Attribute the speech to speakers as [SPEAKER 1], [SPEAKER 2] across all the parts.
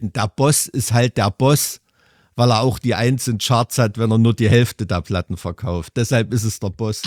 [SPEAKER 1] der Boss ist halt der Boss, weil er auch die 1 in Charts hat, wenn er nur die Hälfte der Platten verkauft. Deshalb ist es der Boss.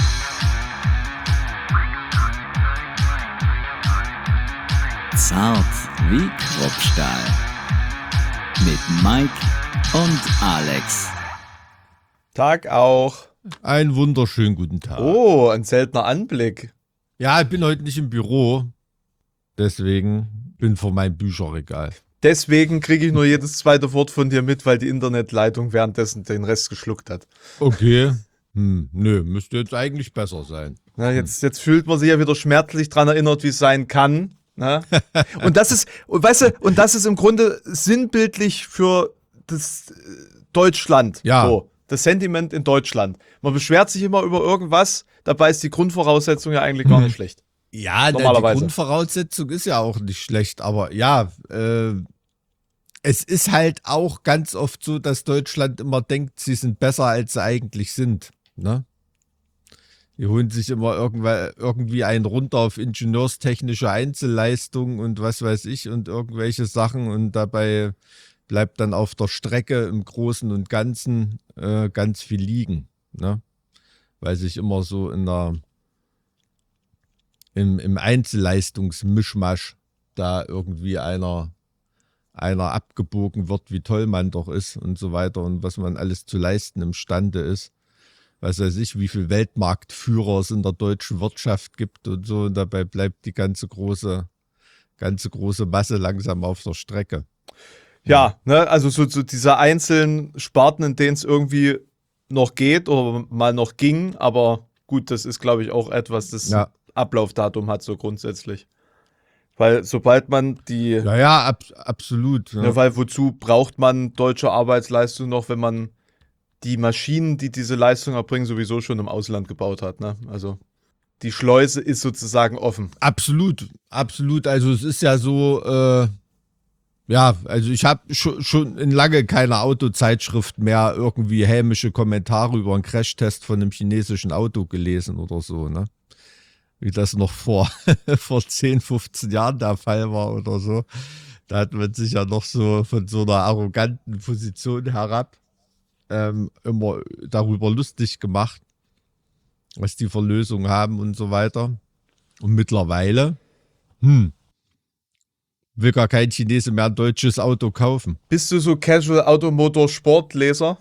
[SPEAKER 2] Zart wie Kruppstahl. Mit Mike und Alex.
[SPEAKER 3] Tag auch.
[SPEAKER 1] Einen wunderschönen guten Tag.
[SPEAKER 3] Oh, ein seltener Anblick.
[SPEAKER 1] Ja, ich bin heute nicht im Büro. Deswegen bin vor meinem Bücherregal.
[SPEAKER 3] Deswegen kriege ich nur jedes zweite Wort von dir mit, weil die Internetleitung währenddessen den Rest geschluckt hat.
[SPEAKER 1] Okay. Nö, müsste jetzt eigentlich besser sein.
[SPEAKER 3] Na, jetzt fühlt man sich ja wieder schmerzlich dran erinnert, wie es sein kann. Na? Und das ist, weißt du, und das ist im Grunde sinnbildlich für das Deutschland.
[SPEAKER 1] Ja.
[SPEAKER 3] So, das Sentiment in Deutschland. Man beschwert sich immer über irgendwas, dabei ist die Grundvoraussetzung ja eigentlich gar nicht schlecht.
[SPEAKER 1] Ja, die Grundvoraussetzung ist ja auch nicht schlecht, aber ja, es ist halt auch ganz oft so, dass Deutschland immer denkt, sie sind besser, als sie eigentlich sind. Ne? Die holen sich immer irgendwie einen runter auf ingenieurstechnische Einzelleistungen und was weiß ich und irgendwelche Sachen und dabei bleibt dann auf der Strecke im Großen und Ganzen ganz viel liegen. Ne? Weil sich immer so im Einzelleistungsmischmasch da irgendwie einer abgebogen wird, wie toll man doch ist und so weiter und was man alles zu leisten imstande ist. Was weiß ich, wie viel Weltmarktführer es in der deutschen Wirtschaft gibt und so. Und dabei bleibt die ganze große Masse langsam auf der Strecke.
[SPEAKER 3] Ja, ne, also so diese einzelnen Sparten, in denen es irgendwie noch geht oder mal noch ging, aber gut, das ist, glaube ich, auch etwas, das Ablaufdatum hat so grundsätzlich. Weil sobald man die...
[SPEAKER 1] Ja, absolut. Ja.
[SPEAKER 3] Ja, weil wozu braucht man deutsche Arbeitsleistung noch, wenn man die Maschinen, die diese Leistung erbringen, sowieso schon im Ausland gebaut hat, ne? Also die Schleuse ist sozusagen offen.
[SPEAKER 1] Absolut. Also es ist ja so, also ich habe schon in lange keine Autozeitschrift mehr irgendwie hämische Kommentare über einen Crashtest von einem chinesischen Auto gelesen oder so, ne? Wie das noch vor 10, 15 Jahren der Fall war oder so. Da hat man sich ja noch so von so einer arroganten Position herab immer darüber lustig gemacht, was die für Lösungen haben und so weiter. Und mittlerweile, will gar kein Chinese mehr ein deutsches Auto kaufen.
[SPEAKER 3] Bist du so Casual Automotor Sportleser?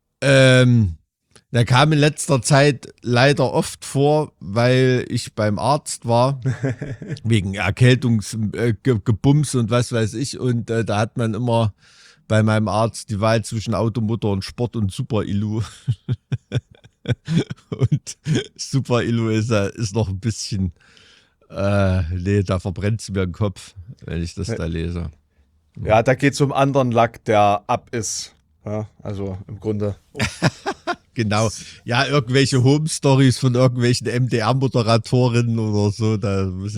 [SPEAKER 1] Der kam in letzter Zeit leider oft vor, weil ich beim Arzt war, wegen Erkältungsgebums und was weiß ich. Und da hat man immer bei meinem Arzt die Wahl zwischen Automotor und Sport und Super Illu. Und Super Illu ist noch ein bisschen, da verbrennt es mir den Kopf, wenn ich das da lese.
[SPEAKER 3] Ja, da geht es um anderen Lack, der ab ist. Ja, also im Grunde.
[SPEAKER 1] Genau. Ja, irgendwelche Home-Stories von irgendwelchen MDR-Moderatorinnen oder so, da muss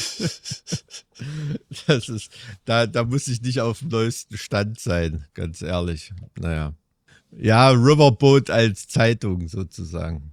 [SPEAKER 1] ich nicht. Da muss ich nicht auf dem neuesten Stand sein, ganz ehrlich. Naja. Ja, Riverboat als Zeitung sozusagen.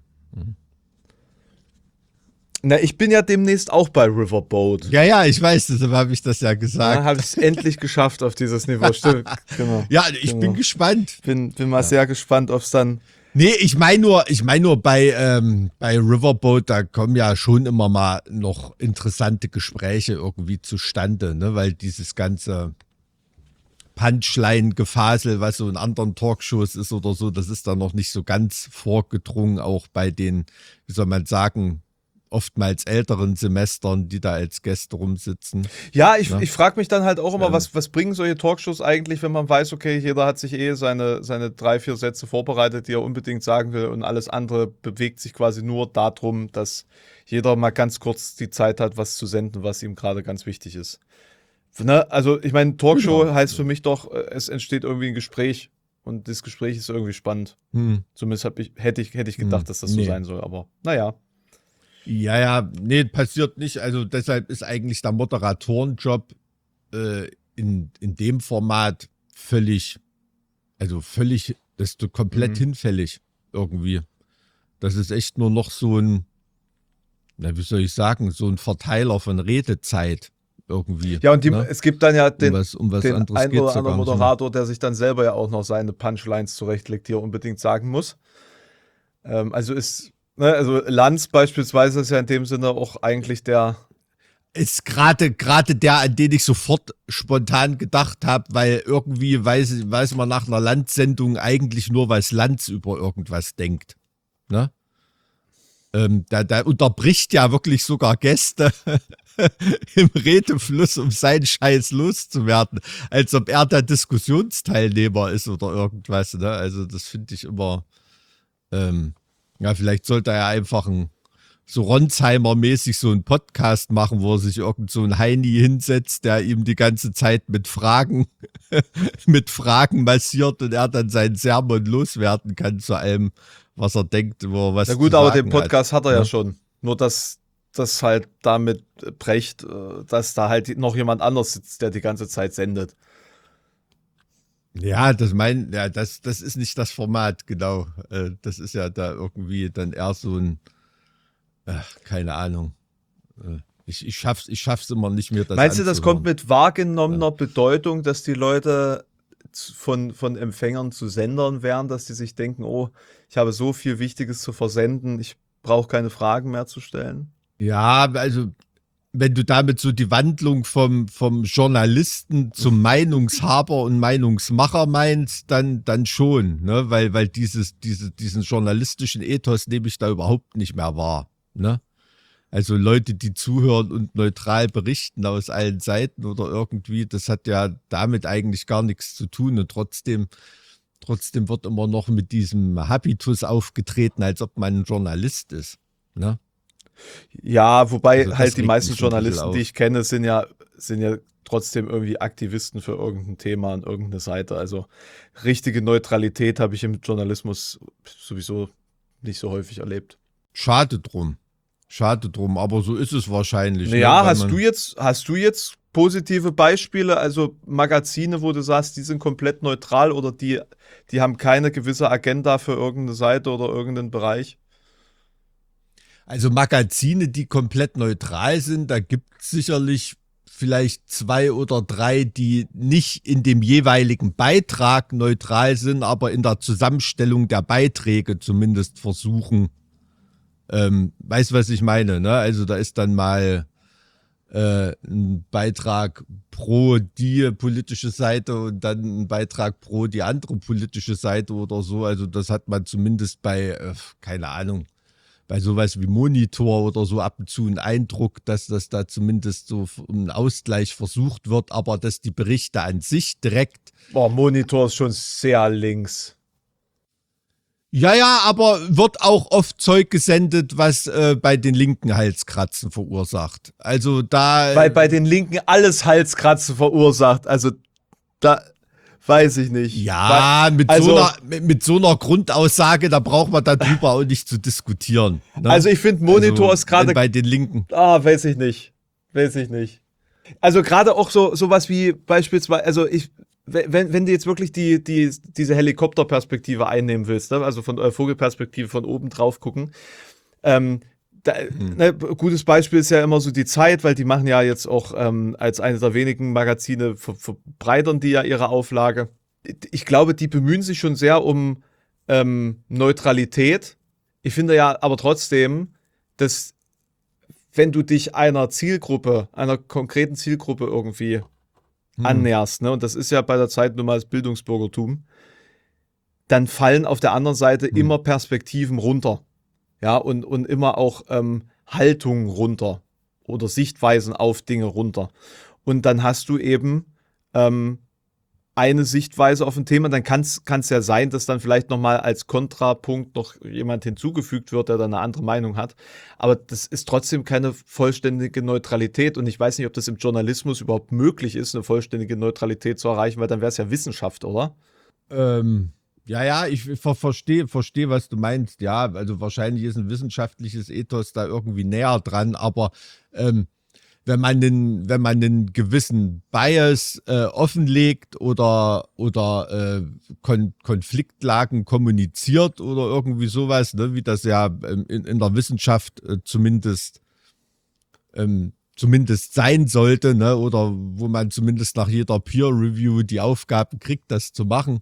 [SPEAKER 3] Na, ich bin ja demnächst auch bei Riverboat.
[SPEAKER 1] Ja, ich weiß, deshalb habe ich das ja gesagt.
[SPEAKER 3] Ja, habe ich es endlich geschafft auf dieses Niveau. Stimmt. Genau.
[SPEAKER 1] Ja, ich bin gespannt.
[SPEAKER 3] Bin mal sehr gespannt, ob es dann...
[SPEAKER 1] Nee, ich meine nur bei Riverboat, da kommen ja schon immer mal noch interessante Gespräche irgendwie zustande, ne? Weil dieses ganze Punchline-Gefasel, was so in anderen Talkshows ist oder so, das ist da noch nicht so ganz vorgedrungen, auch bei den, wie soll man sagen, oftmals älteren Semestern, die da als Gäste rumsitzen.
[SPEAKER 3] Ja, ich frage mich dann halt auch immer, was bringen solche Talkshows eigentlich, wenn man weiß, okay, jeder hat sich seine 3, 4 Sätze vorbereitet, die er unbedingt sagen will und alles andere bewegt sich quasi nur darum, dass jeder mal ganz kurz die Zeit hat, was zu senden, was ihm gerade ganz wichtig ist. Ne? Also ich meine, Talkshow heißt für mich doch, es entsteht irgendwie ein Gespräch und das Gespräch ist irgendwie spannend. Zumindest hätte ich gedacht, dass das so sein soll, aber naja.
[SPEAKER 1] Ja, nee, passiert nicht. Also deshalb ist eigentlich der Moderatorenjob in dem Format völlig, das ist komplett hinfällig irgendwie. Das ist echt nur noch so ein, wie soll ich sagen, so ein Verteiler von Redezeit irgendwie.
[SPEAKER 3] Ja, und
[SPEAKER 1] ne?
[SPEAKER 3] es gibt dann ja den
[SPEAKER 1] um was
[SPEAKER 3] einen
[SPEAKER 1] anderes geht's
[SPEAKER 3] oder
[SPEAKER 1] ja
[SPEAKER 3] anderen
[SPEAKER 1] gar nicht.
[SPEAKER 3] Moderator, der sich dann selber ja auch noch seine Punchlines zurechtlegt, die er unbedingt sagen muss. Also also Lanz beispielsweise ist ja in dem Sinne auch eigentlich der.
[SPEAKER 1] Ist gerade der, an den ich sofort spontan gedacht habe, weil irgendwie weiß man nach einer Lanz-Sendung eigentlich nur, was Lanz über irgendwas denkt. Ne? Da unterbricht ja wirklich sogar Gäste im Redefluss, um seinen Scheiß loszuwerden, als ob er der Diskussionsteilnehmer ist oder irgendwas. Ne? Also das finde ich immer, ja, vielleicht sollte er einfach so Ronsheimer-mäßig so einen Podcast machen, wo er sich irgend so ein Heini hinsetzt, der ihm die ganze Zeit mit Fragen massiert und er dann seinen Sermon loswerden kann zu allem, was er denkt, wo er was
[SPEAKER 3] Na gut,
[SPEAKER 1] zu
[SPEAKER 3] aber
[SPEAKER 1] sagen
[SPEAKER 3] den Podcast hat er ja
[SPEAKER 1] ne?
[SPEAKER 3] schon. Nur, dass das halt damit brecht, dass da halt noch jemand anders sitzt, der die ganze Zeit sendet.
[SPEAKER 1] Ja, das ist nicht das Format, genau. Das ist ja da irgendwie dann eher so ein, keine Ahnung. Ich schaff's immer nicht mehr, das
[SPEAKER 3] Meinst du, das kommt
[SPEAKER 1] anzuhören.
[SPEAKER 3] mit wahrgenommener Bedeutung, dass die Leute von Empfängern zu Sendern werden, dass die sich denken, oh, ich habe so viel Wichtiges zu versenden, ich brauche keine Fragen mehr zu stellen?
[SPEAKER 1] Ja, also wenn du damit so die Wandlung vom Journalisten zum Meinungshaber und Meinungsmacher meinst, dann schon, ne? Weil diesen journalistischen Ethos nehme ich da überhaupt nicht mehr wahr. Ne? Also Leute, die zuhören und neutral berichten aus allen Seiten oder irgendwie, das hat ja damit eigentlich gar nichts zu tun. Und trotzdem wird immer noch mit diesem Habitus aufgetreten, als ob man ein Journalist ist. Ne?
[SPEAKER 3] Ja, wobei
[SPEAKER 1] Also das
[SPEAKER 3] halt die
[SPEAKER 1] regt
[SPEAKER 3] meisten
[SPEAKER 1] mich so ein bisschen
[SPEAKER 3] Journalisten, die
[SPEAKER 1] auf.
[SPEAKER 3] ich kenne, sind ja trotzdem irgendwie Aktivisten für irgendein Thema an irgendeine Seite. Also richtige Neutralität habe ich im Journalismus sowieso nicht so häufig erlebt.
[SPEAKER 1] Schade drum, aber so ist es wahrscheinlich.
[SPEAKER 3] Naja,
[SPEAKER 1] Ne?
[SPEAKER 3] hast du jetzt positive Beispiele, also Magazine, wo du sagst, die sind komplett neutral oder die haben keine gewisse Agenda für irgendeine Seite oder irgendeinen Bereich?
[SPEAKER 1] Also Magazine, die komplett neutral sind, da gibt es sicherlich vielleicht 2 oder 3, die nicht in dem jeweiligen Beitrag neutral sind, aber in der Zusammenstellung der Beiträge zumindest versuchen. Weißt du, was ich meine? Ne? Also da ist dann mal ein Beitrag pro die politische Seite und dann ein Beitrag pro die andere politische Seite oder so. Also das hat man zumindest bei, keine Ahnung, bei sowas wie Monitor oder so ab und zu einen Eindruck, dass das da zumindest so um einen Ausgleich versucht wird, aber dass die Berichte an sich direkt.
[SPEAKER 3] Boah, Monitor ist schon sehr links.
[SPEAKER 1] Ja, aber wird auch oft Zeug gesendet, was bei den Linken Halskratzen verursacht. Also da.
[SPEAKER 3] Weil bei den Linken alles Halskratzen verursacht. Also da weiß ich nicht.
[SPEAKER 1] Ja, mit so einer Grundaussage, da braucht man darüber auch nicht zu diskutieren. Ne?
[SPEAKER 3] Also ich finde, Monitor ist gerade
[SPEAKER 1] bei den Linken.
[SPEAKER 3] Weiß ich nicht. Also gerade auch sowas wie beispielsweise, also wenn du jetzt wirklich diese Helikopterperspektive einnehmen willst, ne? Also von Vogelperspektive von oben drauf gucken, gutes Beispiel ist ja immer so die Zeit, weil die machen ja jetzt auch als eines der wenigen Magazine verbreitern die ja ihre Auflage. Ich glaube, die bemühen sich schon sehr um Neutralität. Ich finde ja aber trotzdem, dass wenn du dich einer konkreten Zielgruppe irgendwie annäherst, ne, und das ist ja bei der Zeit nun mal das Bildungsbürgertum, dann fallen auf der anderen Seite immer Perspektiven runter. Ja, und immer auch Haltungen runter oder Sichtweisen auf Dinge runter. Und dann hast du eben eine Sichtweise auf ein Thema, dann kann es ja sein, dass dann vielleicht nochmal als Kontrapunkt noch jemand hinzugefügt wird, der dann eine andere Meinung hat. Aber das ist trotzdem keine vollständige Neutralität und ich weiß nicht, ob das im Journalismus überhaupt möglich ist, eine vollständige Neutralität zu erreichen, weil dann wäre es ja Wissenschaft, oder?
[SPEAKER 1] Ja, ich verstehe, was du meinst. Ja, also wahrscheinlich ist ein wissenschaftliches Ethos da irgendwie näher dran, aber wenn man einen gewissen Bias offenlegt oder Konfliktlagen kommuniziert oder irgendwie sowas, ne, wie das ja in der Wissenschaft zumindest zumindest sein sollte, ne? Oder wo man zumindest nach jeder Peer-Review die Aufgabe kriegt, das zu machen.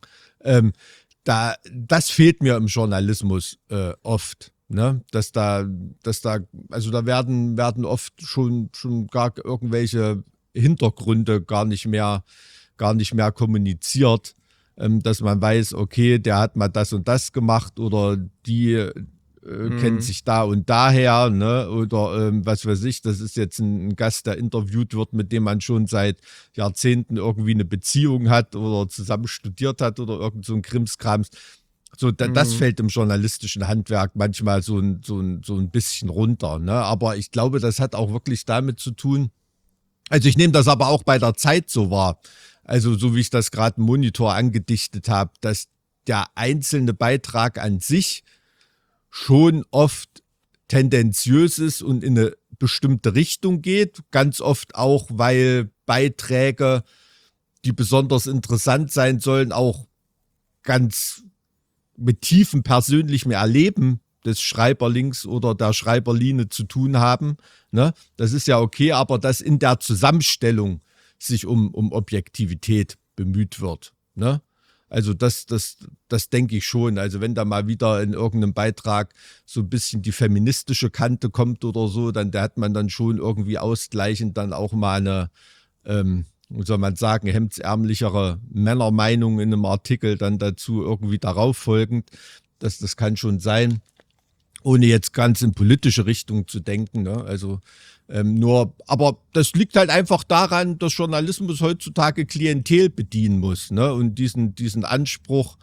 [SPEAKER 1] Das fehlt mir im Journalismus oft. Ne? Dass da werden oft schon gar irgendwelche Hintergründe gar nicht mehr kommuniziert, dass man weiß, okay, der hat mal das und das gemacht oder die kennt sich da und daher, ne? Oder was weiß ich, das ist jetzt ein Gast, der interviewt wird, mit dem man schon seit Jahrzehnten irgendwie eine Beziehung hat oder zusammen studiert hat oder irgend so ein Krimskrams. So, das fällt im journalistischen Handwerk manchmal so ein bisschen runter. Ne? Aber ich glaube, das hat auch wirklich damit zu tun. Also ich nehme das aber auch bei der Zeit so wahr. Also so wie ich das gerade im Monitor angedichtet habe, dass der einzelne Beitrag an sich schon oft tendenziös ist und in eine bestimmte Richtung geht. Ganz oft auch, weil Beiträge, die besonders interessant sein sollen, auch ganz mit tiefem persönlichem Erleben des Schreiberlings oder der Schreiberline zu tun haben. Ne? Das ist ja okay, aber dass in der Zusammenstellung sich um Objektivität bemüht wird. Ne? Also das denke ich schon. Also wenn da mal wieder in irgendeinem Beitrag so ein bisschen die feministische Kante kommt oder so, da hat man dann schon irgendwie ausgleichend dann auch mal eine wie soll man sagen, hemdsärmlichere Männermeinung in einem Artikel dann dazu irgendwie darauf folgend. Das kann schon sein, ohne jetzt ganz in politische Richtung zu denken. Ne? Also aber das liegt halt einfach daran, dass Journalismus heutzutage Klientel bedienen muss, ne? Und diesen Anspruch,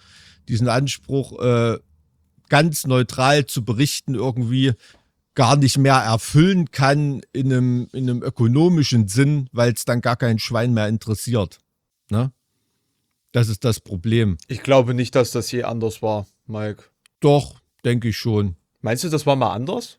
[SPEAKER 1] ganz neutral zu berichten, irgendwie gar nicht mehr erfüllen kann in einem ökonomischen Sinn, weil es dann gar kein Schwein mehr interessiert. Ne? Das ist das Problem.
[SPEAKER 3] Ich glaube nicht, dass das je anders war, Mike.
[SPEAKER 1] Doch, denke ich schon.
[SPEAKER 3] Meinst du, das war mal anders?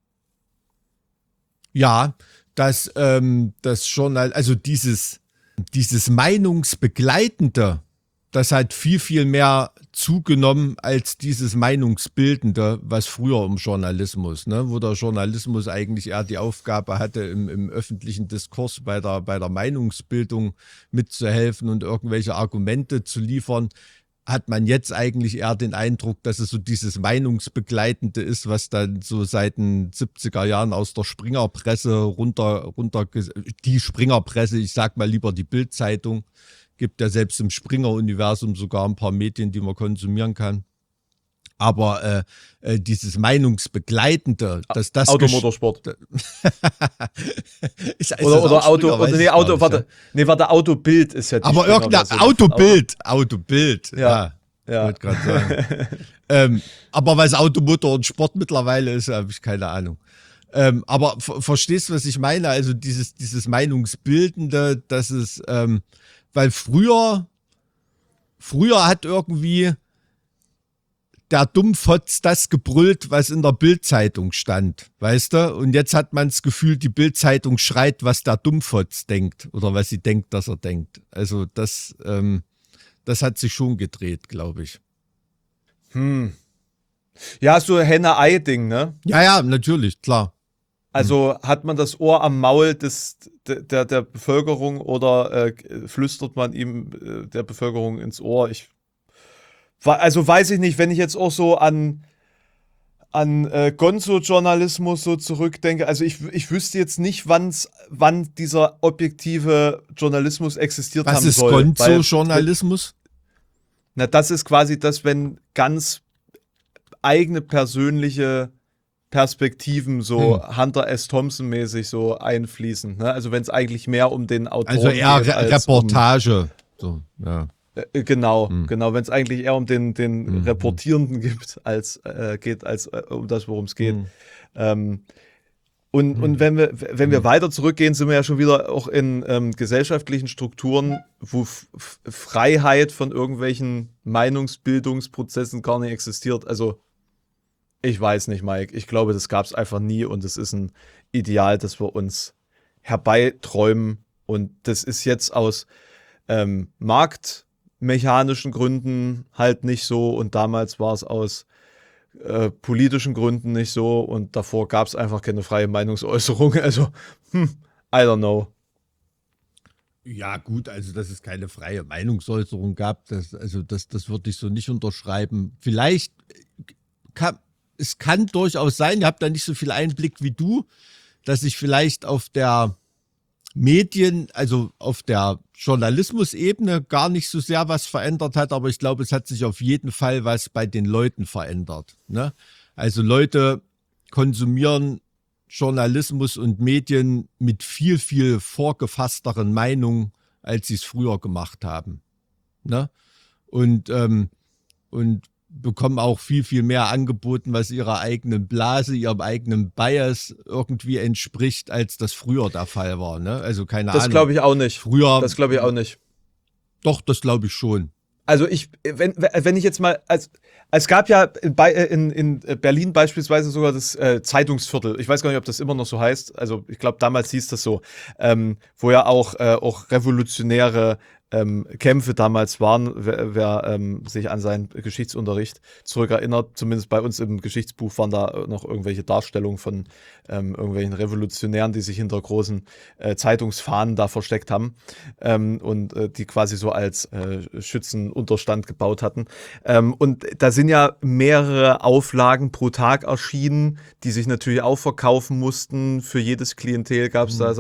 [SPEAKER 1] Ja, das Journal, also dieses Meinungsbegleitende, das hat viel, viel mehr zugenommen als dieses Meinungsbildende, was früher im Journalismus, ne, wo der Journalismus eigentlich eher die Aufgabe hatte, im öffentlichen Diskurs bei der Meinungsbildung mitzuhelfen und irgendwelche Argumente zu liefern, hat man jetzt eigentlich eher den Eindruck, dass es so dieses Meinungsbegleitende ist, was dann so seit den 70er Jahren aus der Springerpresse runter die Springerpresse, ich sag mal lieber die Bild-Zeitung, gibt ja selbst im Springer-Universum sogar ein paar Medien, die man konsumieren kann. Aber dieses Meinungsbegleitende, dass das
[SPEAKER 3] Automotorsport. Autobild ist ja die
[SPEAKER 1] aber irgendein Autobild. Ja. Wollte gerade sagen. Aber was Automotor und Sport mittlerweile ist, habe ich keine Ahnung. Aber verstehst du, was ich meine? Also dieses Meinungsbildende, das ist, weil früher hat irgendwie der Dummfotz das gebrüllt, was in der Bild-Zeitung stand, weißt du? Und jetzt hat man das Gefühl, die Bild-Zeitung schreit, was der Dummfotz denkt oder was sie denkt, dass er denkt. Also das hat sich schon gedreht, glaube ich.
[SPEAKER 3] Ja, so Henne-Ei-Ding, ne?
[SPEAKER 1] Ja, natürlich, klar.
[SPEAKER 3] Also hat man das Ohr am Maul der Bevölkerung oder flüstert man ihm der Bevölkerung ins Ohr? Also weiß ich nicht, wenn ich jetzt auch so an Gonzo-Journalismus so zurückdenke, also ich wüsste jetzt nicht, wann dieser objektive Journalismus existiert haben soll.
[SPEAKER 1] Was ist Gonzo-Journalismus?
[SPEAKER 3] Na, das ist quasi das, wenn ganz eigene persönliche Perspektiven so Hunter S. Thompson-mäßig so einfließen. Ne? Also wenn es eigentlich mehr um den Autoren
[SPEAKER 1] also eher
[SPEAKER 3] geht als
[SPEAKER 1] Reportage. So, ja.
[SPEAKER 3] Genau, wenn es eigentlich eher um den Reportierenden geht, als um das, worum es geht. Und wenn wir weiter zurückgehen, sind wir ja schon wieder auch in gesellschaftlichen Strukturen, wo Freiheit von irgendwelchen Meinungsbildungsprozessen gar nicht existiert. Also ich weiß nicht, Mike. Ich glaube, das gab es einfach nie und es ist ein Ideal, das wir uns herbeiträumen. Und das ist jetzt aus marktmechanischen Gründen halt nicht so und damals war es aus politischen Gründen nicht so und davor gab es einfach keine freie Meinungsäußerung. Also I don't know.
[SPEAKER 1] Ja, gut, also dass es keine freie Meinungsäußerung gab, das würde ich so nicht unterschreiben. Vielleicht es kann durchaus sein, ihr habt da nicht so viel Einblick wie du, dass sich vielleicht auf der also auf der Journalismusebene gar nicht so sehr was verändert hat, aber ich glaube, es hat sich auf jeden Fall was bei den Leuten verändert. Ne? Also Leute konsumieren Journalismus und Medien mit viel, viel vorgefassteren Meinungen, als sie es früher gemacht haben. Ne? Und bekommen auch viel, viel mehr angeboten, was ihrer eigenen Blase, ihrem eigenen Bias irgendwie entspricht, als das früher der Fall war. Ne? Also keine Ahnung.
[SPEAKER 3] Das glaube ich auch nicht.
[SPEAKER 1] Früher.
[SPEAKER 3] Das glaube ich auch nicht.
[SPEAKER 1] Doch, das glaube ich schon.
[SPEAKER 3] Also wenn ich jetzt mal, es gab ja in Berlin beispielsweise sogar das Zeitungsviertel. Ich weiß gar nicht, ob das immer noch so heißt. Also ich glaube, damals hieß das so, wo ja auch revolutionäre Kämpfe damals waren, wer sich an seinen Geschichtsunterricht zurückerinnert, zumindest bei uns im Geschichtsbuch waren da noch irgendwelche Darstellungen von irgendwelchen Revolutionären, die sich hinter großen Zeitungsfahnen da versteckt haben und die quasi so als Schützenunterstand gebaut hatten. Und da sind ja mehrere Auflagen pro Tag erschienen, die sich natürlich auch verkaufen mussten. Für jedes Klientel gab es da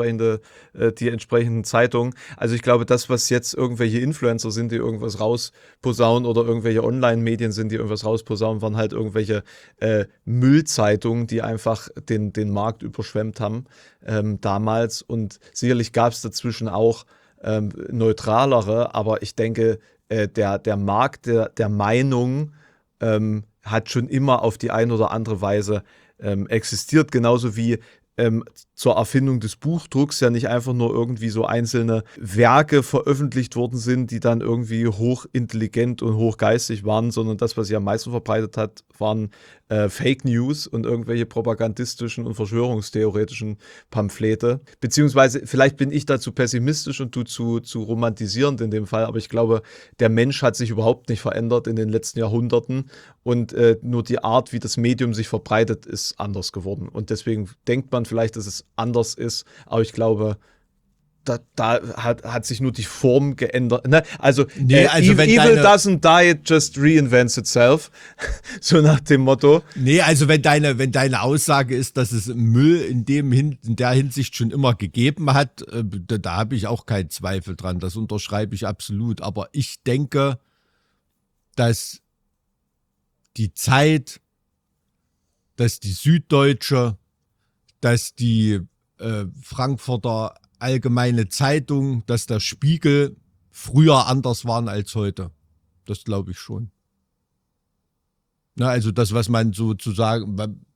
[SPEAKER 3] die entsprechenden Zeitungen. Also ich glaube, das, was jetzt irgendwelche Influencer sind, die irgendwas rausposaunen oder irgendwelche Online-Medien sind, die irgendwas rausposaunen, waren halt irgendwelche Müllzeitungen, die einfach den Markt überschwemmt haben damals. Und sicherlich gab es dazwischen auch neutralere, aber ich denke, der Markt der Meinung hat schon immer auf die eine oder andere Weise existiert, genauso wie zur Erfindung des Buchdrucks ja nicht einfach nur irgendwie so einzelne Werke veröffentlicht worden sind, die dann irgendwie hochintelligent und hochgeistig waren, sondern das, was sich am meisten verbreitet hat, waren Fake News und irgendwelche propagandistischen und verschwörungstheoretischen Pamphlete. Beziehungsweise, vielleicht bin ich da zu pessimistisch und du zu romantisierend in dem Fall, aber ich glaube, der Mensch hat sich überhaupt nicht verändert in den letzten Jahrhunderten und nur die Art, wie das Medium sich verbreitet, ist anders geworden. Und deswegen denkt man vielleicht, dass es anders ist, aber ich glaube, da hat sich nur die Form geändert. Ne? Also, Evil doesn't die, it just reinvents itself. So nach dem Motto.
[SPEAKER 1] Nee, also wenn deine Aussage ist, dass es Müll in der Hinsicht schon immer gegeben hat, da habe ich auch keinen Zweifel dran. Das unterschreibe ich absolut. Aber ich denke, dass die Zeit, dass die Süddeutsche, dass die Frankfurter Allgemeine Zeitung, dass der Spiegel früher anders waren als heute. Das glaube ich schon. Na, also das, was man sozusagen,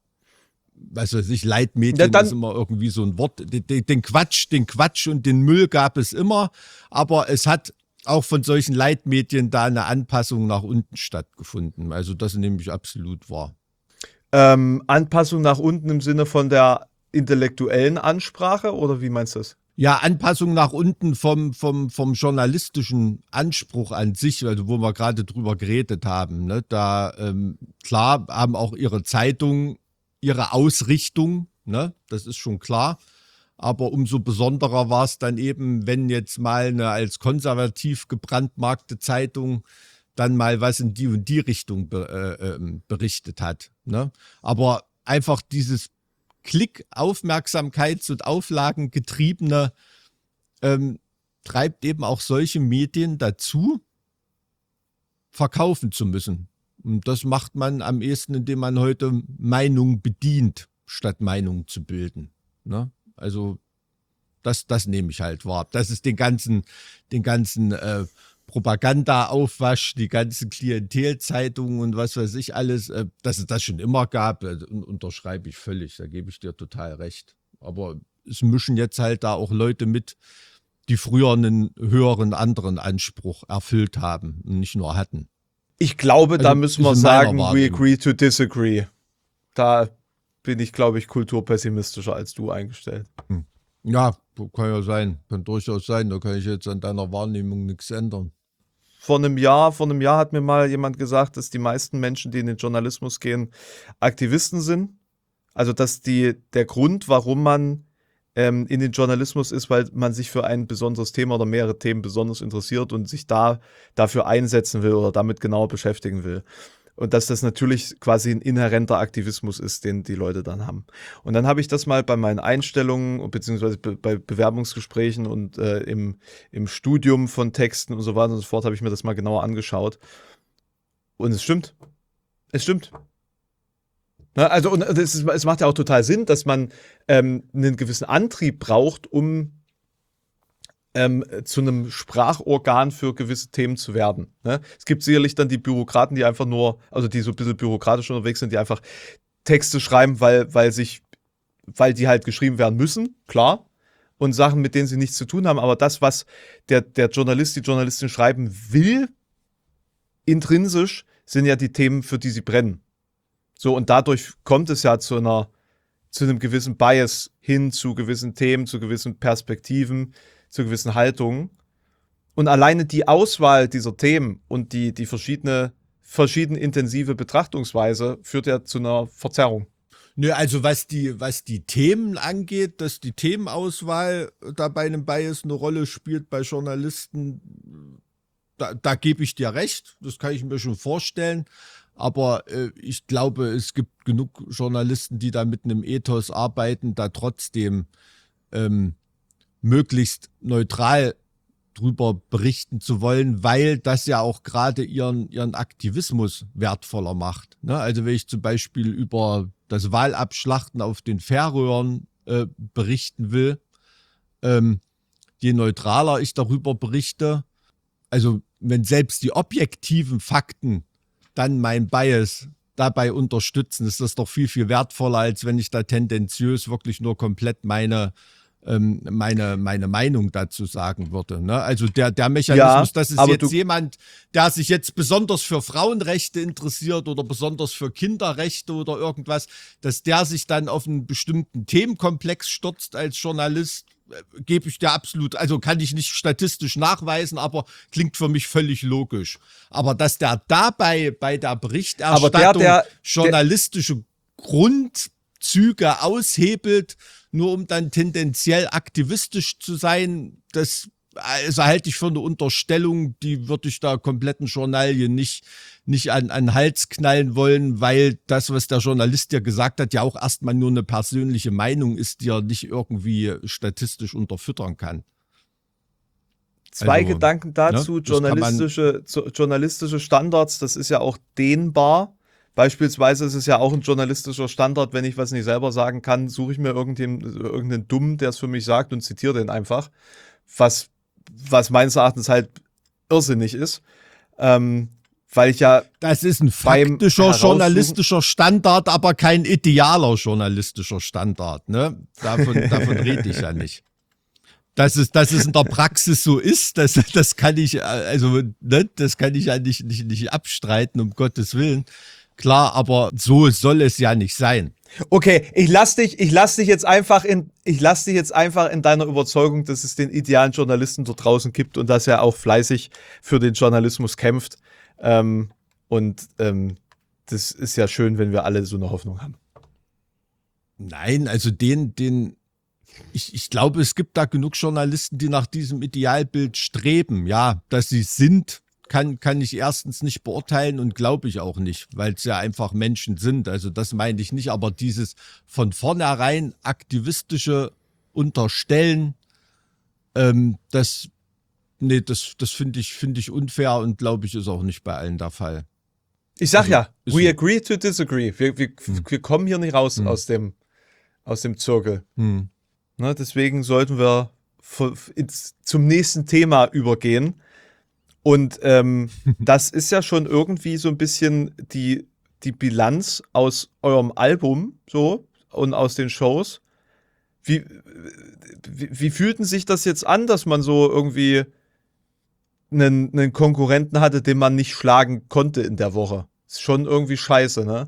[SPEAKER 1] was weiß ich, Leitmedien ist immer irgendwie so ein Wort. Den Quatsch und den Müll gab es immer, aber es hat auch von solchen Leitmedien da eine Anpassung nach unten stattgefunden. Also das nehme ich absolut wahr.
[SPEAKER 3] Anpassung nach unten im Sinne von der intellektuellen Ansprache oder wie meinst du das?
[SPEAKER 1] Ja, Anpassung nach unten vom journalistischen Anspruch an sich, also wo wir gerade drüber geredet haben. Ne? Da, klar, haben auch ihre Zeitungen ihre Ausrichtung, ne? Das ist schon klar. Aber umso besonderer war es dann eben, wenn jetzt mal eine als konservativ gebrandmarkte Zeitung dann mal was in die und die Richtung berichtet hat. Ne? Aber einfach dieses Klick, Aufmerksamkeits- und Auflagengetriebene treibt eben auch solche Medien dazu, verkaufen zu müssen. Und das macht man am ehesten, indem man heute Meinung bedient, statt Meinung zu bilden. Ne? Also das nehme ich halt wahr. Das ist den ganzen Propaganda-Aufwasch, die ganzen Klientelzeitungen und was weiß ich alles, dass es das schon immer gab, unterschreibe ich völlig, da gebe ich dir total recht. Aber es mischen jetzt halt da auch Leute mit, die früher einen höheren anderen Anspruch erfüllt haben und nicht nur hatten.
[SPEAKER 3] Ich glaube,
[SPEAKER 1] also,
[SPEAKER 3] da müssen wir sagen, we agree to disagree. Da bin ich, glaube ich, kulturpessimistischer als du eingestellt.
[SPEAKER 1] Ja, kann ja sein, kann durchaus sein, da kann ich jetzt an deiner Wahrnehmung nichts ändern.
[SPEAKER 3] Vor einem Jahr hat mir mal jemand gesagt, dass die meisten Menschen, die in den Journalismus gehen, Aktivisten sind. Also dass der Grund, warum man in den Journalismus ist, weil man sich für ein besonderes Thema oder mehrere Themen besonders interessiert und sich dafür einsetzen will oder damit genauer beschäftigen will. Und dass das natürlich quasi ein inhärenter Aktivismus ist, den die Leute dann haben. Und dann habe ich das mal bei meinen Einstellungen beziehungsweise bei Bewerbungsgesprächen und im Studium von Texten und so weiter und so fort, habe ich mir das mal genauer angeschaut. Und es stimmt. Es stimmt. Na, also, und es macht ja auch total Sinn, dass man einen gewissen Antrieb braucht, um zu einem Sprachorgan für gewisse Themen zu werden. Ne? Es gibt sicherlich dann die Bürokraten, die einfach nur, also die so ein bisschen bürokratisch unterwegs sind, die einfach Texte schreiben, weil die halt geschrieben werden müssen, klar, und Sachen, mit denen sie nichts zu tun haben, aber das, was der Journalist, die Journalistin schreiben will, intrinsisch, sind ja die Themen, für die sie brennen. So, und dadurch kommt es ja zu einem gewissen Bias hin, zu gewissen Themen, zu gewissen Perspektiven, zu gewissen Haltungen. Und alleine die Auswahl dieser Themen und die verschieden intensive Betrachtungsweise führt ja zu einer Verzerrung.
[SPEAKER 1] Nö, also was die Themen angeht, dass die Themenauswahl da bei einem Bias eine Rolle spielt bei Journalisten, da gebe ich dir recht, das kann ich mir schon vorstellen. Aber ich glaube, es gibt genug Journalisten, die da mit einem Ethos arbeiten, da trotzdem möglichst neutral drüber berichten zu wollen, weil das ja auch gerade ihren Aktivismus wertvoller macht. Ne? Also wenn ich zum Beispiel über das Wahlabschlachten auf den Färöern berichten will, je neutraler ich darüber berichte, also wenn selbst die objektiven Fakten dann mein Bias dabei unterstützen, ist das doch viel, viel wertvoller, als wenn ich da tendenziös wirklich nur komplett meine Meinung dazu sagen würde. Ne? Also der Mechanismus,
[SPEAKER 3] Ja,
[SPEAKER 1] dass es
[SPEAKER 3] aber
[SPEAKER 1] jetzt jemand, der sich jetzt besonders für Frauenrechte interessiert oder besonders für Kinderrechte oder irgendwas, dass der sich dann auf einen bestimmten Themenkomplex stürzt als Journalist, gebe ich dir absolut, also kann ich nicht statistisch nachweisen, aber klingt für mich völlig logisch. Aber dass der dabei bei der Berichterstattung journalistische Grundzüge aushebelt, nur um dann tendenziell aktivistisch zu sein, das also halte ich für eine Unterstellung, die würde ich da kompletten Journalie nicht an den Hals knallen wollen, weil das, was der Journalist dir gesagt hat, ja auch erstmal nur eine persönliche Meinung ist, die er nicht irgendwie statistisch unterfüttern kann.
[SPEAKER 3] Zwei
[SPEAKER 1] Also,
[SPEAKER 3] Gedanken dazu,
[SPEAKER 1] ne,
[SPEAKER 3] journalistische Standards, das ist ja auch dehnbar. Beispielsweise ist es ja auch ein journalistischer Standard, wenn ich was nicht selber sagen kann, suche ich mir irgendeinen Dummen, der es für mich sagt und zitiere den einfach. Was meines Erachtens halt irrsinnig ist. Weil ich ja.
[SPEAKER 1] Das ist ein faktischer journalistischer Standard, aber kein idealer journalistischer Standard. Ne? Davon rede ich ja nicht. Dass es in der Praxis so ist, das kann ich, also, ne, das kann ich ja nicht abstreiten, um Gottes Willen. Klar, aber so soll es ja nicht sein.
[SPEAKER 3] Okay, ich lass dich jetzt einfach in deiner Überzeugung, dass es den idealen Journalisten dort draußen gibt und dass er auch fleißig für den Journalismus kämpft. Das ist ja schön, wenn wir alle so eine Hoffnung haben.
[SPEAKER 1] Nein, also ich glaube, es gibt da genug Journalisten, die nach diesem Idealbild streben. Ja, dass sie sind, kann ich erstens nicht beurteilen und glaube ich auch nicht, weil es ja einfach Menschen sind. Also das meine ich nicht, aber dieses von vornherein aktivistische Unterstellen, das finde ich unfair und glaube ich ist auch nicht bei allen der Fall.
[SPEAKER 3] Ich sag
[SPEAKER 1] also,
[SPEAKER 3] ja, we agree to disagree. Wir kommen hier nicht raus aus dem Zirkel. Ne, deswegen sollten wir zum nächsten Thema übergehen. Und das ist ja schon irgendwie so ein bisschen die Bilanz aus eurem Album so und aus den Shows. Wie fühlten sich das jetzt an, dass man so irgendwie einen Konkurrenten hatte, den man nicht schlagen konnte in der Woche? Ist schon irgendwie scheiße, ne?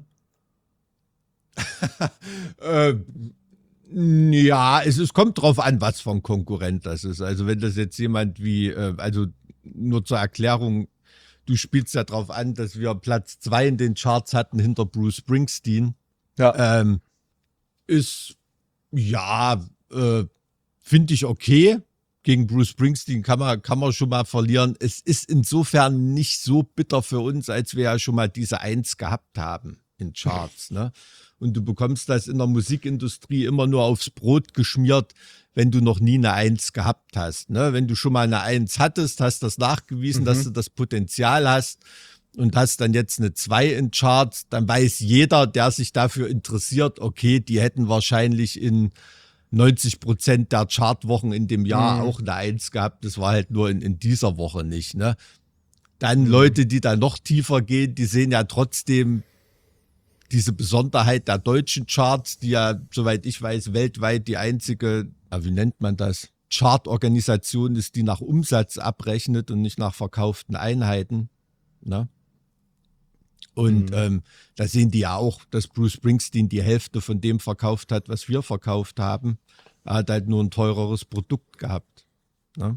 [SPEAKER 1] Ja, es kommt drauf an, was für ein Konkurrent das ist. Also wenn das jetzt jemand wie, also nur zur Erklärung, du spielst ja drauf an, dass wir Platz 2 in den Charts hatten hinter Bruce Springsteen.
[SPEAKER 3] Ja.
[SPEAKER 1] Ist, ja, finde ich okay. Gegen Bruce Springsteen kann man schon mal verlieren. Es ist insofern nicht so bitter für uns, als wir ja schon mal diese 1 gehabt haben in Charts. Ne? Und du bekommst das in der Musikindustrie immer nur aufs Brot geschmiert, wenn du noch nie eine 1 gehabt hast. Ne? Wenn du schon mal eine 1 hattest, hast das nachgewiesen, dass du das Potenzial hast und hast dann jetzt eine 2 in Charts, dann weiß jeder, der sich dafür interessiert, okay, die hätten wahrscheinlich in 90% der Chartwochen in dem Jahr auch eine 1 gehabt. Das war halt nur in dieser Woche nicht. Ne? Dann Leute, die da noch tiefer gehen, die sehen ja trotzdem diese Besonderheit der deutschen Charts, die ja, soweit ich weiß, weltweit die einzige, wie nennt man das, Chartorganisation ist, die nach Umsatz abrechnet und nicht nach verkauften Einheiten. Ne? Und da sehen die ja auch, dass Bruce Springsteen die Hälfte von dem verkauft hat, was wir verkauft haben. Er hat halt nur ein teureres Produkt gehabt. Ne?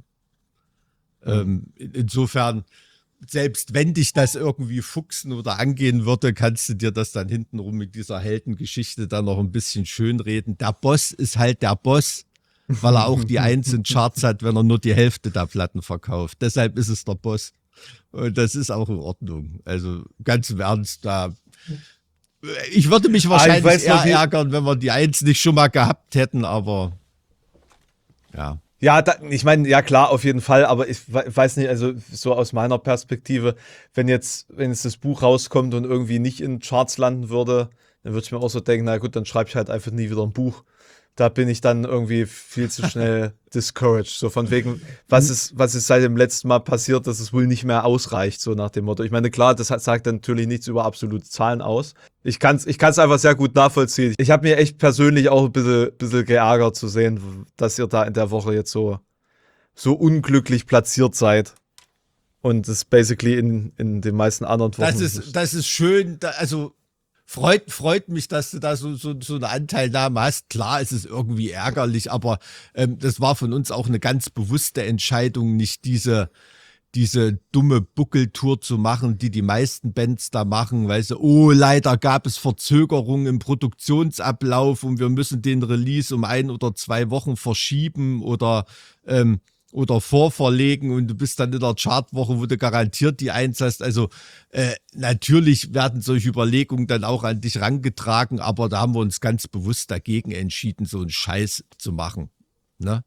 [SPEAKER 1] Insofern, selbst wenn dich das irgendwie fuchsen oder angehen würde, kannst du dir das dann hintenrum mit dieser Heldengeschichte dann noch ein bisschen schönreden. Der Boss ist halt der Boss, weil er auch die 1 in Charts hat, wenn er nur die Hälfte der Platten verkauft. Deshalb ist es der Boss. Und das ist auch in Ordnung. Also ganz im Ernst, ich würde mich wahrscheinlich eher ärgern, wenn wir die 1 nicht schon mal gehabt hätten, aber ja.
[SPEAKER 3] Ja, ich meine, ja klar, auf jeden Fall, aber ich weiß nicht, also so aus meiner Perspektive, wenn jetzt das Buch rauskommt und irgendwie nicht in Charts landen würde, dann würde ich mir auch so denken, na gut, dann schreibe ich halt einfach nie wieder ein Buch. Da bin ich dann irgendwie viel zu schnell discouraged. So von wegen, was ist seit dem letzten Mal passiert, dass es wohl nicht mehr ausreicht, so nach dem Motto. Ich meine, klar, das sagt dann natürlich nichts über absolute Zahlen aus. Ich kann's einfach sehr gut nachvollziehen. Ich habe mir echt persönlich auch ein bisschen geärgert zu sehen, dass ihr da in der Woche jetzt so unglücklich platziert seid. Und das basically in den meisten anderen Wochen.
[SPEAKER 1] Das ist schön, also Freut mich, dass du da so eine Anteilnahme hast. Klar, es ist irgendwie ärgerlich, aber das war von uns auch eine ganz bewusste Entscheidung, nicht diese dumme Buckeltour zu machen, die meisten Bands da machen, weil sie, leider gab es Verzögerungen im Produktionsablauf und wir müssen den Release um 1 oder 2 Wochen verschieben oder vorverlegen und du bist dann in der Chartwoche, wo du garantiert die 1 hast. Also natürlich werden solche Überlegungen dann auch an dich rangetragen, aber da haben wir uns ganz bewusst dagegen entschieden, so einen Scheiß zu machen. Ne?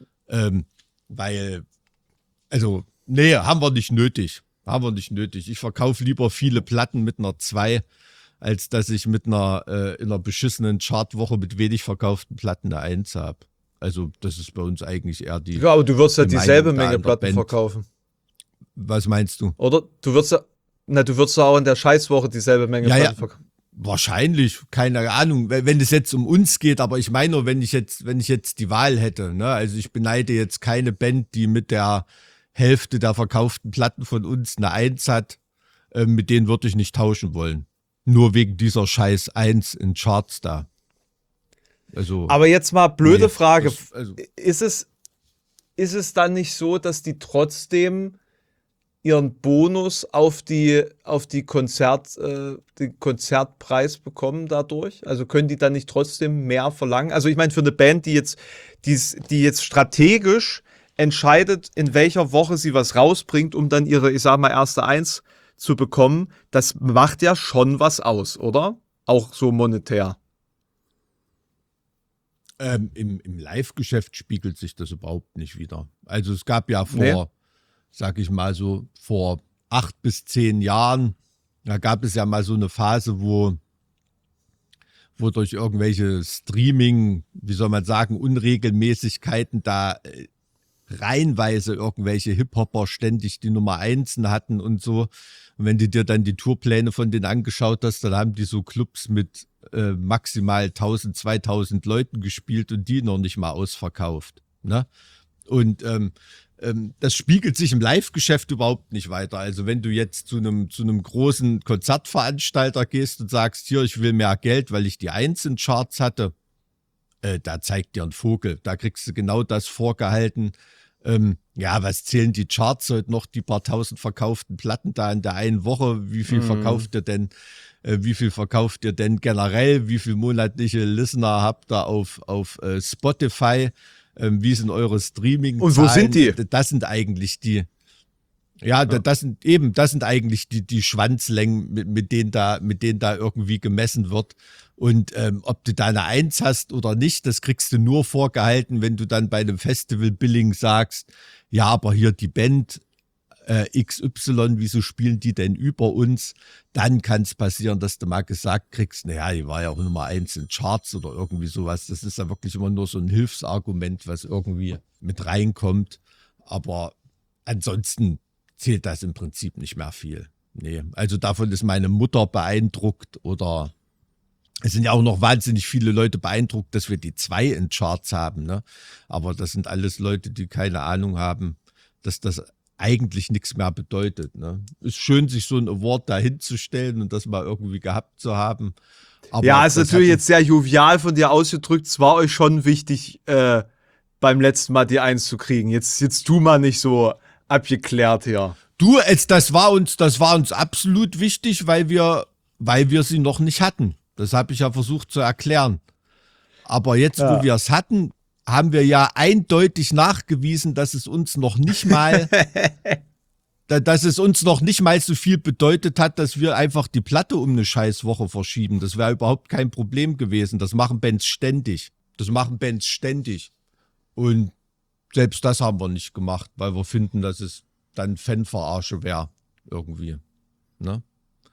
[SPEAKER 1] Weil, also, nee, haben wir nicht nötig. Ich verkaufe lieber viele Platten mit einer 2, als dass ich mit in einer beschissenen Chartwoche mit wenig verkauften Platten eine 1 habe. Also das ist bei uns eigentlich eher die...
[SPEAKER 3] Ja, aber du wirst ja dieselbe Menge Platten verkaufen.
[SPEAKER 1] Was meinst du?
[SPEAKER 3] Oder du wirst ja auch in der Scheißwoche dieselbe Menge Platten verkaufen.
[SPEAKER 1] Wahrscheinlich, keine Ahnung, wenn es jetzt um uns geht, aber ich meine nur, wenn ich jetzt die Wahl hätte, ne? Also ich beneide jetzt keine Band, die mit der Hälfte der verkauften Platten von uns eine 1 hat, mit denen würde ich nicht tauschen wollen. Nur wegen dieser scheiß 1 in Charts da. Also,
[SPEAKER 3] aber jetzt mal blöde Frage. Ist es dann nicht so, dass die trotzdem ihren Bonus auf die den Konzertpreis bekommen dadurch? Also können die dann nicht trotzdem mehr verlangen? Also ich meine, für eine Band, die jetzt strategisch entscheidet, in welcher Woche sie was rausbringt, um dann ihre, ich sag mal, erste 1 zu bekommen, das macht ja schon was aus, oder? Auch so monetär.
[SPEAKER 1] Im Live-Geschäft spiegelt sich das überhaupt nicht wider. Also es gab ja sag ich mal so, vor 8 bis 10 Jahren, da gab es ja mal so eine Phase, wo durch irgendwelche Streaming, wie soll man sagen, Unregelmäßigkeiten da reihenweise irgendwelche Hip-Hopper ständig die Nummer 1 hatten und so. Und wenn du dir dann die Tourpläne von denen angeschaut hast, dann haben die so Clubs mit maximal 1000, 2000 Leuten gespielt und die noch nicht mal ausverkauft. Ne? Und das spiegelt sich im Live-Geschäft überhaupt nicht weiter. Also wenn du jetzt zu einem großen Konzertveranstalter gehst und sagst, hier, ich will mehr Geld, weil ich die 1 in Charts hatte, da zeigt dir ein Vogel. Da kriegst du genau das vorgehalten, Ja, was zählen die Charts heute noch, die paar tausend verkauften Platten da in der einen Woche? Wie viel verkauft ihr denn? Wie viel verkauft ihr denn generell? Wie viele monatliche Listener habt ihr auf Spotify? Wie sind eure Streaming-Zahlen?
[SPEAKER 3] Und wo sind die?
[SPEAKER 1] Das sind eigentlich die, das sind eigentlich die Schwanzlängen, mit denen da irgendwie gemessen wird. Und ob du da eine 1 hast oder nicht, das kriegst du nur vorgehalten, wenn du dann bei einem Festival-Billing sagst, ja, aber hier die Band XY, wieso spielen die denn über uns? Dann kann es passieren, dass du mal gesagt kriegst, naja, die war ja auch Nummer 1 in Charts oder irgendwie sowas. Das ist ja wirklich immer nur so ein Hilfsargument, was irgendwie mit reinkommt. Aber ansonsten zählt das im Prinzip nicht mehr viel. Nee, also davon ist meine Mutter beeindruckt oder es sind ja auch noch wahnsinnig viele Leute beeindruckt, dass wir die 2 in Charts haben, ne? Aber das sind alles Leute, die keine Ahnung haben, dass das eigentlich nichts mehr bedeutet, ne? Ist schön, sich so ein Award da hinzustellen und das mal irgendwie gehabt zu haben. Aber
[SPEAKER 3] ja, ist natürlich jetzt sehr jovial von dir ausgedrückt. Es war euch schon wichtig, beim letzten Mal die 1 zu kriegen. Jetzt tu mal nicht so abgeklärt hier.
[SPEAKER 1] Das war uns absolut wichtig, weil wir sie noch nicht hatten. Das habe ich ja versucht zu erklären. Aber jetzt, wo wir es hatten, haben wir ja eindeutig nachgewiesen, dass es uns noch nicht mal so viel bedeutet hat, dass wir einfach die Platte um eine Scheißwoche verschieben. Das wäre überhaupt kein Problem gewesen. Das machen Bands ständig. Und selbst das haben wir nicht gemacht, weil wir finden, dass es dann Fanverarsche wäre irgendwie, ne?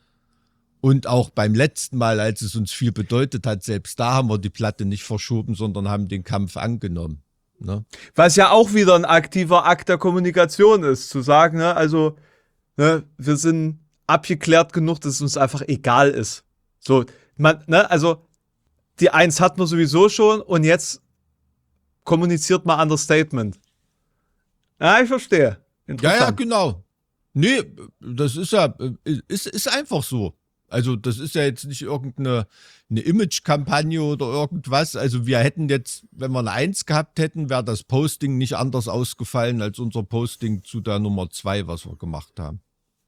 [SPEAKER 1] Und auch beim letzten Mal, als es uns viel bedeutet hat, selbst da haben wir die Platte nicht verschoben, sondern haben den Kampf angenommen, ne?
[SPEAKER 3] Was ja auch wieder ein aktiver Akt der Kommunikation ist, zu sagen, ne, also, ne, wir sind abgeklärt genug, dass es uns einfach egal ist. So, also, die 1 hat man sowieso schon und jetzt kommuniziert man Understatement. Ja, ich verstehe.
[SPEAKER 1] Ja, genau. Nee, das ist ja, ist einfach so. Also das ist ja jetzt nicht irgendeine Image-Kampagne oder irgendwas. Also wir hätten jetzt, wenn wir eine 1 gehabt hätten, wäre das Posting nicht anders ausgefallen als unser Posting zu der Nummer 2, was wir gemacht haben.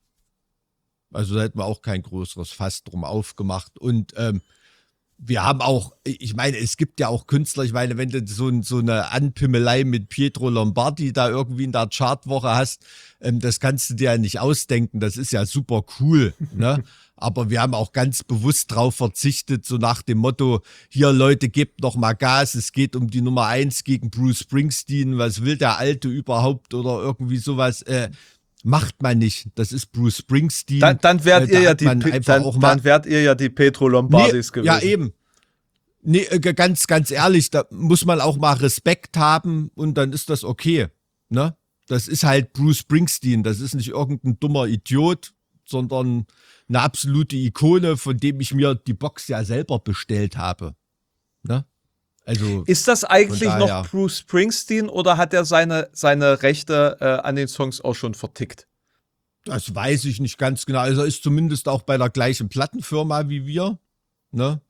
[SPEAKER 1] Also da hätten wir auch kein größeres Fass drum aufgemacht. Und wir haben auch, ich meine, es gibt ja auch Künstler, ich meine, wenn du so eine Anpimmelei mit Pietro Lombardi da irgendwie in der Chartwoche hast, das kannst du dir ja nicht ausdenken, das ist ja super cool, ne? Aber wir haben auch ganz bewusst drauf verzichtet, so nach dem Motto, hier Leute, gebt noch mal Gas, es geht um die Nummer 1 gegen Bruce Springsteen, was will der Alte überhaupt oder irgendwie sowas, macht man nicht. Das ist Bruce Springsteen.
[SPEAKER 3] Dann wärt ihr ja die Pietro Lombardis gewesen.
[SPEAKER 1] Ja, eben. Nee, ganz ehrlich, da muss man auch mal Respekt haben und dann ist das okay, ne? Das ist halt Bruce Springsteen, das ist nicht irgendein dummer Idiot, sondern eine absolute Ikone, von dem ich mir die Box ja selber bestellt habe, ne? Also
[SPEAKER 3] ist das eigentlich noch Bruce Springsteen oder hat er seine Rechte an den Songs auch schon vertickt?
[SPEAKER 1] Das weiß ich nicht ganz genau. Also er ist zumindest auch bei der gleichen Plattenfirma wie wir, ne?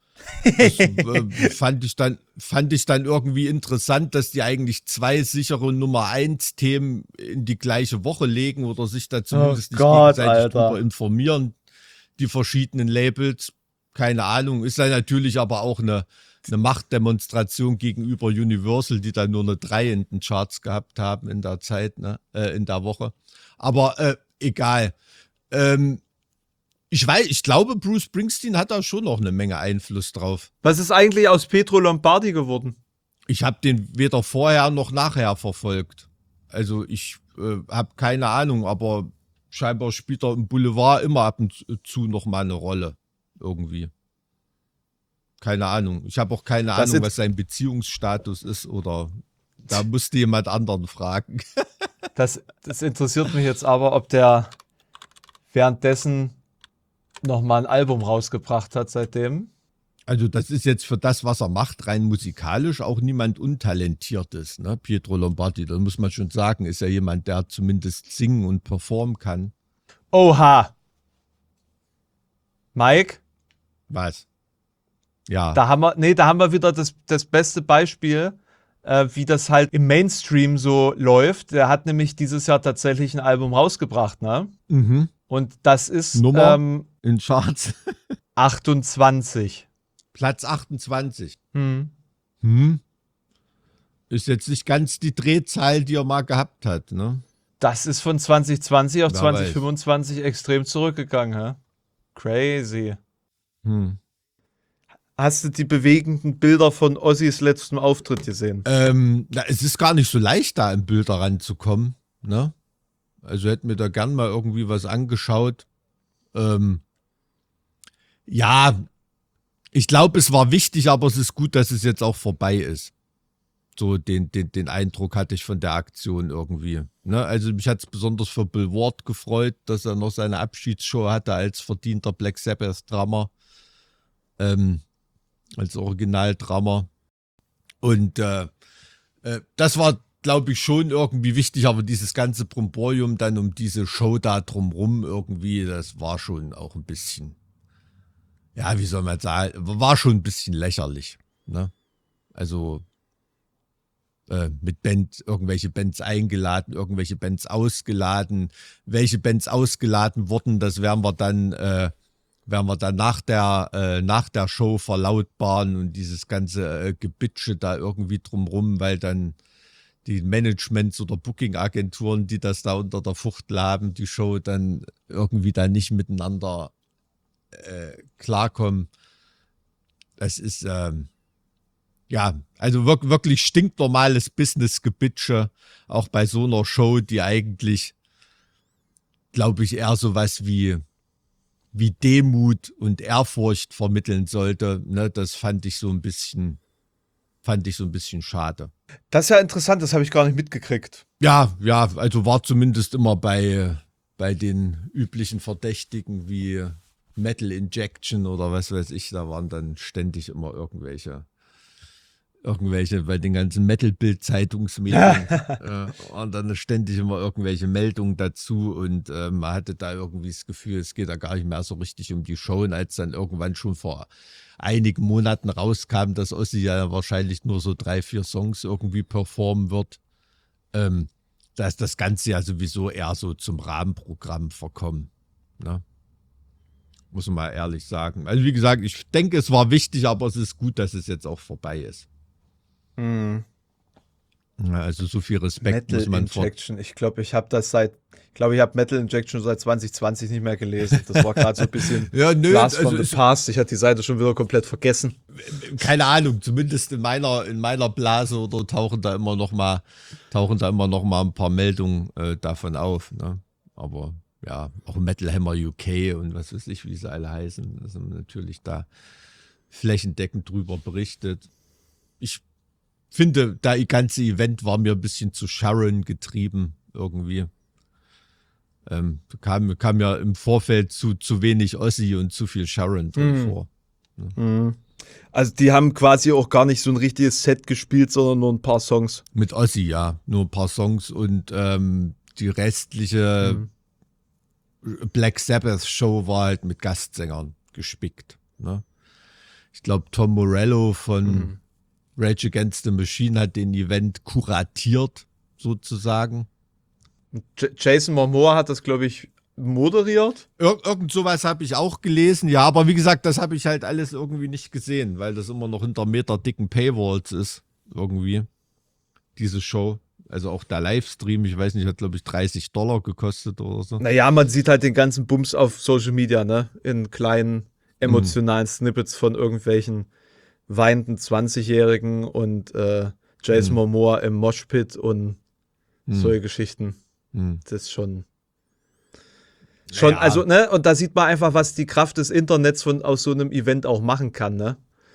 [SPEAKER 1] Das fand ich dann irgendwie interessant, dass die eigentlich 2 sichere Nummer 1 Themen in die gleiche Woche legen oder sich da zumindest nicht gegenseitig drüber informieren, die verschiedenen Labels. Keine Ahnung, ist dann natürlich aber auch eine Machtdemonstration gegenüber Universal, die dann nur eine 3 in den Charts gehabt haben in der Zeit, ne? In der Woche. Aber egal. Ich glaube, Bruce Springsteen hat da schon noch eine Menge Einfluss drauf.
[SPEAKER 3] Was ist eigentlich aus Pietro Lombardi geworden?
[SPEAKER 1] Ich habe den weder vorher noch nachher verfolgt. Also ich habe keine Ahnung, aber scheinbar spielt er im Boulevard immer ab und zu noch mal eine Rolle. Irgendwie. Keine Ahnung. Ich habe auch keine Ahnung, was sein Beziehungsstatus ist oder da musste jemand anderen fragen.
[SPEAKER 3] Das interessiert mich jetzt aber, ob der währenddessen noch mal ein Album rausgebracht hat seitdem.
[SPEAKER 1] Also das ist jetzt für das, was er macht, rein musikalisch auch niemand Untalentiertes, ne? Pietro Lombardi, das muss man schon sagen, ist ja jemand, der zumindest singen und performen kann.
[SPEAKER 3] Oha! Mike?
[SPEAKER 1] Was? Ja.
[SPEAKER 3] Da haben wir wieder das beste Beispiel, wie das halt im Mainstream so läuft. Der hat nämlich dieses Jahr tatsächlich ein Album rausgebracht, ne?
[SPEAKER 1] Mhm.
[SPEAKER 3] Und das ist
[SPEAKER 1] Nummer in Charts.
[SPEAKER 3] 28.
[SPEAKER 1] Platz 28.
[SPEAKER 3] Hm.
[SPEAKER 1] Ist jetzt nicht ganz die Drehzahl, die er mal gehabt hat, ne?
[SPEAKER 3] Das ist von 2020 auf
[SPEAKER 1] Wer
[SPEAKER 3] 2025 extrem zurückgegangen, hä? Crazy. Hast du die bewegenden Bilder von Ozzys letztem Auftritt gesehen?
[SPEAKER 1] Es ist gar nicht so leicht, da an Bilder ranzukommen, ne? Also hätte mir da gern mal irgendwie was angeschaut. Ja, ich glaube, es war wichtig, aber es ist gut, dass es jetzt auch vorbei ist. So den Eindruck hatte ich von der Aktion irgendwie. Ne? Also mich hat es besonders für Bill Ward gefreut, dass er noch seine Abschiedsshow hatte als verdienter Black Sabbath-Drummer. Als Original-Drummer. Und das war, glaube ich, schon irgendwie wichtig, aber dieses ganze Bromborium dann um diese Show da drumrum irgendwie, das war schon auch ein bisschen, ja, wie soll man sagen, war schon ein bisschen lächerlich. Ne? Also mit Band, irgendwelche Bands eingeladen, irgendwelche Bands ausgeladen. Welche Bands ausgeladen wurden, das werden wir dann nach der Show verlautbaren und dieses ganze Gebitsche da irgendwie drumrum, weil dann die Managements oder Booking-Agenturen, die das da unter der Fuchtel haben, die Show dann irgendwie da nicht miteinander klarkommen. Das ist ja, also wirklich stinknormales Business-Gebitsche, auch bei so einer Show, die eigentlich, glaube ich, eher sowas wie Demut und Ehrfurcht vermitteln sollte. Ne, das fand ich so ein bisschen schade.
[SPEAKER 3] Das ist ja interessant, das habe ich gar nicht mitgekriegt.
[SPEAKER 1] Ja, also war zumindest immer bei den üblichen Verdächtigen wie Metal Injection oder was weiß ich, da waren dann ständig immer irgendwelche bei den ganzen Metal-Bild-Zeitungsmedien und dann ständig immer irgendwelche Meldungen dazu und man hatte da irgendwie das Gefühl, es geht da gar nicht mehr so richtig um die Show, und als dann irgendwann schon vor einigen Monaten rauskam, dass Ozzy ja wahrscheinlich nur so 3-4 Songs irgendwie performen wird, da ist das Ganze ja sowieso eher so zum Rahmenprogramm verkommen, ne? Muss man mal ehrlich sagen. Also wie gesagt, ich denke, es war wichtig, aber es ist gut, dass es jetzt auch vorbei ist. Ja, also so viel Respekt
[SPEAKER 3] Metal
[SPEAKER 1] muss man
[SPEAKER 3] Injection. Ich glaube, ich habe Metal Injection seit 2020 nicht mehr gelesen. Das war gerade so ein bisschen Blast from the Past. Ich hatte die Seite schon wieder komplett vergessen.
[SPEAKER 1] Keine Ahnung, zumindest in meiner Blase oder tauchen da immer noch mal ein paar Meldungen davon auf. Ne? Aber ja, auch Metal Hammer UK und was weiß ich, wie sie alle heißen, das haben natürlich da flächendeckend drüber berichtet. Ich finde, das ganze Event war mir ein bisschen zu Sharon getrieben irgendwie. Kam ja im Vorfeld zu wenig Ozzy und zu viel Sharon drin vor.
[SPEAKER 3] Ne? Also die haben quasi auch gar nicht so ein richtiges Set gespielt, sondern nur ein paar Songs.
[SPEAKER 1] Mit Ozzy, ja. Nur ein paar Songs und die restliche Black Sabbath Show war halt mit Gastsängern gespickt. Ne? Ich glaube, Tom Morello von Rage Against the Machine hat den Event kuratiert, sozusagen.
[SPEAKER 3] Jason Momoa hat das, glaube ich, moderiert.
[SPEAKER 1] Irgend sowas habe ich auch gelesen, ja, aber wie gesagt, das habe ich halt alles irgendwie nicht gesehen, weil das immer noch hinter meterdicken Paywalls ist, irgendwie, diese Show. Also auch der Livestream, ich weiß nicht, hat glaube ich $30 gekostet oder so.
[SPEAKER 3] Naja, man sieht halt den ganzen Bums auf Social Media, ne, in kleinen emotionalen Snippets von irgendwelchen weinenden 20-Jährigen und Jason Momoa im Moshpit und solche Geschichten. Das ist schon, naja. Also, ne, und da sieht man einfach, was die Kraft des Internets aus so einem Event auch machen kann, ne?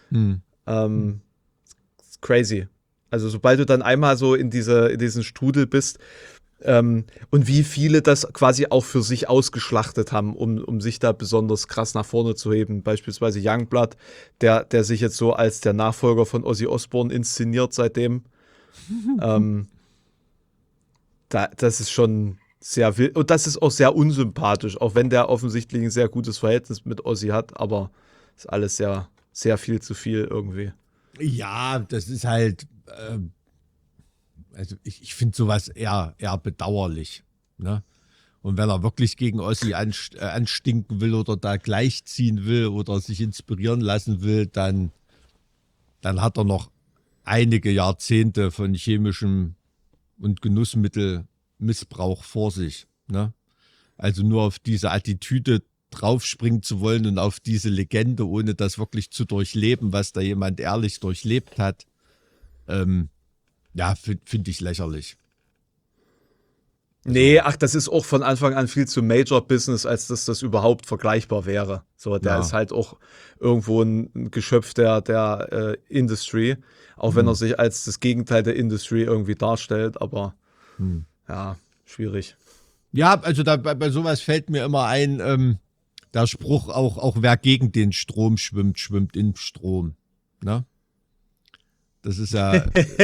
[SPEAKER 3] Crazy. Also, sobald du dann einmal so in diesen Strudel bist, und wie viele das quasi auch für sich ausgeschlachtet haben, um sich da besonders krass nach vorne zu heben. Beispielsweise Youngblood, der sich jetzt so als der Nachfolger von Ozzy Osbourne inszeniert seitdem. Das ist schon sehr wild. Und das ist auch sehr unsympathisch, auch wenn der offensichtlich ein sehr gutes Verhältnis mit Ozzy hat, aber ist alles sehr, sehr viel zu viel irgendwie.
[SPEAKER 1] Ja, das ist halt Also ich finde sowas eher bedauerlich. Ne? Und wenn er wirklich gegen Ossi anstinken will oder da gleichziehen will oder sich inspirieren lassen will, dann hat er noch einige Jahrzehnte von chemischem und Genussmittelmissbrauch vor sich. Ne? Also nur auf diese Attitüde draufspringen zu wollen und auf diese Legende, ohne das wirklich zu durchleben, was da jemand ehrlich durchlebt hat, finde ich lächerlich.
[SPEAKER 3] Nee, das ist auch von Anfang an viel zu Major-Business, als dass das überhaupt vergleichbar wäre. So, der ist halt auch irgendwo ein Geschöpf der Industry, auch wenn er sich als das Gegenteil der Industry irgendwie darstellt, aber ja, schwierig.
[SPEAKER 1] Ja, also bei sowas fällt mir immer ein, der Spruch auch wer gegen den Strom schwimmt, schwimmt im Strom. Ne? Das ist ja,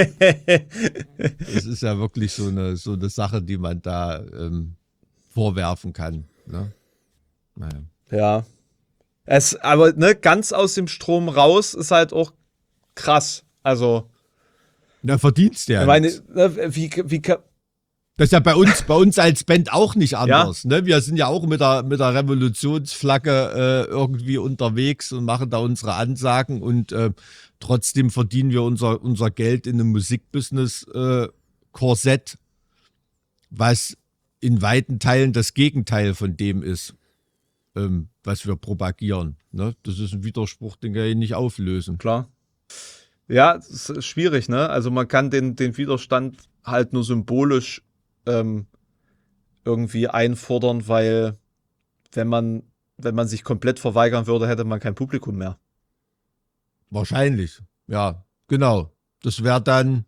[SPEAKER 1] wirklich so eine Sache, die man da vorwerfen kann. Ne? Naja.
[SPEAKER 3] Ja. Aber ganz aus dem Strom raus ist halt auch krass. Also.
[SPEAKER 1] Da verdienst du ja.
[SPEAKER 3] Ich meine,
[SPEAKER 1] wie das ist ja bei uns als Band auch nicht anders. Ja? Ne? Wir sind ja auch mit der Revolutionsflagge irgendwie unterwegs und machen da unsere Ansagen und trotzdem verdienen wir unser Geld in einem Musikbusiness-Korsett, was in weiten Teilen das Gegenteil von dem ist, was wir propagieren. Ne? Das ist ein Widerspruch, den wir nicht auflösen.
[SPEAKER 3] Klar. Ja, es ist schwierig, ne? Also man kann den Widerstand halt nur symbolisch irgendwie einfordern, weil wenn man sich komplett verweigern würde, hätte man kein Publikum mehr.
[SPEAKER 1] Wahrscheinlich, ja, genau. Das wäre dann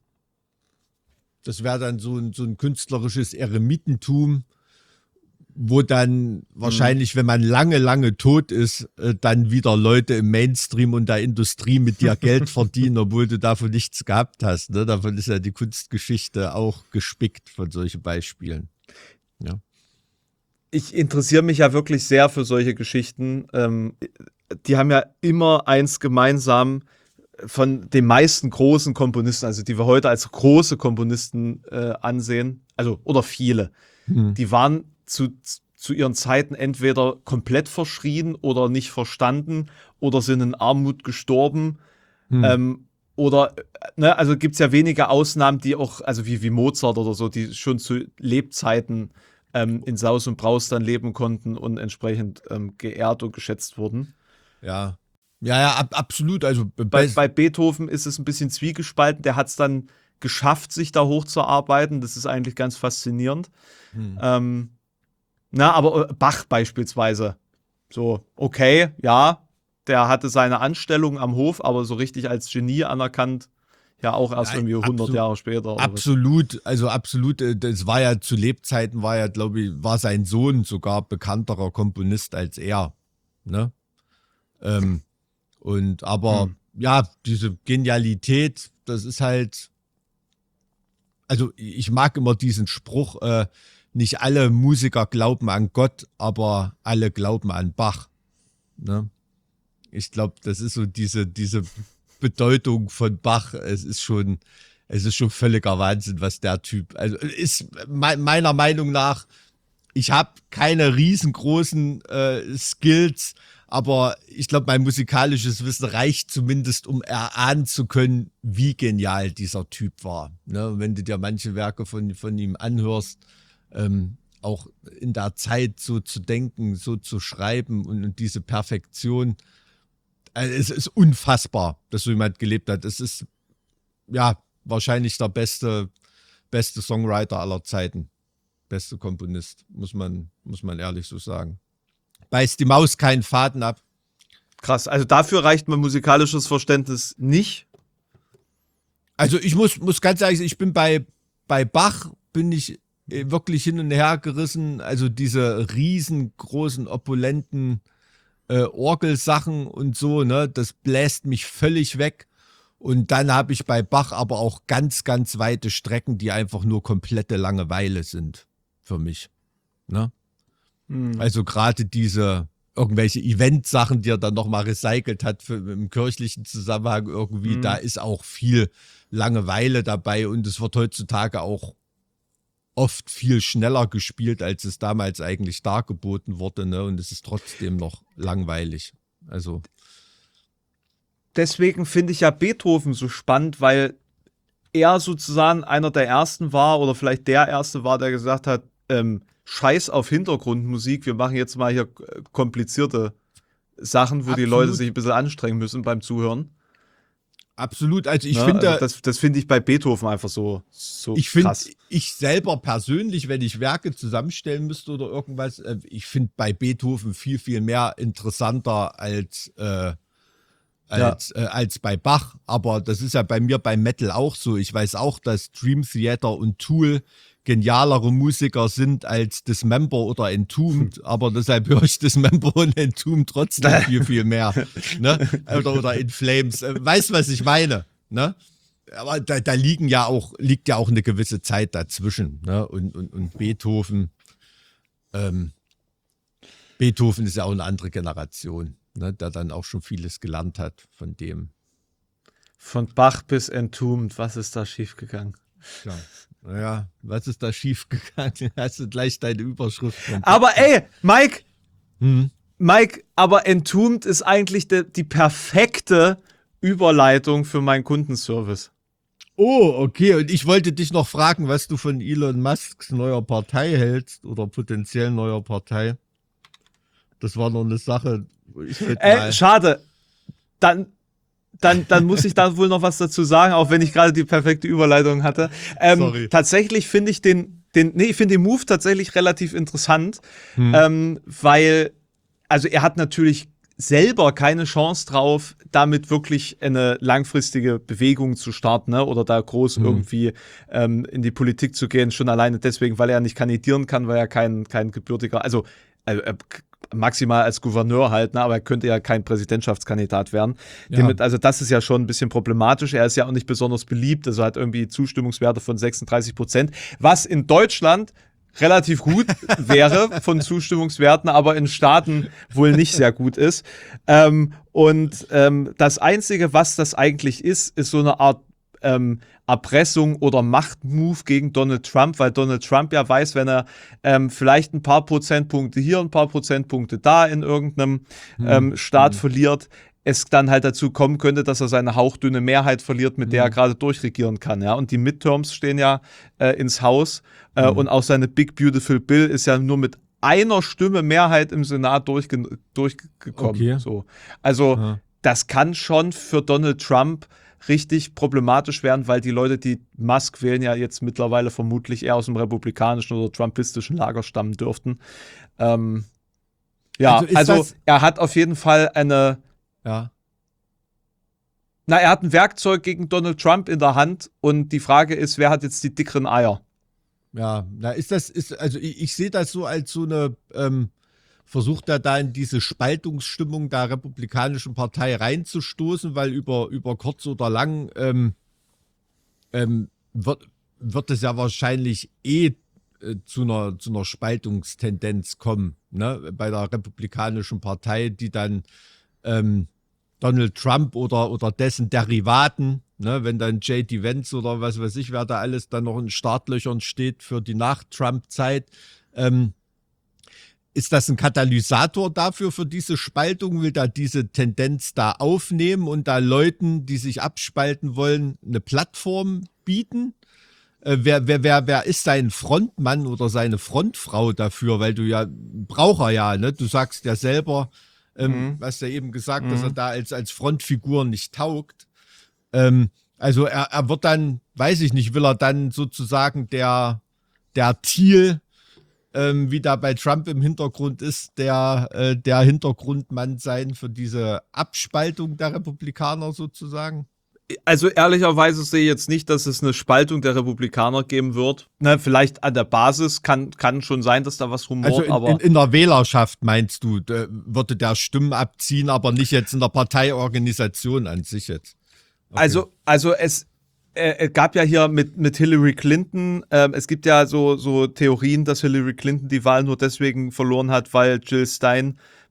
[SPEAKER 1] so ein künstlerisches Eremitentum, wo dann wahrscheinlich, wenn man lange, lange tot ist, dann wieder Leute im Mainstream und der Industrie mit dir Geld verdienen, obwohl du davon nichts gehabt hast. Ne? Davon ist ja die Kunstgeschichte auch gespickt von solchen Beispielen. Ja.
[SPEAKER 3] Ich interessiere mich ja wirklich sehr für solche Geschichten. Die haben ja immer eins gemeinsam von den meisten großen Komponisten, also die wir heute als große Komponisten ansehen, also oder viele, die waren zu ihren Zeiten entweder komplett verschrien oder nicht verstanden oder sind in Armut gestorben. Oder, ne, also gibt es ja wenige Ausnahmen, die auch, also wie Mozart oder so, die schon zu Lebzeiten in Saus und Braus dann leben konnten und entsprechend geehrt und geschätzt wurden.
[SPEAKER 1] Ja, absolut. Also
[SPEAKER 3] bei Beethoven ist es ein bisschen zwiegespalten. Der hat es dann geschafft, sich da hochzuarbeiten. Das ist eigentlich ganz faszinierend. Aber Bach beispielsweise. So, okay, ja, der hatte seine Anstellung am Hof, aber so richtig als Genie anerkannt, ja auch erst irgendwie 100 Jahre später.
[SPEAKER 1] Absolut, das war ja zu Lebzeiten, glaube ich, war sein Sohn sogar bekannterer Komponist als er. Ne? Diese Genialität, das ist halt, also ich mag immer diesen Spruch, nicht alle Musiker glauben an Gott, aber alle glauben an Bach. Ne? Ich glaube, das ist so diese Bedeutung von Bach. Es ist schon völliger Wahnsinn, was der Typ, also ist meiner Meinung nach, ich habe keine riesengroßen Skills, aber ich glaube, mein musikalisches Wissen reicht zumindest, um erahnen zu können, wie genial dieser Typ war. Ne? Wenn du dir manche Werke von ihm anhörst, auch in der Zeit so zu denken, so zu schreiben und diese Perfektion, es ist unfassbar, dass so jemand gelebt hat. Es ist ja wahrscheinlich der beste Songwriter aller Zeiten, beste Komponist, muss man ehrlich so sagen. Beißt die Maus keinen Faden ab.
[SPEAKER 3] Krass, also dafür reicht mein musikalisches Verständnis nicht.
[SPEAKER 1] Also ich muss ganz ehrlich sagen, ich bin bei Bach, bin ich wirklich hin und her gerissen. Also diese riesengroßen, opulenten Orgelsachen und so, ne, das bläst mich völlig weg. Und dann habe ich bei Bach aber auch ganz, ganz weite Strecken, die einfach nur komplette Langeweile sind für mich. Ne? Also gerade diese irgendwelche Event-Sachen, die er dann nochmal recycelt hat im kirchlichen Zusammenhang irgendwie. Da ist auch viel Langeweile dabei und es wird heutzutage auch oft viel schneller gespielt, als es damals eigentlich dargeboten wurde, ne? Und es ist trotzdem noch langweilig. Also
[SPEAKER 3] deswegen finde ich ja Beethoven so spannend, weil er sozusagen einer der Ersten war oder vielleicht der Erste war, der gesagt hat, Scheiß auf Hintergrundmusik, wir machen jetzt mal hier komplizierte Sachen, wo die Leute sich ein bisschen anstrengen müssen beim Zuhören.
[SPEAKER 1] Absolut, also ich finde...
[SPEAKER 3] Also das finde ich bei Beethoven einfach so krass.
[SPEAKER 1] Ich selber persönlich, wenn ich Werke zusammenstellen müsste oder irgendwas, ich finde bei Beethoven viel, viel mehr interessanter als bei Bach. Aber das ist ja bei mir beim Metal auch so. Ich weiß auch, dass Dream Theater und Tool genialere Musiker sind als Dismember oder Entombed, aber deshalb höre ich Dismember und Entombed trotzdem viel, viel mehr. Ne? Oder In Flames. Weißt du, was ich meine? Ne? Aber da liegt ja auch eine gewisse Zeit dazwischen. Ne? Und Beethoven, Beethoven ist ja auch eine andere Generation, ne? Der dann auch schon vieles gelernt hat von dem.
[SPEAKER 3] Von Bach bis Entombed, was ist da schiefgegangen?
[SPEAKER 1] Ja. Naja, was ist da schiefgegangen? Hast du gleich deine Überschrift.
[SPEAKER 3] Aber ey, Mike, aber Entombed ist eigentlich die perfekte Überleitung für meinen Kundenservice.
[SPEAKER 1] Oh, okay. Und ich wollte dich noch fragen, was du von Elon Musks neuer Partei hältst oder potenziell neuer Partei. Das war noch eine Sache.
[SPEAKER 3] Schade. Dann muss ich da wohl noch was dazu sagen, auch wenn ich gerade die perfekte Überleitung hatte.
[SPEAKER 1] Sorry.
[SPEAKER 3] Tatsächlich finde ich ich finde den Move tatsächlich relativ interessant, weil, also er hat natürlich selber keine Chance drauf, damit wirklich eine langfristige Bewegung zu starten, ne? Oder da groß irgendwie in die Politik zu gehen, schon alleine deswegen, weil er nicht kandidieren kann, weil er kein gebürtiger, also maximal als Gouverneur halt, ne, aber er könnte ja kein Präsidentschaftskandidat werden.
[SPEAKER 1] Ja.
[SPEAKER 3] Also das ist ja schon ein bisschen problematisch. Er ist ja auch nicht besonders beliebt, also hat irgendwie Zustimmungswerte von 36%, was in Deutschland relativ gut wäre von Zustimmungswerten, aber in Staaten wohl nicht sehr gut ist. Das Einzige, was das eigentlich ist so eine Art Erpressung oder Machtmove gegen Donald Trump, weil Donald Trump ja weiß, wenn er vielleicht ein paar Prozentpunkte hier, ein paar Prozentpunkte da in irgendeinem Staat verliert, es dann halt dazu kommen könnte, dass er seine hauchdünne Mehrheit verliert, mit der er gerade durchregieren kann. Ja? Und die Midterms stehen ja ins Haus und auch seine Big Beautiful Bill ist ja nur mit einer Stimme Mehrheit im Senat durchgekommen.
[SPEAKER 1] Okay.
[SPEAKER 3] So. Also das kann schon für Donald Trump richtig problematisch werden, weil die Leute, die Musk wählen, ja jetzt mittlerweile vermutlich eher aus dem republikanischen oder trumpistischen Lager stammen dürften. Also er hat auf jeden Fall er hat ein Werkzeug gegen Donald Trump in der Hand und die Frage ist, wer hat jetzt die dickeren Eier?
[SPEAKER 1] Ja, also ich sehe das so als so eine, versucht er da in diese Spaltungsstimmung der Republikanischen Partei reinzustoßen, weil über kurz oder lang wird es ja wahrscheinlich zu einer Spaltungstendenz kommen, ne? Bei der Republikanischen Partei, die dann Donald Trump oder dessen Derivaten, ne, wenn dann J.D. Vance oder was weiß ich, wer da alles dann noch in Startlöchern steht für die Nach-Trump-Zeit, ist das ein Katalysator dafür, für diese Spaltung? Will da diese Tendenz da aufnehmen und da Leuten, die sich abspalten wollen, eine Plattform bieten? Wer ist sein Frontmann oder seine Frontfrau dafür? Weil du ja, braucht er ja, ne? Du sagst ja selber, hast ja eben gesagt, dass er da als Frontfigur nicht taugt. Also er wird dann, weiß ich nicht, will er dann sozusagen der Thiel, wie da bei Trump im Hintergrund ist, der Hintergrundmann sein für diese Abspaltung der Republikaner sozusagen?
[SPEAKER 3] Also ehrlicherweise sehe ich jetzt nicht, dass es eine Spaltung der Republikaner geben wird. Ne, vielleicht an der Basis kann schon sein, dass da was rumort,
[SPEAKER 1] also
[SPEAKER 3] aber
[SPEAKER 1] in der Wählerschaft meinst du, würde der Stimmen abziehen, aber nicht jetzt in der Parteiorganisation an sich jetzt. Okay.
[SPEAKER 3] Also es gab ja hier mit Hillary Clinton, es gibt ja so Theorien, dass Hillary Clinton die Wahl nur deswegen verloren hat, weil Jill Stein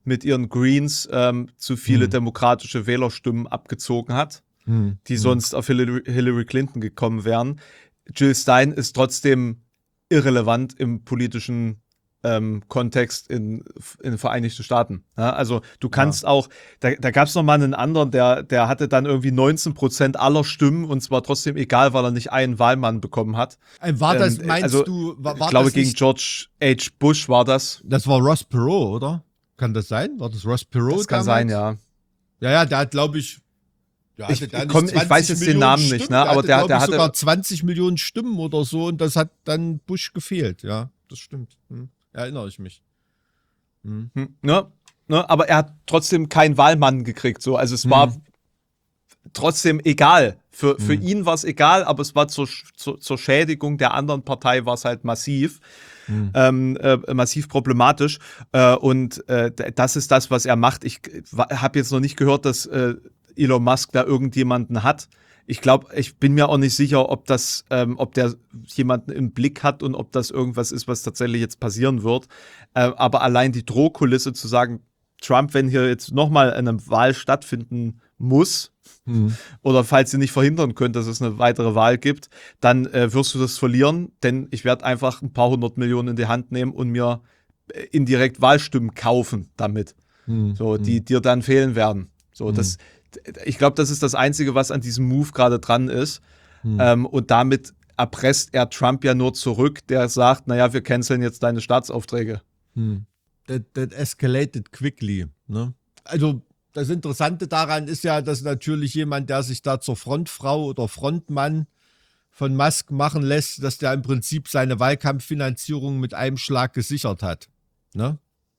[SPEAKER 3] mit ihren Greens zu viele demokratische Wählerstimmen abgezogen hat, die sonst auf Hillary Clinton gekommen wären. Jill Stein ist trotzdem irrelevant im politischen Kontext in den Vereinigten Staaten. Ja, also du kannst auch, da gab es noch mal einen anderen, der hatte dann irgendwie 19% aller Stimmen und zwar trotzdem egal, weil er nicht einen Wahlmann bekommen hat.
[SPEAKER 1] War das, meinst du,
[SPEAKER 3] ich glaube, gegen George H. Bush war das.
[SPEAKER 1] Das war Ross Perot, oder? Kann das sein? War das Ross Perot?
[SPEAKER 3] Das kann sein, ja.
[SPEAKER 1] Ja, der hat, glaube ich,
[SPEAKER 3] ich weiß jetzt den Namen nicht, ne? Aber der hatte
[SPEAKER 1] sogar 20 Millionen Stimmen oder so und das hat dann Bush gefehlt. Ja, das stimmt. Erinnere ich mich.
[SPEAKER 3] Ne? Aber er hat trotzdem keinen Wahlmann gekriegt. So. Also es war trotzdem egal. Für ihn war es egal, aber es war zur Schädigung der anderen Partei war es halt massiv. Massiv problematisch. Und das ist das, was er macht. Ich habe jetzt noch nicht gehört, dass Elon Musk da irgendjemanden hat. Ich glaube, ich bin mir auch nicht sicher, ob der jemanden im Blick hat und ob das irgendwas ist, was tatsächlich jetzt passieren wird. Aber allein die Drohkulisse zu sagen, Trump, wenn hier jetzt nochmal eine Wahl stattfinden muss, oder falls ihr nicht verhindern könnt, dass es eine weitere Wahl gibt, dann wirst du das verlieren, denn ich werde einfach ein paar 100 Millionen in die Hand nehmen und mir indirekt Wahlstimmen kaufen damit, die dir dann fehlen werden. So, ich glaube, das ist das Einzige, was an diesem Move gerade dran ist. Und damit erpresst er Trump ja nur zurück, der sagt, naja, wir canceln jetzt deine Staatsaufträge.
[SPEAKER 1] That escalated quickly. Ne? Also das Interessante daran ist ja, dass natürlich jemand, der sich da zur Frontfrau oder Frontmann von Musk machen lässt, dass der im Prinzip seine Wahlkampffinanzierung mit einem Schlag gesichert hat. Ne?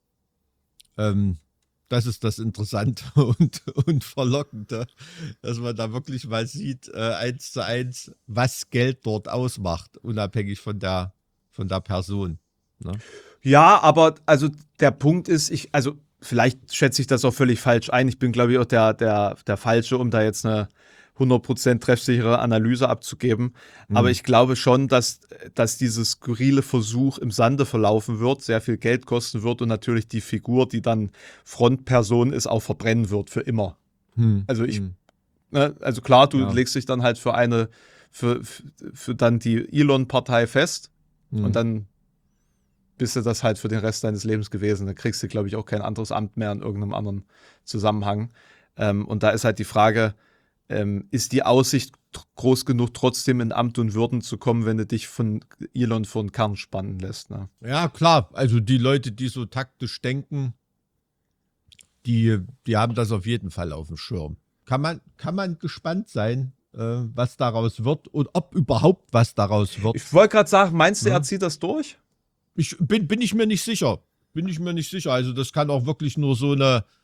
[SPEAKER 1] Das ist das Interessante und Verlockende, dass man da wirklich mal sieht, 1:1, was Geld dort ausmacht, unabhängig von der Person. Ne?
[SPEAKER 3] Ja, aber also der Punkt ist, vielleicht schätze ich das auch völlig falsch ein. Ich bin, glaube ich, auch der Falsche, um da jetzt eine 100% treffsichere Analyse abzugeben. Aber ich glaube schon, dass dieses skurrile Versuch im Sande verlaufen wird, sehr viel Geld kosten wird und natürlich die Figur, die dann Frontperson ist, auch verbrennen wird für immer. Also also klar, du legst dich dann halt für dann die Elon-Partei fest und dann bist du das halt für den Rest deines Lebens gewesen. Dann kriegst du, glaube ich, auch kein anderes Amt mehr in irgendeinem anderen Zusammenhang. Und da ist halt die Frage, ist die Aussicht groß genug, trotzdem in Amt und Würden zu kommen, wenn du dich von Elon vor den Karren spannen lässt? Ne?
[SPEAKER 1] Ja, klar. Also die Leute, die so taktisch denken, die haben das auf jeden Fall auf dem Schirm. Kann man gespannt sein, was daraus wird und ob überhaupt was daraus wird.
[SPEAKER 3] Ich wollte gerade sagen, meinst du, er zieht das durch?
[SPEAKER 1] Bin ich mir nicht sicher. Also das kann auch wirklich nur so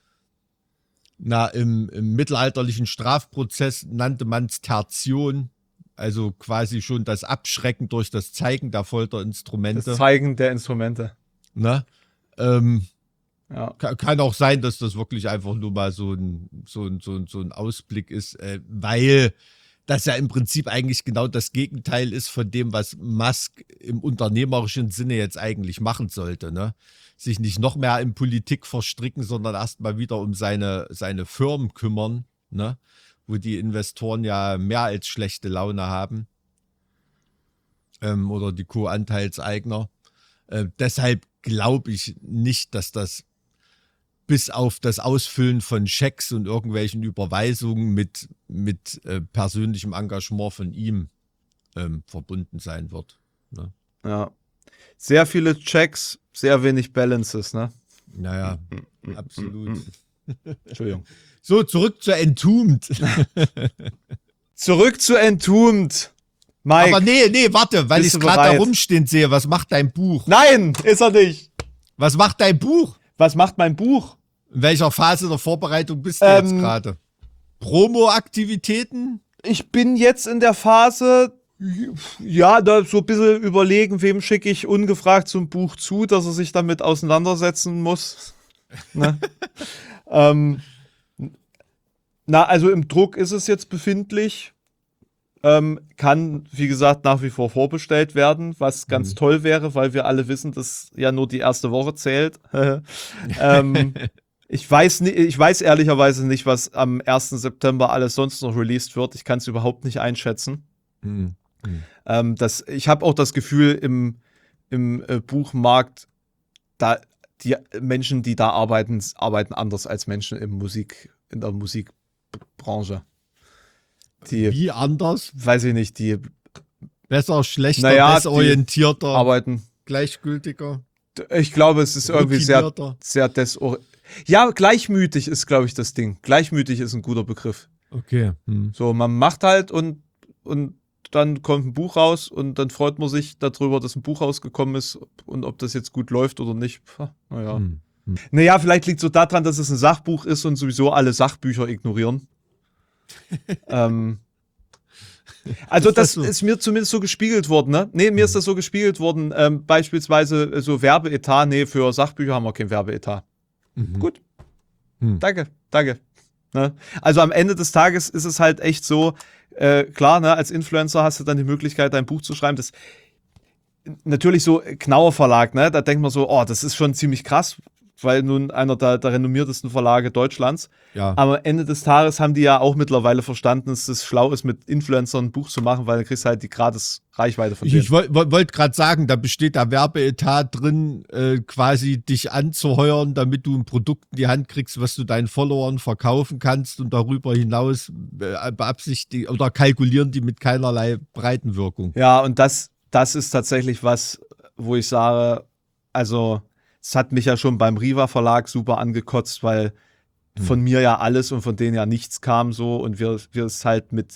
[SPEAKER 1] im mittelalterlichen Strafprozess nannte man es Tertion, also quasi schon das Abschrecken durch das Zeigen der Folterinstrumente.
[SPEAKER 3] Das Zeigen der Instrumente.
[SPEAKER 1] Ne? Kann auch sein, dass das wirklich einfach nur mal so ein Ausblick ist, weil das ja im Prinzip eigentlich genau das Gegenteil ist von dem, was Musk im unternehmerischen Sinne jetzt eigentlich machen sollte. Ne? Sich nicht noch mehr in Politik verstricken, sondern erstmal wieder um seine Firmen kümmern, ne? Wo die Investoren ja mehr als schlechte Laune haben. Oder die Co-Anteilseigner. Deshalb glaube ich nicht, dass das bis auf das Ausfüllen von Schecks und irgendwelchen Überweisungen mit persönlichem Engagement von ihm verbunden sein wird. Ne?
[SPEAKER 3] Ja. Sehr viele Checks, sehr wenig Balances, ne?
[SPEAKER 1] Naja, absolut.
[SPEAKER 3] Entschuldigung.
[SPEAKER 1] So, zurück zu Entombed.
[SPEAKER 3] Zurück zu Entombed. Mike.
[SPEAKER 1] Aber nee, warte, weil ich es gerade da rumstehen sehe. Was macht dein Buch?
[SPEAKER 3] Nein, ist er nicht.
[SPEAKER 1] Was macht dein Buch?
[SPEAKER 3] Was macht mein Buch?
[SPEAKER 1] In welcher Phase der Vorbereitung bist du jetzt gerade? Promo-Aktivitäten?
[SPEAKER 3] Ich bin jetzt in der Phase, ja, da so ein bisschen überlegen, wem schicke ich ungefragt so ein Buch zu, dass er sich damit auseinandersetzen muss. Ne? Also im Druck ist es jetzt befindlich. Kann, wie gesagt, nach wie vor vorbestellt werden, was ganz toll wäre, weil wir alle wissen, dass ja nur die erste Woche zählt. Ich weiß ehrlicherweise nicht, was am 1. September alles sonst noch released wird. Ich kann es überhaupt nicht einschätzen. Ich habe auch das Gefühl, im Buchmarkt, da die Menschen, die da arbeiten anders als Menschen in der Musikbranche.
[SPEAKER 1] Wie anders?
[SPEAKER 3] Weiß ich nicht, die
[SPEAKER 1] besser, schlechter, desorientierter,
[SPEAKER 3] arbeiten.
[SPEAKER 1] Gleichgültiger.
[SPEAKER 3] Ich glaube, es ist irgendwie sehr Ja, gleichmütig ist, glaube ich, das Ding. Gleichmütig ist ein guter Begriff.
[SPEAKER 1] Okay.
[SPEAKER 3] So, man macht halt und dann kommt ein Buch raus und dann freut man sich darüber, dass ein Buch rausgekommen ist und ob das jetzt gut läuft oder nicht. Naja. Naja, vielleicht liegt es so daran, dass es ein Sachbuch ist und sowieso alle Sachbücher ignorieren. Also das ist mir zumindest so gespiegelt worden, ne? Nee, mir ist das so gespiegelt worden, beispielsweise so Werbeetat, nee, für Sachbücher haben wir kein Werbeetat. Gut. Danke. Ne? Also am Ende des Tages ist es halt echt so, klar, ne, als Influencer hast du dann die Möglichkeit, dein Buch zu schreiben. Das natürlich so Knauer Verlag, ne? Da denkt man so, oh, das ist schon ziemlich krass, weil nun einer der renommiertesten Verlage Deutschlands.
[SPEAKER 1] Ja.
[SPEAKER 3] Aber am Ende des Tages haben die ja auch mittlerweile verstanden, dass es schlau ist, mit Influencern ein Buch zu machen, weil du kriegst halt die gratis Reichweite von denen.
[SPEAKER 1] Ich wollte gerade sagen, da besteht der Werbeetat drin, quasi dich anzuheuern, damit du ein Produkt in die Hand kriegst, was du deinen Followern verkaufen kannst und darüber hinaus beabsichtigen oder kalkulieren die mit keinerlei Breitenwirkung.
[SPEAKER 3] Ja, und das ist tatsächlich was, wo ich sage, also es hat mich ja schon beim Riva Verlag super angekotzt, weil von mir ja alles und von denen ja nichts kam so und wir es halt mit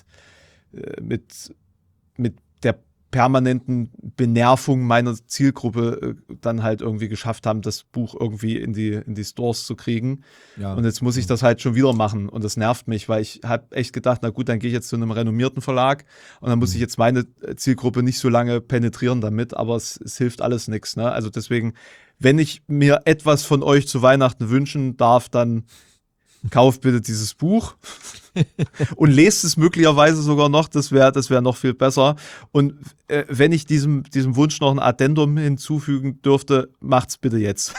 [SPEAKER 3] der permanenten Benervung meiner Zielgruppe dann halt irgendwie geschafft haben, das Buch irgendwie in die Stores zu kriegen. Ja. Und jetzt muss ich das halt schon wieder machen und das nervt mich, weil ich habe echt gedacht, na gut, dann gehe ich jetzt zu einem renommierten Verlag und dann muss ich jetzt meine Zielgruppe nicht so lange penetrieren damit, aber es hilft alles nichts. Ne? Also deswegen, wenn ich mir etwas von euch zu Weihnachten wünschen darf, dann kauft bitte dieses Buch und lest es möglicherweise sogar noch, das wär noch viel besser. Und wenn ich diesem Wunsch noch ein Addendum hinzufügen dürfte, macht's bitte jetzt.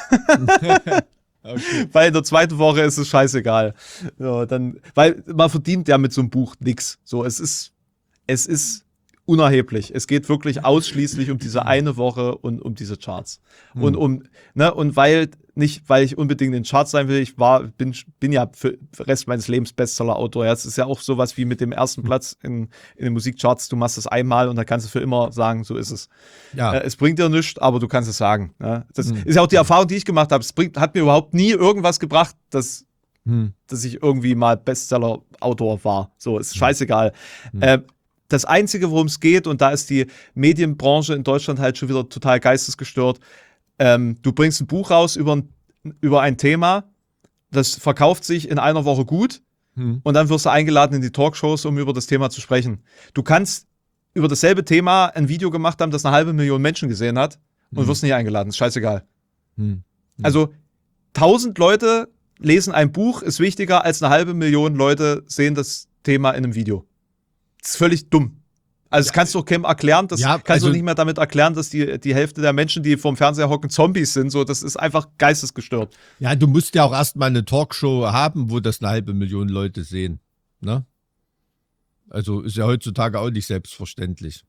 [SPEAKER 3] Okay. Weil in der zweiten Woche ist es scheißegal. Ja, weil man verdient ja mit so einem Buch nichts. So, es ist unerheblich. Es geht wirklich ausschließlich um diese eine Woche und um diese Charts. Und und weil ich unbedingt in den Charts sein will, bin ja für den Rest meines Lebens Bestseller-Autor. Ja, es ist ja auch sowas wie mit dem ersten Platz in den Musikcharts. Du machst das einmal und dann kannst du für immer sagen, so ist es. Ja. Es bringt dir nichts, aber du kannst es sagen. Ja? Das ist ja auch die Erfahrung, die ich gemacht habe. Hat mir überhaupt nie irgendwas gebracht, dass ich irgendwie mal Bestseller-Autor war. So, ist scheißegal. Das Einzige, worum es geht, und da ist die Medienbranche in Deutschland halt schon wieder total geistesgestört, du bringst ein Buch raus über ein Thema, das verkauft sich in einer Woche gut und dann wirst du eingeladen in die Talkshows, um über das Thema zu sprechen. Du kannst über dasselbe Thema ein Video gemacht haben, das 500.000 Menschen gesehen hat und wirst nicht eingeladen, ist scheißegal. Also 1000 Leute lesen ein Buch, ist wichtiger als 500.000 Leute sehen das Thema in einem Video. Das ist völlig dumm. Also das kannst du doch keinem erklären, kannst du nicht mehr damit erklären, dass die Hälfte der Menschen, die vorm Fernseher hocken, Zombies sind. So, das ist einfach geistesgestört.
[SPEAKER 1] Ja, du musst ja auch erstmal eine Talkshow haben, wo das 500.000 Leute sehen. Ne? Also ist ja heutzutage auch nicht selbstverständlich.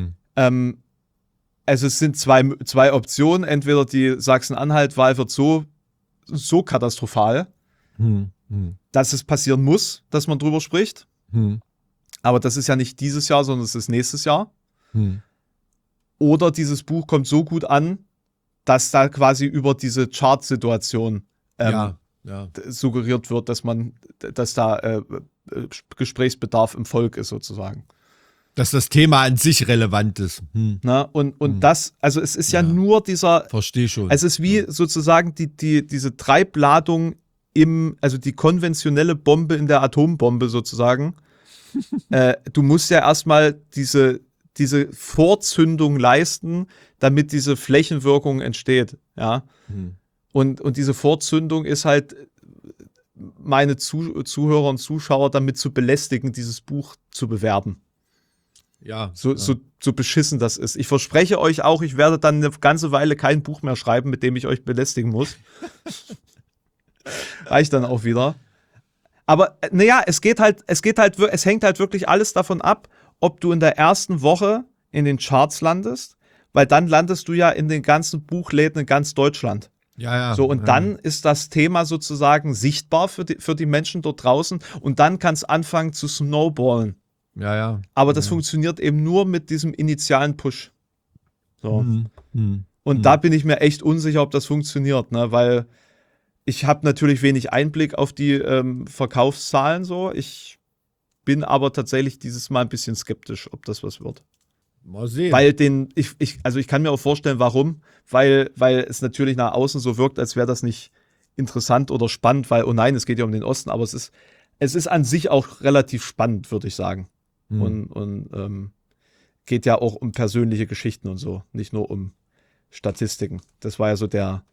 [SPEAKER 3] Also es sind zwei Optionen. Entweder die Sachsen-Anhalt-Wahl wird so katastrophal, dass es passieren muss, dass man drüber spricht. Aber das ist ja nicht dieses Jahr, sondern es ist nächstes Jahr. Oder dieses Buch kommt so gut an, dass da quasi über diese Chart-Situation suggeriert wird, dass da Gesprächsbedarf im Volk ist sozusagen.
[SPEAKER 1] Dass das Thema an sich relevant ist.
[SPEAKER 3] Na, und das, also es ist ja nur dieser. Verstehe schon. Es ist wie sozusagen diese Treibladung also die konventionelle Bombe in der Atombombe sozusagen. Du musst ja erstmal diese Vorzündung leisten, damit diese Flächenwirkung entsteht. Ja? Und diese Vorzündung ist halt, meine Zuhörer und Zuschauer damit zu belästigen, dieses Buch zu bewerben.
[SPEAKER 1] Ja.
[SPEAKER 3] So beschissen das ist. Ich verspreche euch auch, ich werde dann eine ganze Weile kein Buch mehr schreiben, mit dem ich euch belästigen muss. Reicht dann auch wieder. Aber naja, es hängt halt wirklich alles davon ab, ob du in der ersten Woche in den Charts landest, weil dann landest du ja in den ganzen Buchläden in ganz Deutschland.
[SPEAKER 1] Ja.
[SPEAKER 3] So, und dann ist das Thema sozusagen sichtbar für die Menschen dort draußen und dann kann es anfangen zu snowballen.
[SPEAKER 1] Ja.
[SPEAKER 3] Aber das funktioniert eben nur mit diesem initialen Push. So. Und da bin ich mir echt unsicher, ob das funktioniert, ne? Weil ich habe natürlich wenig Einblick auf die Verkaufszahlen so. Ich bin aber tatsächlich dieses Mal ein bisschen skeptisch, ob das was wird.
[SPEAKER 1] Mal sehen.
[SPEAKER 3] Weil ich kann mir auch vorstellen, warum. Weil es natürlich nach außen so wirkt, als wäre das nicht interessant oder spannend, weil, oh nein, es geht ja um den Osten, aber es ist an sich auch relativ spannend, würde ich sagen. Und geht ja auch um persönliche Geschichten und so, nicht nur um Statistiken. Das war ja so der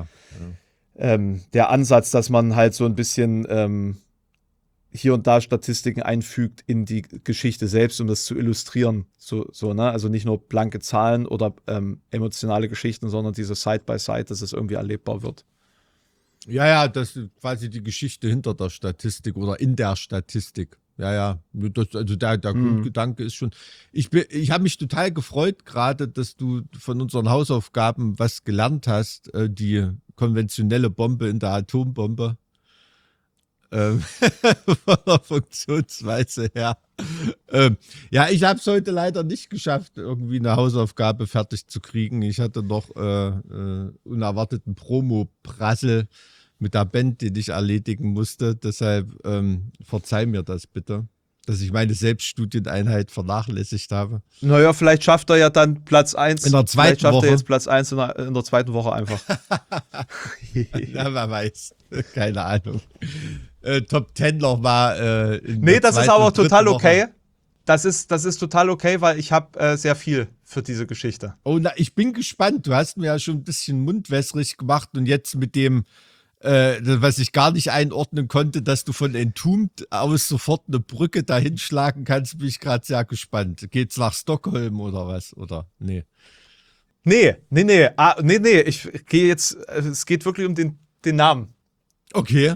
[SPEAKER 3] Ansatz, dass man halt so ein bisschen hier und da Statistiken einfügt in die Geschichte selbst, um das zu illustrieren. So, ne? Also nicht nur blanke Zahlen oder emotionale Geschichten, sondern diese Side-by-Side, dass es irgendwie erlebbar wird.
[SPEAKER 1] Ja, das ist quasi die Geschichte hinter der Statistik oder in der Statistik. Ja. Also der Grundgedanke ist schon. Ich habe mich total gefreut gerade, dass du von unseren Hausaufgaben was gelernt hast, die konventionelle Bombe in der Atombombe. Von der Funktionsweise her. Ja, ich habe es heute leider nicht geschafft, irgendwie eine Hausaufgabe fertig zu kriegen. Ich hatte noch unerwarteten Promo-Prassel mit der Band, den ich erledigen musste. Deshalb verzeih mir das bitte, dass ich meine Selbststudieneinheit vernachlässigt habe.
[SPEAKER 3] Naja, vielleicht schafft er ja dann Platz 1.
[SPEAKER 1] In der zweiten Woche.
[SPEAKER 3] Vielleicht schafft er jetzt Platz 1 in der zweiten Woche einfach.
[SPEAKER 1] Ja, wer weiß. Keine Ahnung. Top 10 noch mal.
[SPEAKER 3] Nee, das ist aber total okay. Das ist total okay, weil ich habe sehr viel für diese Geschichte.
[SPEAKER 1] Oh, na, ich bin gespannt. Du hast mir ja schon ein bisschen mundwässrig gemacht und jetzt mit dem, was ich gar nicht einordnen konnte, dass du von Entombed aus sofort eine Brücke dahin schlagen kannst, bin ich gerade sehr gespannt. Geht's nach Stockholm oder was? Oder? Nee.
[SPEAKER 3] Nee. Ich gehe jetzt, es geht wirklich um den Namen.
[SPEAKER 1] Okay.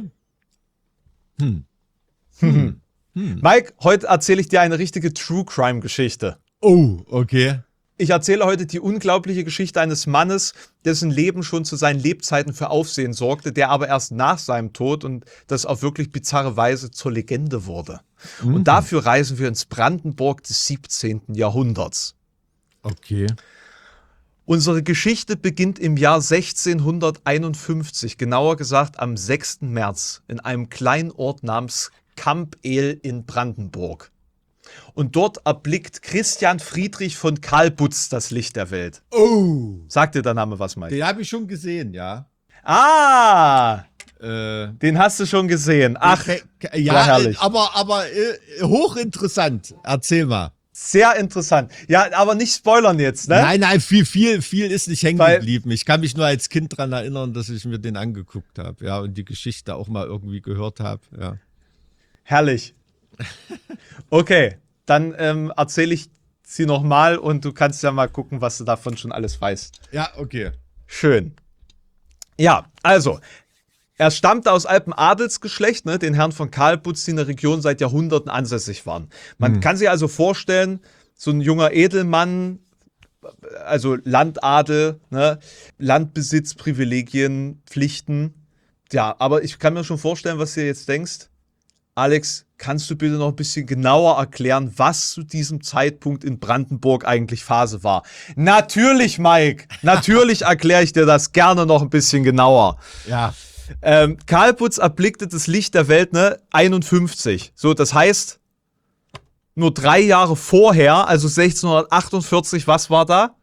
[SPEAKER 3] Mike, heute erzähle ich dir eine richtige True-Crime-Geschichte.
[SPEAKER 1] Oh, okay.
[SPEAKER 3] Ich erzähle heute die unglaubliche Geschichte eines Mannes, dessen Leben schon zu seinen Lebzeiten für Aufsehen sorgte, der aber erst nach seinem Tod und das auf wirklich bizarre Weise zur Legende wurde. Und dafür reisen wir ins Brandenburg des 17. Jahrhunderts.
[SPEAKER 1] Okay.
[SPEAKER 3] Unsere Geschichte beginnt im Jahr 1651, genauer gesagt am 6. März, in einem kleinen Ort namens Kamp-El in Brandenburg. Und dort erblickt Christian Friedrich von Kalbutz das Licht der Welt.
[SPEAKER 1] Oh.
[SPEAKER 3] Sagt dir der Name was, Mike?
[SPEAKER 1] Den habe ich schon gesehen, ja.
[SPEAKER 3] Ah! Den hast du schon gesehen. Ach,
[SPEAKER 1] ja,
[SPEAKER 3] herrlich.
[SPEAKER 1] aber hochinteressant. Erzähl mal.
[SPEAKER 3] Sehr interessant. Ja, aber nicht spoilern jetzt, ne?
[SPEAKER 1] Nein, viel ist nicht hängen geblieben. Ich kann mich nur als Kind daran erinnern, dass ich mir den angeguckt habe, ja, und die Geschichte auch mal irgendwie gehört habe, ja.
[SPEAKER 3] Herrlich. Okay, dann erzähle ich sie nochmal und du kannst ja mal gucken, was du davon schon alles weißt.
[SPEAKER 1] Ja, okay.
[SPEAKER 3] Schön. Ja, also, er stammte aus Alpenadelsgeschlecht, ne, den Herren von Kalbutz, die in der Region seit Jahrhunderten ansässig waren. Man kann sich also vorstellen, so ein junger Edelmann, also Landadel, ne, Landbesitz, Privilegien, Pflichten. Ja, aber ich kann mir schon vorstellen, was du jetzt denkst. Alex, kannst du bitte noch ein bisschen genauer erklären, was zu diesem Zeitpunkt in Brandenburg eigentlich Phase war? Natürlich, Mike. Natürlich erkläre ich dir das gerne noch ein bisschen genauer.
[SPEAKER 1] Ja.
[SPEAKER 3] Kalbutz erblickte das Licht der Welt, ne, 51. So, das heißt, nur 3 Jahre vorher, also 1648, was war da?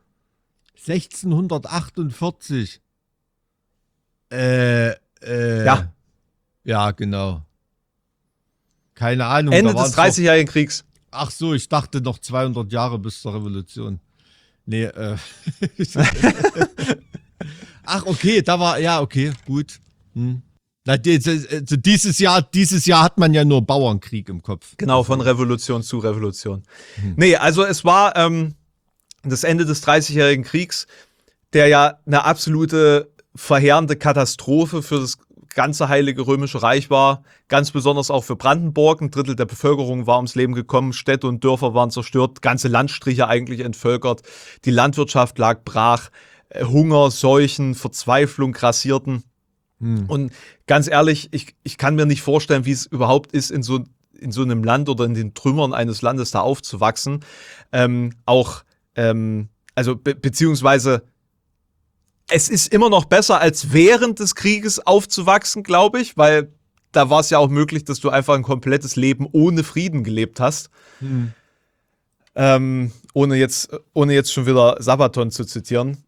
[SPEAKER 1] 1648.
[SPEAKER 3] Ja.
[SPEAKER 1] Ja, genau. Keine Ahnung.
[SPEAKER 3] Ende des 30-jährigen Kriegs.
[SPEAKER 1] Ach so, ich dachte noch 200 Jahre bis zur Revolution. Nee, Ach, okay, da war, ja, okay, gut. Dieses Jahr hat man ja nur Bauernkrieg im Kopf.
[SPEAKER 3] Genau, von Revolution zu Revolution. Nee, also es war das Ende des 30-jährigen Kriegs, der ja eine absolute verheerende Katastrophe für das ganze Heilige Römische Reich war, ganz besonders auch für Brandenburg. 1/3 der Bevölkerung war ums Leben gekommen, Städte und Dörfer waren zerstört, ganze Landstriche eigentlich entvölkert, die Landwirtschaft lag brach, Hunger, Seuchen, Verzweiflung grassierten. Und ganz ehrlich, ich kann mir nicht vorstellen, wie es überhaupt ist, in so einem Land oder in den Trümmern eines Landes da aufzuwachsen. Beziehungsweise es ist immer noch besser, als während des Krieges aufzuwachsen, glaube ich, weil da war es ja auch möglich, dass du einfach ein komplettes Leben ohne Frieden gelebt hast. Ohne jetzt schon wieder Sabaton zu zitieren.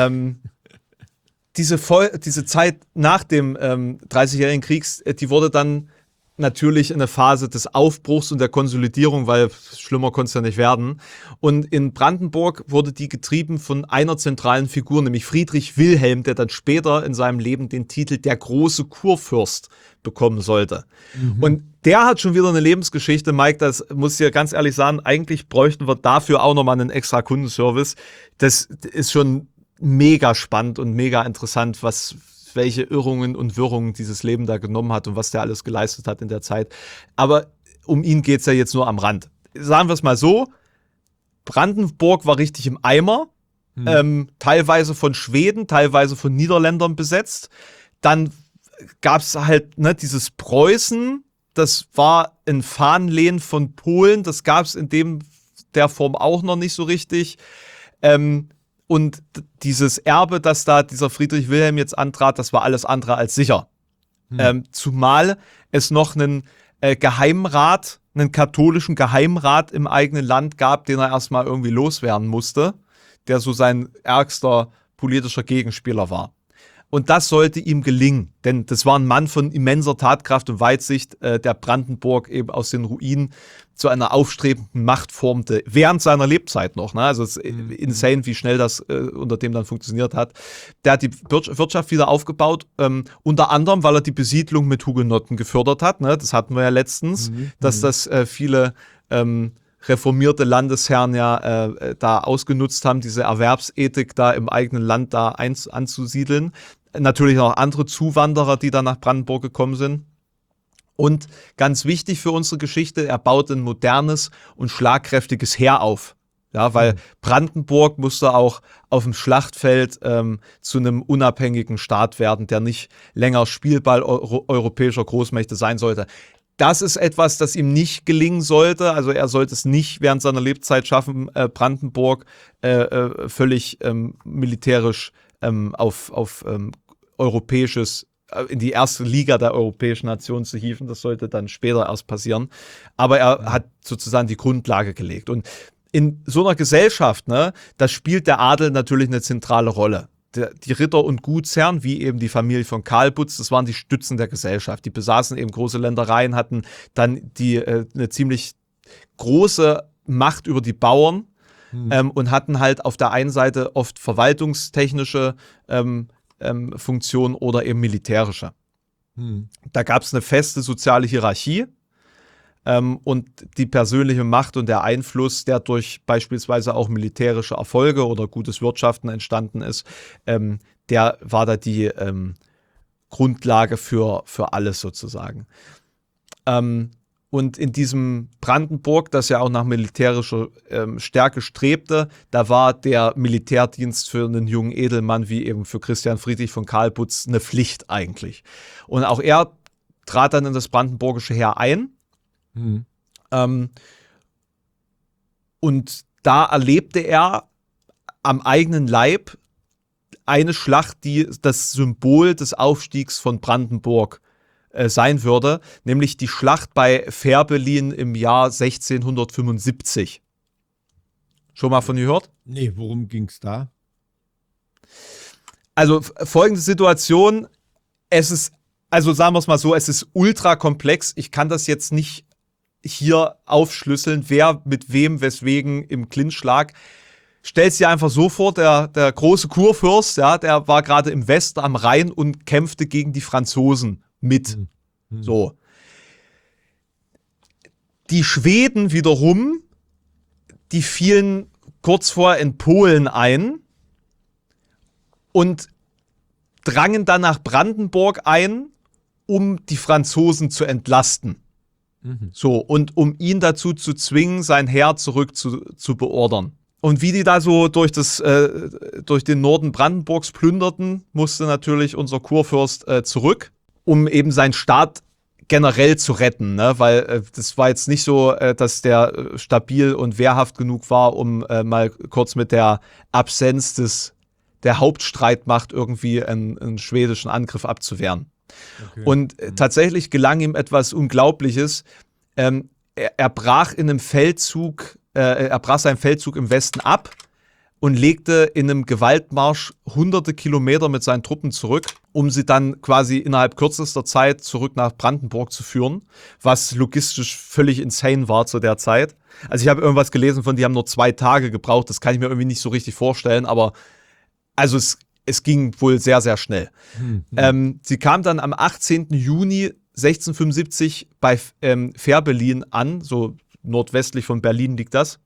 [SPEAKER 3] Diese Zeit nach dem 30-jährigen Krieg, die wurde dann natürlich eine Phase des Aufbruchs und der Konsolidierung, weil schlimmer konnte es ja nicht werden. Und in Brandenburg wurde die getrieben von einer zentralen Figur, nämlich Friedrich Wilhelm, der dann später in seinem Leben den Titel der große Kurfürst bekommen sollte. Und der hat schon wieder eine Lebensgeschichte, Mike, das muss ich dir ganz ehrlich sagen, eigentlich bräuchten wir dafür auch nochmal einen extra Kundenservice. Das ist schon mega spannend und mega interessant, welche Irrungen und Wirrungen dieses Leben da genommen hat und was der alles geleistet hat in der Zeit. Aber um ihn geht es ja jetzt nur am Rand. Sagen wir es mal so, Brandenburg war richtig im Eimer, teilweise von Schweden, teilweise von Niederländern besetzt. Dann gab es halt dieses Preußen, das war ein Fahnenlehen von Polen, das gab es in der Form auch noch nicht so richtig. Und dieses Erbe, das da dieser Friedrich Wilhelm jetzt antrat, das war alles andere als sicher. Zumal es noch einen Geheimrat, einen katholischen Geheimrat im eigenen Land gab, den er erstmal irgendwie loswerden musste, der so sein ärgster politischer Gegenspieler war. Und das sollte ihm gelingen, denn das war ein Mann von immenser Tatkraft und Weitsicht, der Brandenburg eben aus den Ruinen zu einer aufstrebenden Macht formte, während seiner Lebzeit noch. Ne? Also es ist insane, wie schnell das unter dem dann funktioniert hat. Der hat die Wirtschaft wieder aufgebaut, unter anderem, weil er die Besiedlung mit Hugenotten gefördert hat. Ne? Das hatten wir ja letztens, dass das viele reformierte Landesherren ja da ausgenutzt haben, diese Erwerbsethik da im eigenen Land da anzusiedeln. Natürlich auch andere Zuwanderer, die da nach Brandenburg gekommen sind. Und ganz wichtig für unsere Geschichte, er baut ein modernes und schlagkräftiges Heer auf. Ja, weil Brandenburg musste auch auf dem Schlachtfeld zu einem unabhängigen Staat werden, der nicht länger Spielball europäischer Großmächte sein sollte. Das ist etwas, das ihm nicht gelingen sollte. Also er sollte es nicht während seiner Lebzeit schaffen, Brandenburg völlig militärisch auf europäisches, in die erste Liga der europäischen Nationen zu hieven. Das sollte dann später erst passieren. Aber er hat sozusagen die Grundlage gelegt. Und in so einer Gesellschaft, ne, da spielt der Adel natürlich eine zentrale Rolle. Die Ritter und Gutsherren, wie eben die Familie von Karlbutz, das waren die Stützen der Gesellschaft. Die besaßen eben große Ländereien, hatten dann eine ziemlich große Macht über die Bauern und hatten halt auf der einen Seite oft verwaltungstechnische Funktionen oder eben militärische. Da gab es eine feste soziale Hierarchie. Und die persönliche Macht und der Einfluss, der durch beispielsweise auch militärische Erfolge oder gutes Wirtschaften entstanden ist, der war da die Grundlage für alles sozusagen. Und in diesem Brandenburg, das ja auch nach militärischer Stärke strebte, da war der Militärdienst für einen jungen Edelmann wie eben für Christian Friedrich von Karlbutz eine Pflicht eigentlich. Und auch er trat dann in das brandenburgische Heer ein. Und da erlebte er am eigenen Leib eine Schlacht, die das Symbol des Aufstiegs von Brandenburg sein würde, nämlich die Schlacht bei Fehrbellin im Jahr 1675. Schon mal von gehört?
[SPEAKER 1] Nee, worum ging's da?
[SPEAKER 3] Also folgende Situation, sagen wir es mal so, es ist ultra komplex. Ich kann das jetzt nicht hier aufschlüsseln, wer mit wem, weswegen im Clinch lag. Stell's dir einfach so vor, der große Kurfürst, ja, der war gerade im Westen am Rhein und kämpfte gegen die Franzosen mit. So. Die Schweden wiederum, die fielen kurz vorher in Polen ein und drangen dann nach Brandenburg ein um die Franzosen zu entlasten. So, und um ihn dazu zu zwingen, sein Heer zurück zu beordern. Und wie die da so durch den Norden Brandenburgs plünderten, musste natürlich unser Kurfürst zurück, um eben seinen Staat generell zu retten, ne? Weil das war jetzt nicht so, dass der stabil und wehrhaft genug war, um mal kurz mit der Absenz der Hauptstreitmacht irgendwie einen schwedischen Angriff abzuwehren. Okay. Und tatsächlich gelang ihm etwas Unglaubliches. Er brach seinen Feldzug im Westen ab und legte in einem Gewaltmarsch hunderte Kilometer mit seinen Truppen zurück, um sie dann quasi innerhalb kürzester Zeit zurück nach Brandenburg zu führen, was logistisch völlig insane war zu der Zeit. Also ich habe irgendwas gelesen von, die haben nur 2 Tage gebraucht, das kann ich mir irgendwie nicht so richtig vorstellen, aber also es ging wohl sehr, sehr schnell. Sie kam dann am 18. Juni 1675 bei Fehrbellin an, so nordwestlich von Berlin liegt das.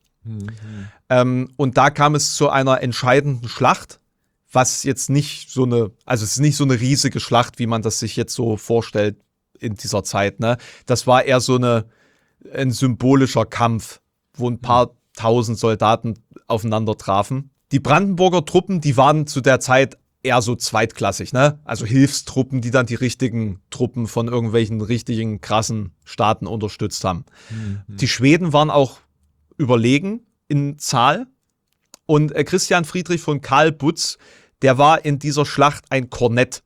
[SPEAKER 3] Und da kam es zu einer entscheidenden Schlacht, was jetzt nicht so es ist nicht so eine riesige Schlacht, wie man das sich jetzt so vorstellt in dieser Zeit, ne? Das war eher so ein symbolischer Kampf, wo ein paar tausend Soldaten aufeinander trafen. Die Brandenburger Truppen, die waren zu der Zeit eher so zweitklassig, ne? Also Hilfstruppen, die dann die richtigen Truppen von irgendwelchen richtigen krassen Staaten unterstützt haben. Die Schweden waren auch überlegen in Zahl. Und Christian Friedrich von Karl Butz, der war in dieser Schlacht ein Kornett.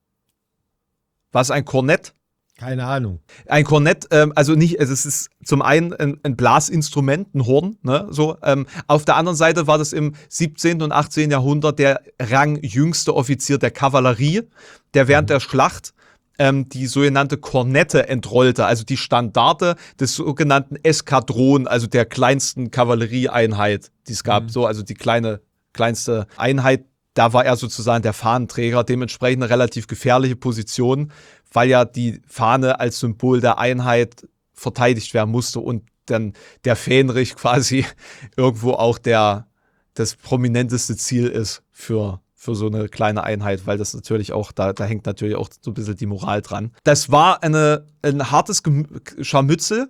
[SPEAKER 3] Was ist ein Kornett?
[SPEAKER 1] Keine Ahnung.
[SPEAKER 3] Ein Kornett, also es ist zum einen ein Blasinstrument, ein Horn, ne, so. Auf der anderen Seite war das im 17. und 18. Jahrhundert der rangjüngste Offizier der Kavallerie, der während der Schlacht die sogenannte Kornette entrollte, also die Standarte des sogenannten Eskadron, also der kleinsten Kavallerieeinheit, die es gab, so, also die kleinste Einheit. Da war er sozusagen der Fahnenträger, dementsprechend eine relativ gefährliche Position, weil ja die Fahne als Symbol der Einheit verteidigt werden musste und dann der Fähnrich quasi irgendwo auch das prominenteste Ziel ist für so eine kleine Einheit, weil das natürlich auch, da hängt natürlich auch so ein bisschen die Moral dran. Das war ein hartes Scharmützel,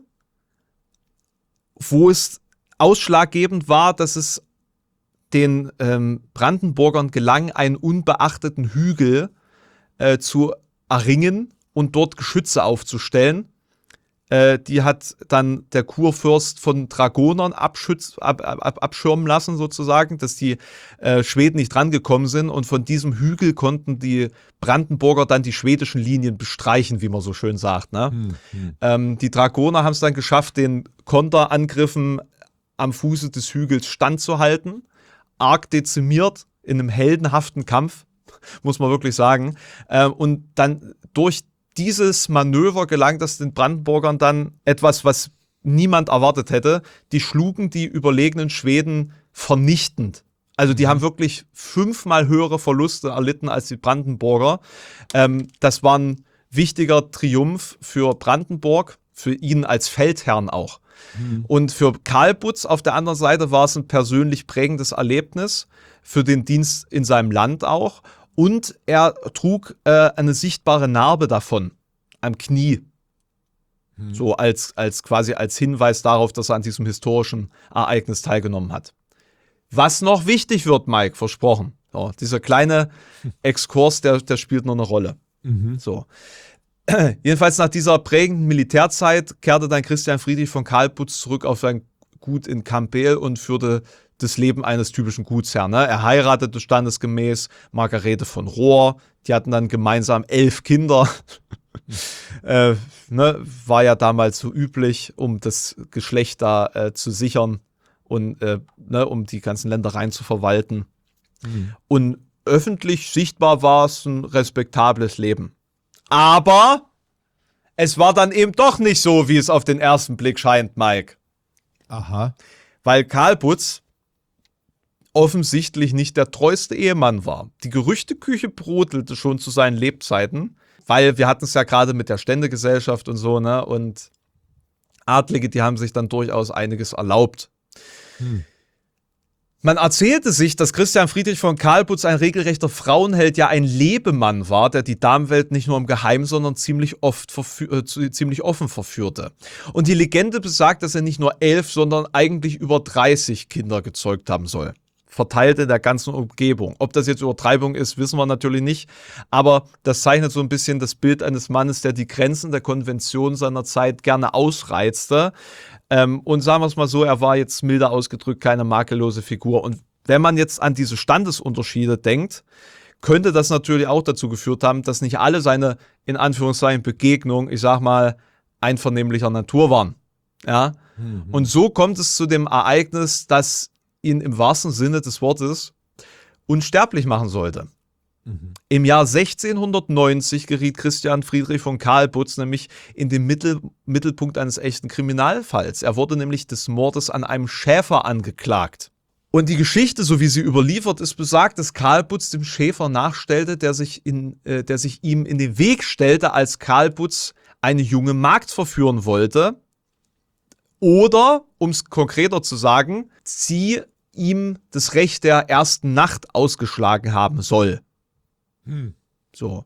[SPEAKER 3] wo es ausschlaggebend war, dass es den Brandenburgern gelang, einen unbeachteten Hügel zu erringen und dort Geschütze aufzustellen. Die hat dann der Kurfürst von Dragonern abschirmen lassen sozusagen, dass die Schweden nicht drangekommen sind, und von diesem Hügel konnten die Brandenburger dann die schwedischen Linien bestreichen, wie man so schön sagt, ne? Die Dragoner haben es dann geschafft, den Konterangriffen am Fuße des Hügels standzuhalten, arg dezimiert in einem heldenhaften Kampf, muss man wirklich sagen, und dann durch dieses Manöver gelang das den Brandenburgern dann etwas, was niemand erwartet hätte. Die schlugen die überlegenen Schweden vernichtend. Also die haben wirklich 5-mal höhere Verluste erlitten als die Brandenburger. Das war ein wichtiger Triumph für Brandenburg, für ihn als Feldherrn auch. Und für Karl Butz auf der anderen Seite war es ein persönlich prägendes Erlebnis, für den Dienst in seinem Land auch. Und er trug eine sichtbare Narbe davon am Knie. So als Hinweis darauf, dass er an diesem historischen Ereignis teilgenommen hat. Was noch wichtig wird, Mike, versprochen. So, dieser kleine Exkurs, der spielt noch eine Rolle. So. Jedenfalls nach dieser prägenden Militärzeit kehrte dann Christian Friedrich von Karl Butz zurück auf sein Gut in Campbell und führte das Leben eines typischen Gutsherrn. Ne? Er heiratete standesgemäß Margarete von Rohr. Die hatten dann gemeinsam 11 Kinder. War ja damals so üblich, um das Geschlecht da zu sichern und um die ganzen Ländereien zu verwalten. Und öffentlich sichtbar war es ein respektables Leben. Aber es war dann eben doch nicht so, wie es auf den ersten Blick scheint, Mike.
[SPEAKER 1] Aha.
[SPEAKER 3] Weil Karl Butz offensichtlich nicht der treueste Ehemann war. Die Gerüchteküche brodelte schon zu seinen Lebzeiten, weil wir hatten es ja gerade mit der Ständegesellschaft und so, ne? Und Adlige, die haben sich dann durchaus einiges erlaubt. Man erzählte sich, dass Christian Friedrich von Kalbutz ein regelrechter Frauenheld, ja ein Lebemann war, der die Damenwelt nicht nur im Geheimen, sondern ziemlich offen verführte. Und die Legende besagt, dass er nicht nur 11, sondern eigentlich über 30 Kinder gezeugt haben soll. Verteilt in der ganzen Umgebung. Ob das jetzt Übertreibung ist, wissen wir natürlich nicht. Aber das zeichnet so ein bisschen das Bild eines Mannes, der die Grenzen der Konvention seiner Zeit gerne ausreizte. Und sagen wir es mal so, er war jetzt milder ausgedrückt keine makellose Figur. Und wenn man jetzt an diese Standesunterschiede denkt, könnte das natürlich auch dazu geführt haben, dass nicht alle seine, in Anführungszeichen, Begegnungen, ich sag mal, einvernehmlicher Natur waren. Ja? Und so kommt es zu dem Ereignis, das ihn im wahrsten Sinne des Wortes unsterblich machen sollte. Im Jahr 1690 geriet Christian Friedrich von Kalbutz nämlich in den Mittelpunkt eines echten Kriminalfalls. Er wurde nämlich des Mordes an einem Schäfer angeklagt. Und die Geschichte, so wie sie überliefert ist, besagt, dass Kalbutz dem Schäfer nachstellte, der sich ihm in den Weg stellte, als Kalbutz eine junge Magd verführen wollte. Oder, um es konkreter zu sagen, sie ihm das Recht der ersten Nacht ausgeschlagen haben soll. So.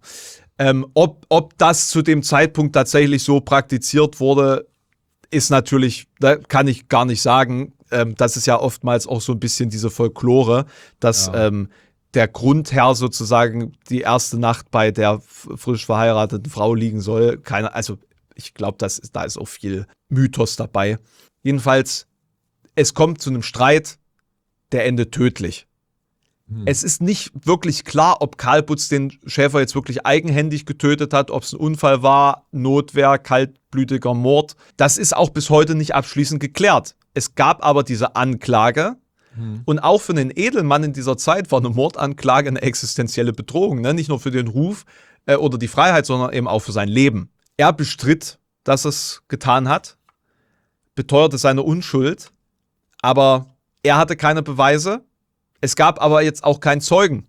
[SPEAKER 3] Ob das zu dem Zeitpunkt tatsächlich so praktiziert wurde, ist natürlich, da kann ich gar nicht sagen. Das ist ja oftmals auch so ein bisschen diese Folklore, dass der Grundherr sozusagen die erste Nacht bei der frisch verheirateten Frau liegen soll. Also ich glaube, da ist auch viel Mythos dabei. Jedenfalls, es kommt zu einem Streit, der endet tödlich. Es ist nicht wirklich klar, ob Kalbutz den Schäfer jetzt wirklich eigenhändig getötet hat, ob es ein Unfall war, Notwehr, kaltblütiger Mord. Das ist auch bis heute nicht abschließend geklärt. Es gab aber diese Anklage und auch für einen Edelmann in dieser Zeit war eine Mordanklage eine existenzielle Bedrohung. Ne? Nicht nur für den Ruf oder die Freiheit, sondern eben auch für sein Leben. Er bestritt, dass er es getan hat, beteuerte seine Unschuld, aber er hatte keine Beweise. Es gab aber jetzt auch keinen Zeugen.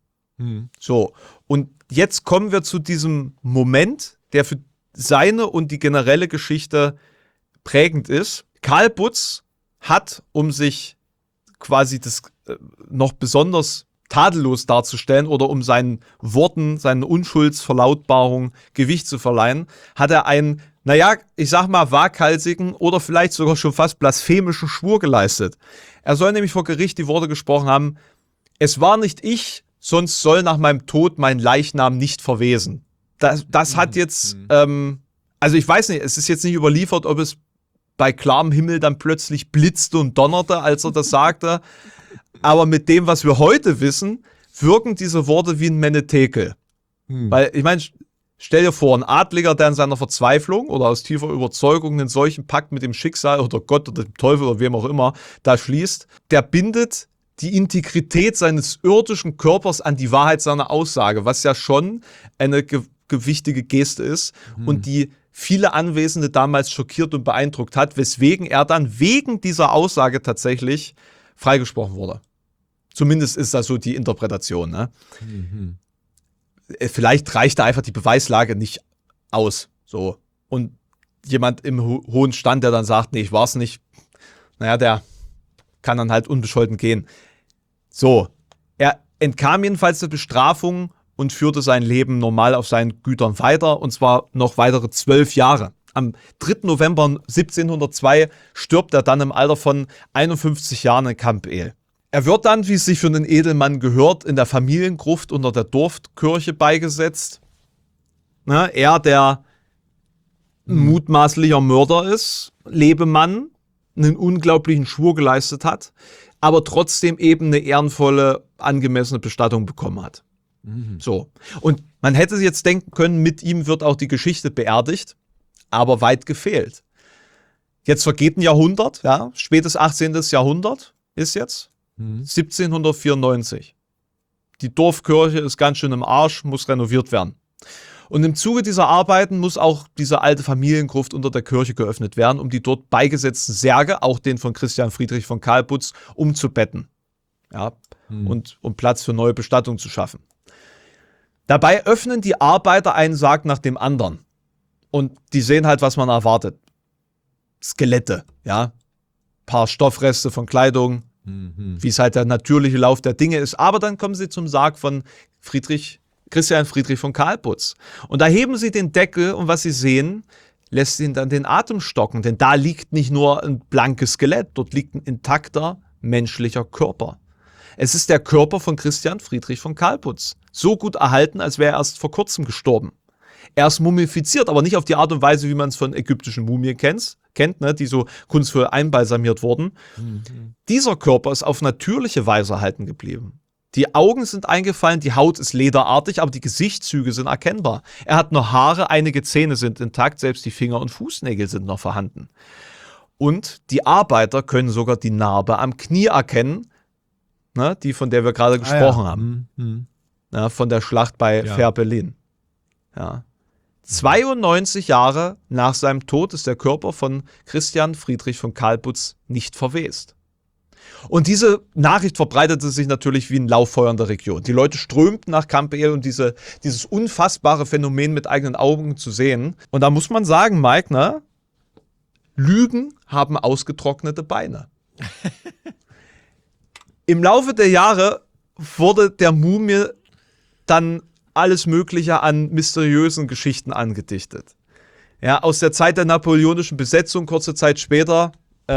[SPEAKER 3] So, und jetzt kommen wir zu diesem Moment, der für seine und die generelle Geschichte prägend ist. Kalbutz hat, um sich quasi das noch besonders tadellos darzustellen oder um seinen Worten, seinen Unschuldsverlautbarungen Gewicht zu verleihen, hat er einen, ich sag mal, waghalsigen oder vielleicht sogar schon fast blasphemischen Schwur geleistet. Er soll nämlich vor Gericht die Worte gesprochen haben: Es war nicht ich, sonst soll nach meinem Tod mein Leichnam nicht verwesen. Das hat jetzt, also ich weiß nicht, es ist jetzt nicht überliefert, ob es bei klarem Himmel dann plötzlich blitzte und donnerte, als er das sagte. Aber mit dem, was wir heute wissen, wirken diese Worte wie ein Menetekel. Weil, ich meine, stell dir vor, ein Adliger, der in seiner Verzweiflung oder aus tiefer Überzeugung einen solchen Pakt mit dem Schicksal oder Gott oder dem Teufel oder wem auch immer da schließt, der bindet die Integrität seines irdischen Körpers an die Wahrheit seiner Aussage, was ja schon eine gewichtige Geste ist und die viele Anwesende damals schockiert und beeindruckt hat, weswegen er dann wegen dieser Aussage tatsächlich freigesprochen wurde. Zumindest ist das so die Interpretation. Ne? Vielleicht reicht da einfach die Beweislage nicht aus. So. Und jemand im hohen Stand, der dann sagt, nee, ich war's nicht, der kann dann halt unbescholten gehen. So. Er entkam jedenfalls der Bestrafung und führte sein Leben normal auf seinen Gütern weiter, und zwar noch weitere 12 Jahre. Am 3. November 1702 stirbt er dann im Alter von 51 Jahren in Camp-El. Er wird dann, wie es sich für einen Edelmann gehört, in der Familiengruft unter der Dorfkirche beigesetzt. Er, der ein mutmaßlicher Mörder ist, Lebemann, einen unglaublichen Schwur geleistet hat, aber trotzdem eben eine ehrenvolle, angemessene Bestattung bekommen hat. So. Und man hätte jetzt denken können, mit ihm wird auch die Geschichte beerdigt, aber weit gefehlt. Jetzt vergeht ein Jahrhundert, spätes 18. Jahrhundert ist jetzt 1794. Die Dorfkirche ist ganz schön im Arsch, muss renoviert werden. Und im Zuge dieser Arbeiten muss auch diese alte Familiengruft unter der Kirche geöffnet werden, um die dort beigesetzten Särge, auch den von Christian Friedrich von Kalbutz, umzubetten. Und um Platz für neue Bestattungen zu schaffen. Dabei öffnen die Arbeiter einen Sarg nach dem anderen. Und die sehen halt, was man erwartet. Skelette, paar Stoffreste von Kleidung, Wie es halt der natürliche Lauf der Dinge ist. Aber dann kommen sie zum Sarg von Christian Friedrich von Kalbutz. Und da heben sie den Deckel und was sie sehen, lässt ihnen dann den Atem stocken. Denn da liegt nicht nur ein blankes Skelett, dort liegt ein intakter menschlicher Körper. Es ist der Körper von Christian Friedrich von Kalbutz. So gut erhalten, als wäre er erst vor kurzem gestorben. Er ist mumifiziert, aber nicht auf die Art und Weise, wie man es von ägyptischen Mumien kennt, ne, die so kunstvoll einbalsamiert wurden. Dieser Körper ist auf natürliche Weise erhalten geblieben. Die Augen sind eingefallen, die Haut ist lederartig, aber die Gesichtszüge sind erkennbar. Er hat noch Haare, einige Zähne sind intakt, selbst die Finger und Fußnägel sind noch vorhanden. Und die Arbeiter können sogar die Narbe am Knie erkennen, ne, die, von der wir gerade gesprochen haben. Ja, von der Schlacht bei Fehrbellin. Ja. 92 Jahre nach seinem Tod ist der Körper von Christian Friedrich von Kalbutz nicht verwest. Und diese Nachricht verbreitete sich natürlich wie ein Lauffeuer in der Region. Die Leute strömten nach Camp El, um dieses unfassbare Phänomen mit eigenen Augen zu sehen. Und da muss man sagen, Mike, ne? Lügen haben ausgetrocknete Beine. Im Laufe der Jahre wurde der Mumie dann alles Mögliche an mysteriösen Geschichten angedichtet. Ja, aus der Zeit der napoleonischen Besetzung, kurze Zeit später,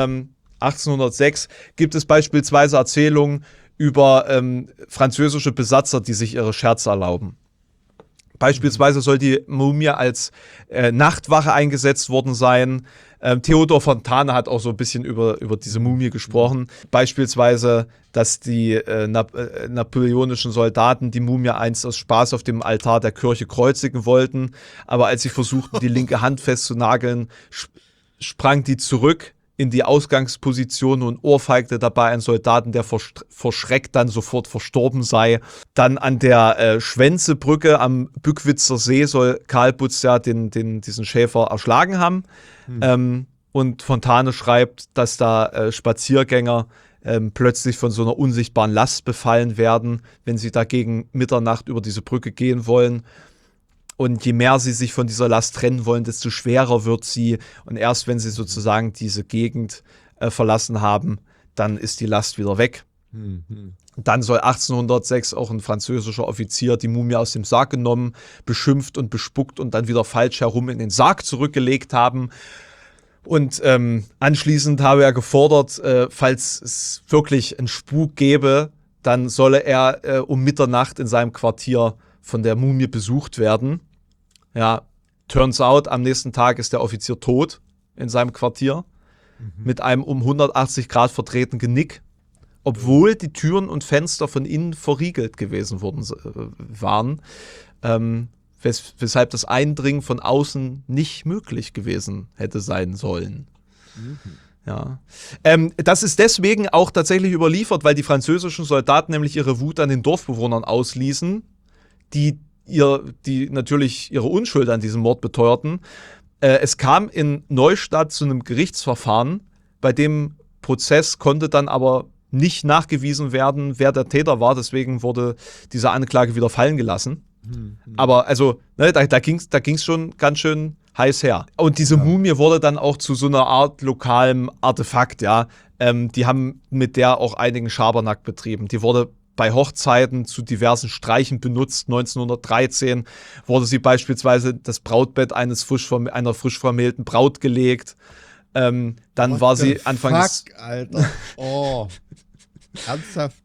[SPEAKER 3] 1806, gibt es beispielsweise Erzählungen über französische Besatzer, die sich ihre Scherze erlauben. Beispielsweise soll die Mumie als Nachtwache eingesetzt worden sein. Theodor Fontane hat auch so ein bisschen über diese Mumie gesprochen. Beispielsweise, dass die napoleonischen Soldaten die Mumie einst aus Spaß auf dem Altar der Kirche kreuzigen wollten. Aber als sie versuchten, die linke Hand festzunageln, sprang die zurück in die Ausgangsposition und ohrfeigte dabei einen Soldaten, der vor Schreck dann sofort verstorben sei. Dann an der Schwänzebrücke am Bückwitzer See soll Kalbutz ja diesen Schäfer erschlagen haben. Und Fontane schreibt, dass da Spaziergänger plötzlich von so einer unsichtbaren Last befallen werden, wenn sie da gegen Mitternacht über diese Brücke gehen wollen. Und je mehr sie sich von dieser Last trennen wollen, desto schwerer wird sie. Und erst wenn sie sozusagen diese Gegend verlassen haben, dann ist die Last wieder weg. Dann soll 1806 auch ein französischer Offizier die Mumie aus dem Sarg genommen, beschimpft und bespuckt und dann wieder falsch herum in den Sarg zurückgelegt haben. Und anschließend habe er gefordert, falls es wirklich einen Spuk gäbe, dann solle er um Mitternacht in seinem Quartier von der Mumie besucht werden. Ja, turns out, am nächsten Tag ist der Offizier tot in seinem Quartier mit einem um 180 Grad verdrehten Genick, obwohl die Türen und Fenster von innen verriegelt gewesen waren, weshalb das Eindringen von außen nicht möglich gewesen hätte sein sollen. Ja. Das ist deswegen auch tatsächlich überliefert, weil die französischen Soldaten nämlich ihre Wut an den Dorfbewohnern ausließen, die natürlich ihre Unschuld an diesem Mord beteuerten. Es kam in Neustadt zu einem Gerichtsverfahren, bei dem Prozess konnte dann aber nicht nachgewiesen werden, wer der Täter war, deswegen wurde diese Anklage wieder fallen gelassen. Aber also, ne, da ging's schon ganz schön heiß her. Und diese Mumie wurde dann auch zu so einer Art lokalem Artefakt, ja. Die haben mit der auch einigen Schabernack betrieben. Die wurde bei Hochzeiten zu diversen Streichen benutzt. 1913 wurde sie beispielsweise das Brautbett einer frisch vermählten Braut gelegt. Dann
[SPEAKER 1] What
[SPEAKER 3] war sie
[SPEAKER 1] the
[SPEAKER 3] anfangs.
[SPEAKER 1] Fuck, Alter. Oh. Ernsthaft?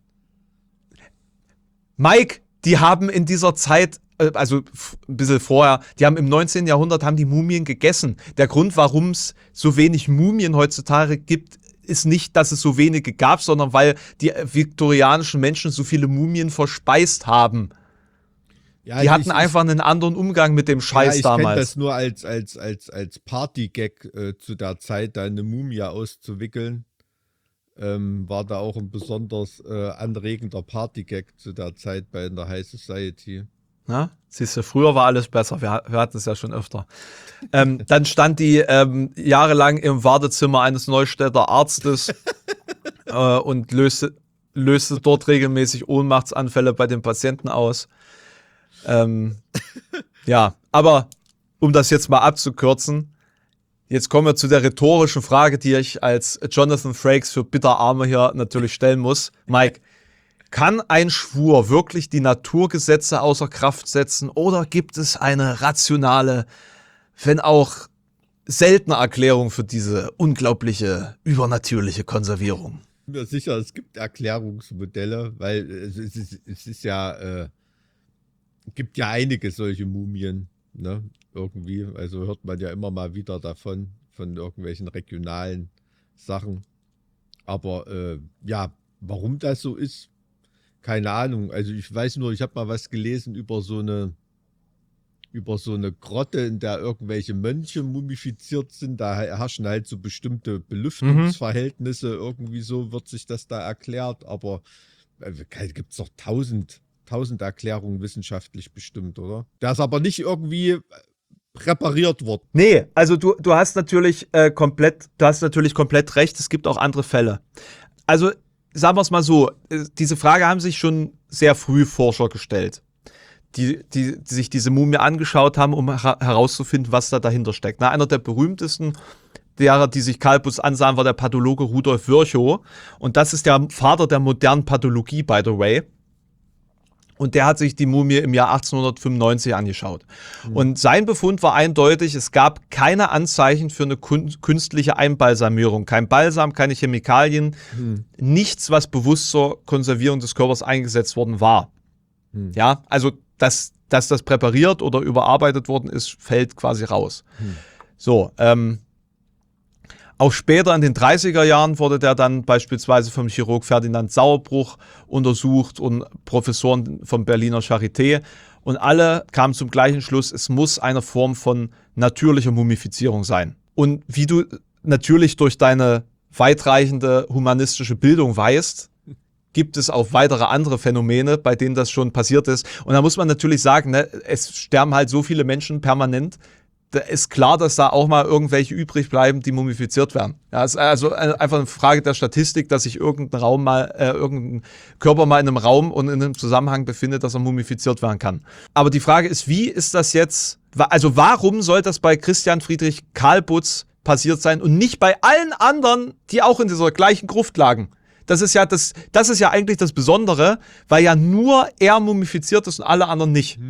[SPEAKER 3] Mike, die haben in dieser Zeit, also ein bisschen vorher, die haben im 19. Jahrhundert haben die Mumien gegessen. Der Grund, warum es so wenig Mumien heutzutage gibt, ist nicht, dass es so wenige gab, sondern weil die viktorianischen Menschen so viele Mumien verspeist haben. Ja, die hatten einfach einen anderen Umgang mit dem Scheiß damals. Ich kenne
[SPEAKER 1] das nur als Partygag zu der Zeit, da eine Mumie auszuwickeln. War da auch ein besonders anregender Partygag zu der Zeit bei in der High Society.
[SPEAKER 3] Na, siehst du, früher war alles besser. Wir hatten es ja schon öfter. Dann stand die jahrelang im Wartezimmer eines Neustädter Arztes und löste dort regelmäßig Ohnmachtsanfälle bei den Patienten aus. Ja, aber um das jetzt mal abzukürzen, Jetzt kommen wir zu der rhetorischen Frage, die ich als Jonathan Frakes für Bitterarme hier natürlich stellen muss. Mike, kann ein Schwur wirklich die Naturgesetze außer Kraft setzen oder gibt es eine rationale, wenn auch seltene Erklärung für diese unglaubliche, übernatürliche Konservierung?
[SPEAKER 1] Ich bin mir sicher, es gibt Erklärungsmodelle, weil es ist ja, gibt ja einige solche Mumien, ne? Irgendwie, also hört man ja immer mal wieder davon, von irgendwelchen regionalen Sachen. Aber ja, warum das so ist, keine Ahnung. Also ich weiß nur, ich habe mal was gelesen über so eine Grotte, in der irgendwelche Mönche mumifiziert sind. Da herrschen halt so bestimmte Belüftungsverhältnisse. Irgendwie so wird sich das da erklärt. Aber gibt es doch tausend Erklärungen wissenschaftlich bestimmt, oder? Der ist aber nicht irgendwie präpariert worden.
[SPEAKER 3] Nee, also du hast natürlich komplett recht. Es gibt auch andere Fälle. Also sagen wir es mal so, diese Frage haben sich schon sehr früh Forscher gestellt, die sich diese Mumie angeschaut haben, um herauszufinden, was da dahinter steckt. Einer der berühmtesten derer, die sich Karl Butz ansahen, war der Pathologe Rudolf Virchow. Und das ist der Vater der modernen Pathologie, by the way. Und der hat sich die Mumie im Jahr 1895 angeschaut. Und sein Befund war eindeutig, es gab keine Anzeichen für eine künstliche Einbalsamierung. Kein Balsam, keine Chemikalien, nichts, was bewusst zur Konservierung des Körpers eingesetzt worden war. Ja, also dass das präpariert oder überarbeitet worden ist, fällt quasi raus. So, auch später in den 30er Jahren wurde der dann beispielsweise vom Chirurg Ferdinand Sauerbruch untersucht und Professoren vom Berliner Charité. Und alle kamen zum gleichen Schluss, es muss eine Form von natürlicher Mumifizierung sein. Und wie du natürlich durch deine weitreichende humanistische Bildung weißt, gibt es auch weitere andere Phänomene, bei denen das schon passiert ist. Und da muss man natürlich sagen, ne, es sterben halt so viele Menschen permanent. Da ist klar, dass da auch mal irgendwelche übrig bleiben, die mumifiziert werden. Ja, es ist also einfach eine Frage der Statistik, dass sich irgendein Körper mal in einem Raum und in einem Zusammenhang befindet, dass er mumifiziert werden kann. Aber die Frage ist, wie ist das jetzt, also warum soll das bei Christian Friedrich Karl Butz passiert sein und nicht bei allen anderen, die auch in dieser gleichen Gruft lagen? Das ist ja eigentlich das Besondere, weil ja nur er mumifiziert ist und alle anderen nicht.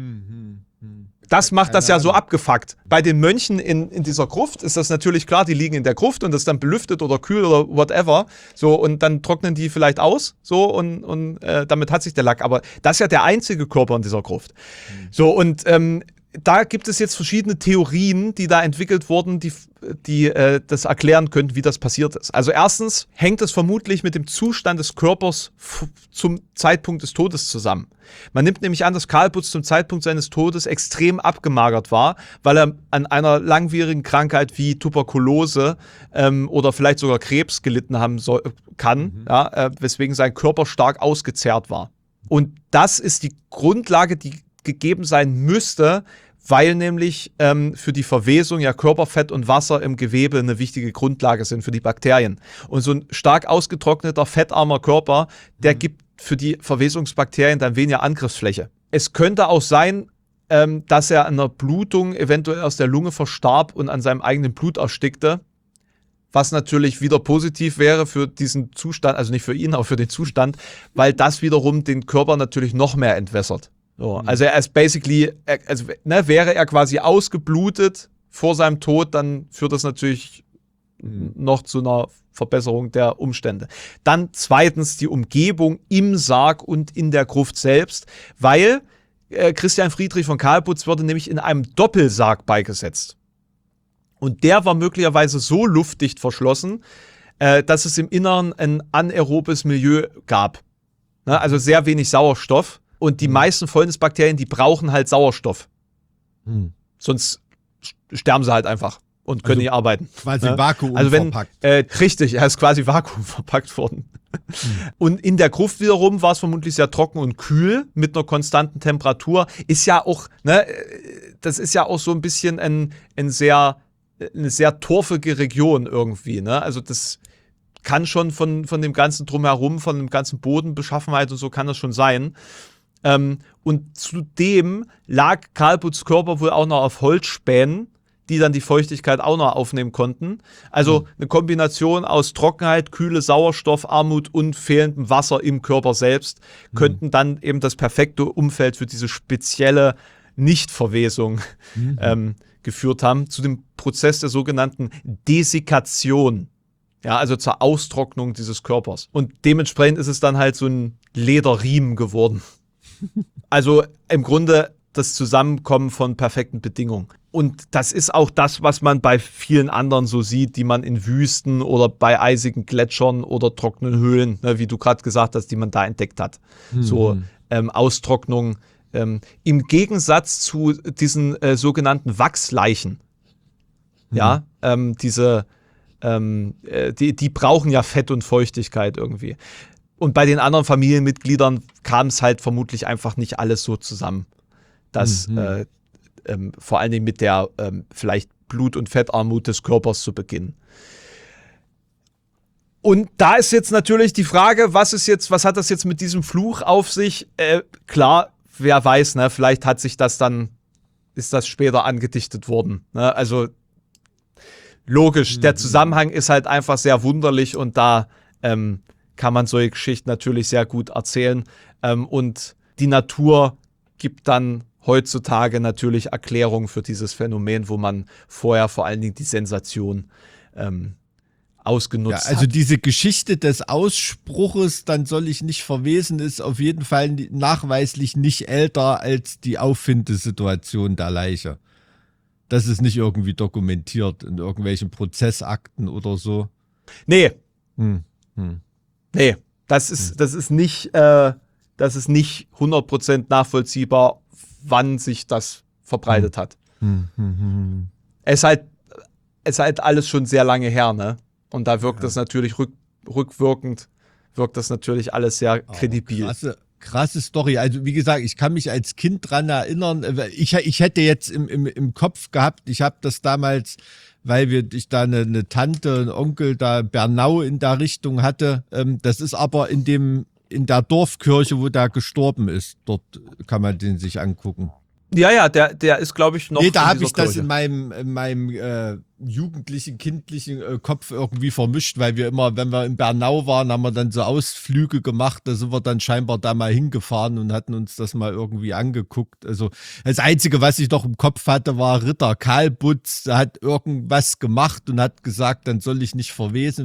[SPEAKER 3] Das macht das ja so abgefuckt. Bei den Mönchen in dieser Gruft ist das natürlich klar, die liegen in der Gruft und das ist dann belüftet oder kühl oder whatever. So, und dann trocknen die vielleicht aus, so, und damit hat sich der Lack. Aber das ist ja der einzige Körper in dieser Gruft. So, und da gibt es jetzt verschiedene Theorien, die da entwickelt wurden, die das erklären könnten, wie das passiert ist. Also erstens hängt es vermutlich mit dem Zustand des Körpers zum Zeitpunkt des Todes zusammen. Man nimmt nämlich an, dass Karl Butz zum Zeitpunkt seines Todes extrem abgemagert war, weil er an einer langwierigen Krankheit wie Tuberkulose oder vielleicht sogar Krebs gelitten haben kann, weswegen sein Körper stark ausgezehrt war. Und das ist die Grundlage, die gegeben sein müsste, weil nämlich für die Verwesung ja Körperfett und Wasser im Gewebe eine wichtige Grundlage sind für die Bakterien. Und so ein stark ausgetrockneter, fettarmer Körper, der gibt für die Verwesungsbakterien dann weniger Angriffsfläche. Es könnte auch sein, dass er an einer Blutung eventuell aus der Lunge verstarb und an seinem eigenen Blut erstickte, was natürlich wieder positiv wäre für diesen Zustand, also nicht für ihn, aber für den Zustand, weil das wiederum den Körper natürlich noch mehr entwässert. So, also er ist basically, wäre er quasi ausgeblutet vor seinem Tod, dann führt das natürlich noch zu einer Verbesserung der Umstände. Dann zweitens die Umgebung im Sarg und in der Gruft selbst, weil Christian Friedrich von Karl Butz wurde nämlich in einem Doppelsarg beigesetzt. Und der war möglicherweise so luftdicht verschlossen, dass es im Inneren ein anaerobes Milieu gab. Ne? Also sehr wenig Sauerstoff. Und die meisten Fäulnisbakterien, die brauchen halt Sauerstoff. Sonst sterben sie halt einfach und können nicht arbeiten.
[SPEAKER 1] Quasi vakuumverpackt.
[SPEAKER 3] Richtig, er ist quasi vakuumverpackt worden. Und in der Gruft wiederum war es vermutlich sehr trocken und kühl mit einer konstanten Temperatur. Ist ja auch, ne, das ist ja auch so ein bisschen eine sehr torfige Region irgendwie, ne? Also das kann schon von dem ganzen Drumherum, von dem ganzen Bodenbeschaffenheit und so kann das schon sein. Und zudem lag Karl Butz' Körper wohl auch noch auf Holzspänen, die dann die Feuchtigkeit auch noch aufnehmen konnten. Also eine Kombination aus Trockenheit, Kühle, Sauerstoffarmut und fehlendem Wasser im Körper selbst könnten dann eben das perfekte Umfeld für diese spezielle Nichtverwesung geführt haben, zu dem Prozess der sogenannten Dessikation. Ja, also zur Austrocknung dieses Körpers. Und dementsprechend ist es dann halt so ein Lederriemen geworden. Also im Grunde das Zusammenkommen von perfekten Bedingungen. Und das ist auch das, was man bei vielen anderen so sieht, die man in Wüsten oder bei eisigen Gletschern oder trockenen Höhlen, ne, wie du gerade gesagt hast, die man da entdeckt hat. So Austrocknung. Im Gegensatz zu diesen sogenannten Wachsleichen. Ja, die brauchen ja Fett und Feuchtigkeit irgendwie. Und bei den anderen Familienmitgliedern kam es halt vermutlich einfach nicht alles so zusammen. Das vor allen Dingen mit der vielleicht Blut- und Fettarmut des Körpers zu beginnen. Und da ist jetzt natürlich die Frage, was hat das jetzt mit diesem Fluch auf sich? Klar, wer weiß, ne? Vielleicht ist das später angedichtet worden. Ne? Also logisch, der Zusammenhang ist halt einfach sehr wunderlich und da kann man solche Geschichten natürlich sehr gut erzählen. Und die Natur gibt dann heutzutage natürlich Erklärungen für dieses Phänomen, wo man vorher vor allen Dingen die Sensation ausgenutzt hat.
[SPEAKER 1] Also diese Geschichte des Ausspruches, dann soll ich nicht verwesen, ist auf jeden Fall nachweislich nicht älter als die Auffindesituation der Leiche. Das ist nicht irgendwie dokumentiert in irgendwelchen Prozessakten oder so.
[SPEAKER 3] Nee. Nee, das ist nicht 100% nachvollziehbar, wann sich das verbreitet hat. Es ist halt alles schon sehr lange her, ne? Und da wirkt das natürlich rückwirkend, wirkt das natürlich alles sehr kredibil.
[SPEAKER 1] Krasse Story. Also wie gesagt, ich kann mich als Kind dran erinnern. Ich hätte jetzt im Kopf gehabt, ich habe das damals, weil ich da eine Tante, einen Onkel da Bernau in der Richtung hatte. Das ist aber in der Dorfkirche, wo der gestorben ist. Dort kann man den sich angucken.
[SPEAKER 3] Ja, der ist, glaube ich, noch.
[SPEAKER 1] Nee, da habe ich das in meinem jugendlichen, kindlichen Kopf irgendwie vermischt, weil wir immer, wenn wir in Bernau waren, haben wir dann so Ausflüge gemacht, da sind wir dann scheinbar da mal hingefahren und hatten uns das mal irgendwie angeguckt. Also das Einzige, was ich noch im Kopf hatte, war Ritter Kalbutz, der hat irgendwas gemacht und hat gesagt, dann soll ich nicht verwesen,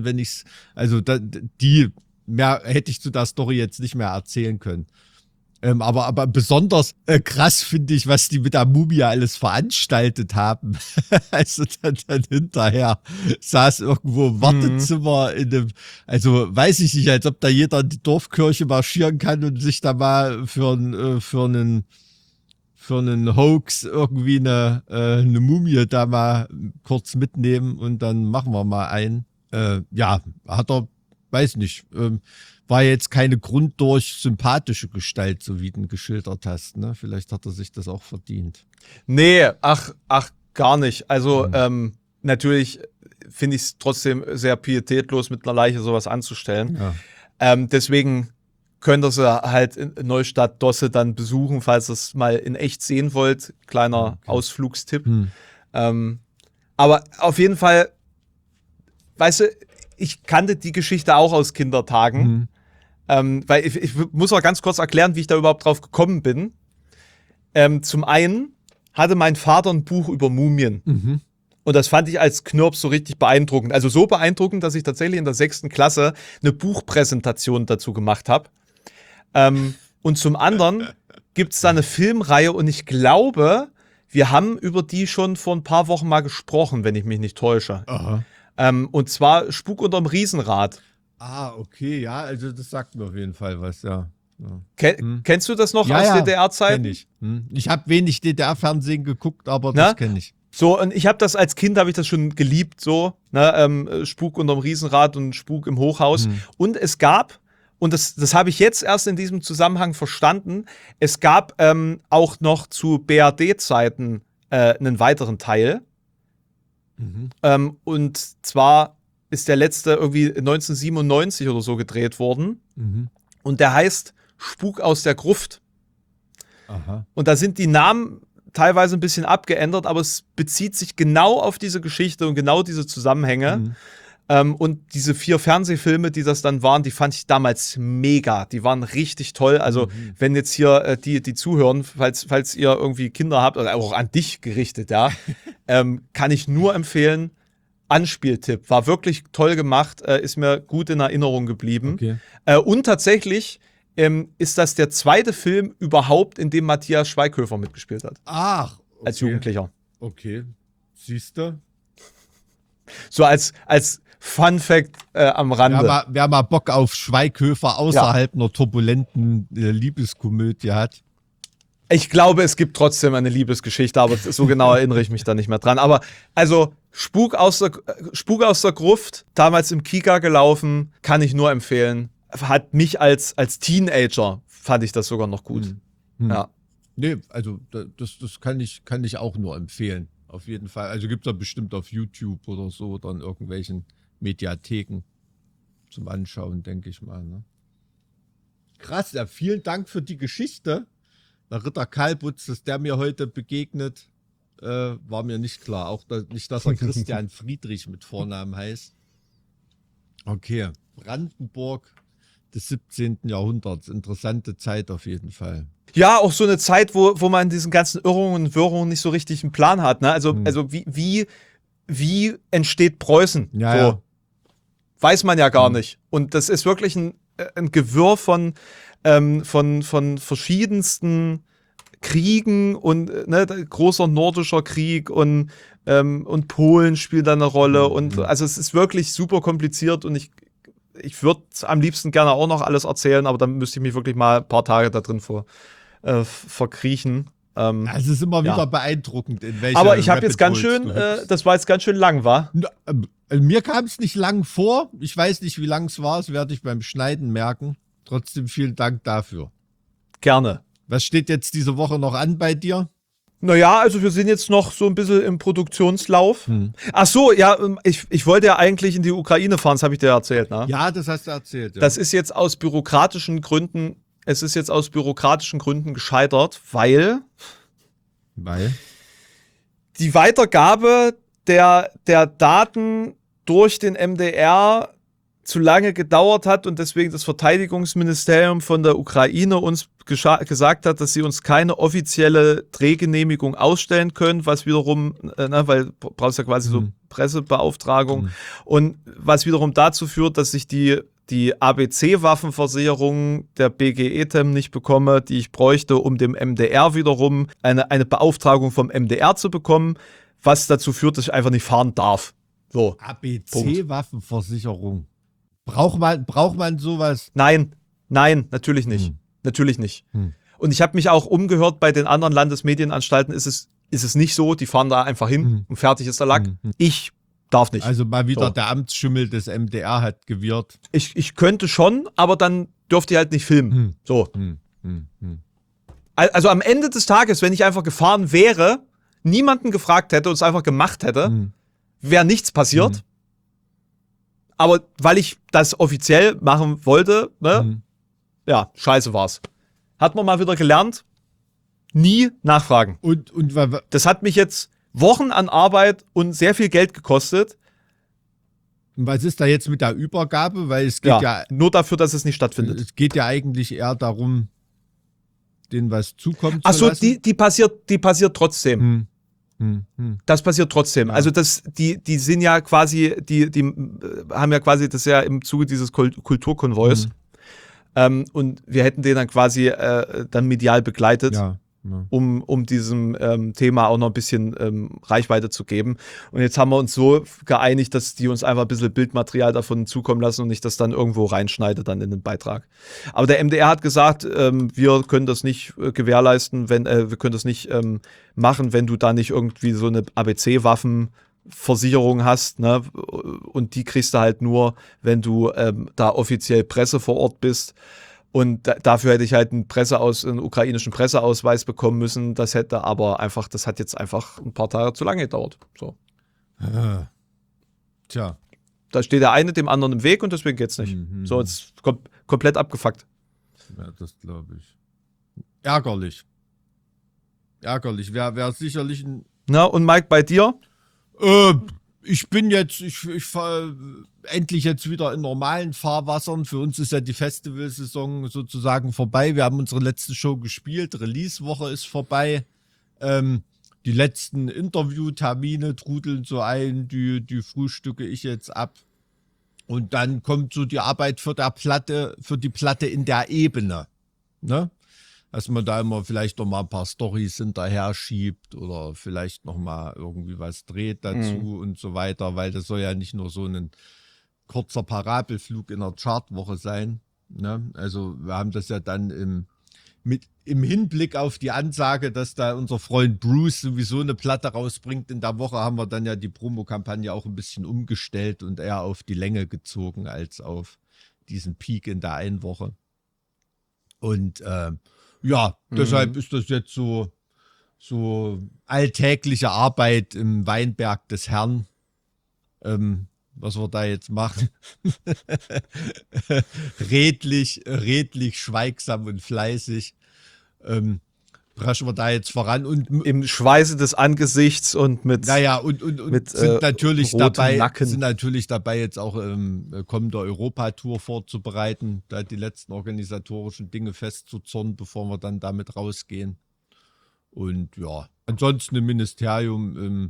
[SPEAKER 1] mehr hätte ich zu der Story jetzt nicht mehr erzählen können. Aber besonders krass finde ich, was die mit der Mumie alles veranstaltet haben. Also dann hinterher saß irgendwo im Wartezimmer also weiß ich nicht, als ob da jeder in die Dorfkirche marschieren kann und sich da mal für einen Hoax irgendwie eine Mumie da mal kurz mitnehmen und dann machen wir mal ein. Hat er, weiß nicht, war jetzt keine grunddurch sympathische Gestalt, so wie du ihn geschildert hast. Ne? Vielleicht hat er sich das auch verdient.
[SPEAKER 3] Nee, ach, gar nicht. Also natürlich finde ich es trotzdem sehr pietätlos, mit einer Leiche sowas anzustellen. Ja. Deswegen könnt ihr sie halt in Neustadt-Dosse dann besuchen, falls ihr es mal in echt sehen wollt. Kleiner Ausflugstipp. Aber auf jeden Fall, weißt du, ich kannte die Geschichte auch aus Kindertagen. Weil ich muss mal ganz kurz erklären, wie ich da überhaupt drauf gekommen bin. Zum einen hatte mein Vater ein Buch über Mumien. Und das fand ich als Knirps so richtig beeindruckend. Also so beeindruckend, dass ich tatsächlich in der 6. Klasse eine Buchpräsentation dazu gemacht habe. Und zum anderen gibt es da eine Filmreihe und ich glaube, wir haben über die schon vor ein paar Wochen mal gesprochen, wenn ich mich nicht täusche. Und zwar Spuk unterm Riesenrad.
[SPEAKER 1] Okay, ja, also das sagt mir auf jeden Fall was, ja.
[SPEAKER 3] Kennst du das noch aus DDR-Zeiten?
[SPEAKER 1] Kenn ich. Ich habe wenig DDR-Fernsehen geguckt, aber das kenne ich.
[SPEAKER 3] So, und ich habe das als Kind, habe ich das schon geliebt, so, ne, Spuk unterm Riesenrad und Spuk im Hochhaus. Und es gab, und das habe ich jetzt erst in diesem Zusammenhang verstanden, es gab auch noch zu BRD-Zeiten einen weiteren Teil. Und zwar ist der letzte irgendwie 1997 oder so gedreht worden. Und der heißt Spuk aus der Gruft. Und da sind die Namen teilweise ein bisschen abgeändert, aber es bezieht sich genau auf diese Geschichte und genau diese Zusammenhänge. Und diese 4 Fernsehfilme, die das dann waren, die fand ich damals mega. Die waren richtig toll. Also, wenn jetzt hier die zuhören, falls ihr irgendwie Kinder habt, oder auch an dich gerichtet, ja, kann ich nur empfehlen. Anspieltipp. War wirklich toll gemacht, ist mir gut in Erinnerung geblieben.
[SPEAKER 1] Okay.
[SPEAKER 3] Und tatsächlich ist das der zweite Film überhaupt, in dem Matthias Schweighöfer mitgespielt hat.
[SPEAKER 1] Ach, okay.
[SPEAKER 3] Als Jugendlicher.
[SPEAKER 1] Okay, siehst du?
[SPEAKER 3] So als Fun Fact am Rande.
[SPEAKER 1] Wer mal Bock auf Schweighöfer außerhalb einer turbulenten Liebeskomödie hat.
[SPEAKER 3] Ich glaube, es gibt trotzdem eine Liebesgeschichte, aber so genau erinnere ich mich da nicht mehr dran. Aber also Spuk aus der Gruft, damals im Kika gelaufen, kann ich nur empfehlen. Hat mich als Teenager, fand ich das sogar noch gut. Ja.
[SPEAKER 1] Nee, also das kann ich auch nur empfehlen. Auf jeden Fall. Also gibt es ja bestimmt auf YouTube oder so oder in irgendwelchen Mediatheken zum Anschauen, denke ich mal. Ne? Krass, ja, vielen Dank für die Geschichte. Der Ritter Kalbutz, dass der mir heute begegnet, war mir nicht klar. Auch nicht, dass er Christian Friedrich mit Vornamen heißt. Okay, Brandenburg des 17. Jahrhunderts. Interessante Zeit auf jeden Fall.
[SPEAKER 3] Ja, auch so eine Zeit, wo man in diesen ganzen Irrungen und Wirrungen nicht so richtig einen Plan hat. Ne? Also wie entsteht Preußen?
[SPEAKER 1] Ja,
[SPEAKER 3] so.
[SPEAKER 1] ja.
[SPEAKER 3] Weiß man ja gar nicht. Und das ist wirklich ein Gewirr von verschiedensten Kriegen und großer nordischer Krieg und Polen spielt da eine Rolle. Und also es ist wirklich super kompliziert und ich würde am liebsten gerne auch noch alles erzählen, aber dann müsste ich mich wirklich mal ein paar Tage da drin verkriechen.
[SPEAKER 1] Es ist immer wieder beeindruckend, in welcher
[SPEAKER 3] aber ich habe jetzt ganz schön, das war jetzt ganz schön lang, wa?
[SPEAKER 1] Mir kam es nicht lang vor. Ich weiß nicht, wie lang es war. Das werde ich beim Schneiden merken. Trotzdem vielen Dank dafür.
[SPEAKER 3] Gerne.
[SPEAKER 1] Was steht jetzt diese Woche noch an bei dir?
[SPEAKER 3] Naja, also wir sind jetzt noch so ein bisschen im Produktionslauf. Ach so, ja, ich wollte ja eigentlich in die Ukraine fahren, das habe ich dir erzählt, ne?
[SPEAKER 1] Ja, das hast du erzählt. Ja.
[SPEAKER 3] Das ist jetzt aus bürokratischen Gründen, gescheitert, weil die Weitergabe der Daten durch den MDR zu lange gedauert hat und deswegen das Verteidigungsministerium von der Ukraine uns gesagt hat, dass sie uns keine offizielle Drehgenehmigung ausstellen können, was wiederum, weil du brauchst ja quasi so Pressebeauftragung und was wiederum dazu führt, dass ich die ABC-Waffenversicherung der BGE-TEM nicht bekomme, die ich bräuchte, um dem MDR wiederum eine Beauftragung vom MDR zu bekommen, was dazu führt, dass ich einfach nicht fahren darf. So.
[SPEAKER 1] ABC-Waffenversicherung. Braucht man sowas?
[SPEAKER 3] Nein, natürlich nicht. Natürlich nicht. Und ich habe mich auch umgehört bei den anderen Landesmedienanstalten, ist es nicht so, die fahren da einfach hin und fertig ist der Lack. Ich darf nicht.
[SPEAKER 1] Also mal wieder der Amtsschimmel des MDR hat gewirrt.
[SPEAKER 3] Ich könnte schon, aber dann dürfte ich halt nicht filmen. So. Also am Ende des Tages, wenn ich einfach gefahren wäre, niemanden gefragt hätte und es einfach gemacht hätte, wäre nichts passiert. Aber weil ich das offiziell machen wollte, ja, scheiße war's. Hat man mal wieder gelernt, nie nachfragen.
[SPEAKER 1] Und
[SPEAKER 3] das hat mich jetzt Wochen an Arbeit und sehr viel Geld gekostet.
[SPEAKER 1] Was ist da jetzt mit der Übergabe? Weil es geht ja
[SPEAKER 3] nur dafür, dass es nicht stattfindet.
[SPEAKER 1] Es geht ja eigentlich eher darum, denen was zukommen zu
[SPEAKER 3] lassen. Ach so, die passiert trotzdem. Das passiert trotzdem. Ja. Also die sind ja quasi, die haben ja quasi das ja im Zuge dieses Kulturkonvois. Und wir hätten den dann quasi dann medial begleitet, um diesem Thema auch noch ein bisschen Reichweite zu geben. Und jetzt haben wir uns so geeinigt, dass die uns einfach ein bisschen Bildmaterial davon zukommen lassen und ich das dann irgendwo reinschneide dann in den Beitrag. Aber der MDR hat gesagt, wir können das nicht gewährleisten, wir können das nicht machen, wenn du da nicht irgendwie so eine ABC-Waffenversicherung hast, ne? Und die kriegst du halt nur, wenn du da offiziell Presse vor Ort bist. Und dafür hätte ich halt einen ukrainischen Presseausweis bekommen müssen. Das hat jetzt einfach ein paar Tage zu lange gedauert. So.
[SPEAKER 1] Tja.
[SPEAKER 3] Da steht der eine dem anderen im Weg und deswegen geht's nicht. So, jetzt komplett abgefuckt.
[SPEAKER 1] Ja, das glaube ich. Ärgerlich. ärgerlich. Wäre sicherlich ein...
[SPEAKER 3] Na, und Mike, bei dir?
[SPEAKER 1] Ich bin jetzt, ich fahr endlich jetzt wieder in normalen Fahrwassern. Für uns ist ja die Festivalsaison sozusagen vorbei. Wir haben unsere letzte Show gespielt. Release-Woche ist vorbei. Die letzten Interviewtermine trudeln so ein, die frühstücke ich jetzt ab. Und dann kommt so die Arbeit für die Platte in der Ebene. Ne? Dass man da immer vielleicht noch mal ein paar Storys hinterher schiebt oder vielleicht noch mal irgendwie was dreht dazu und so weiter, weil das soll ja nicht nur so ein kurzer Parabelflug in der Chartwoche sein. Ne? Also wir haben das ja dann im Hinblick auf die Ansage, dass da unser Freund Bruce sowieso eine Platte rausbringt. In der Woche haben wir dann ja die Promokampagne auch ein bisschen umgestellt und eher auf die Länge gezogen als auf diesen Peak in der einen Woche. Und ja, deshalb ist das jetzt so alltägliche Arbeit im Weinberg des Herrn. Was wir da jetzt machen. redlich, schweigsam und fleißig. Preschen wir da jetzt voran und
[SPEAKER 3] im Schweiße des Angesichts und mit
[SPEAKER 1] mit sind natürlich dabei
[SPEAKER 3] Nacken.
[SPEAKER 1] Sind natürlich dabei jetzt auch kommende Europatour vorzubereiten, da die letzten organisatorischen Dinge festzuzurren, bevor wir dann damit rausgehen. Und ja, ansonsten im Ministerium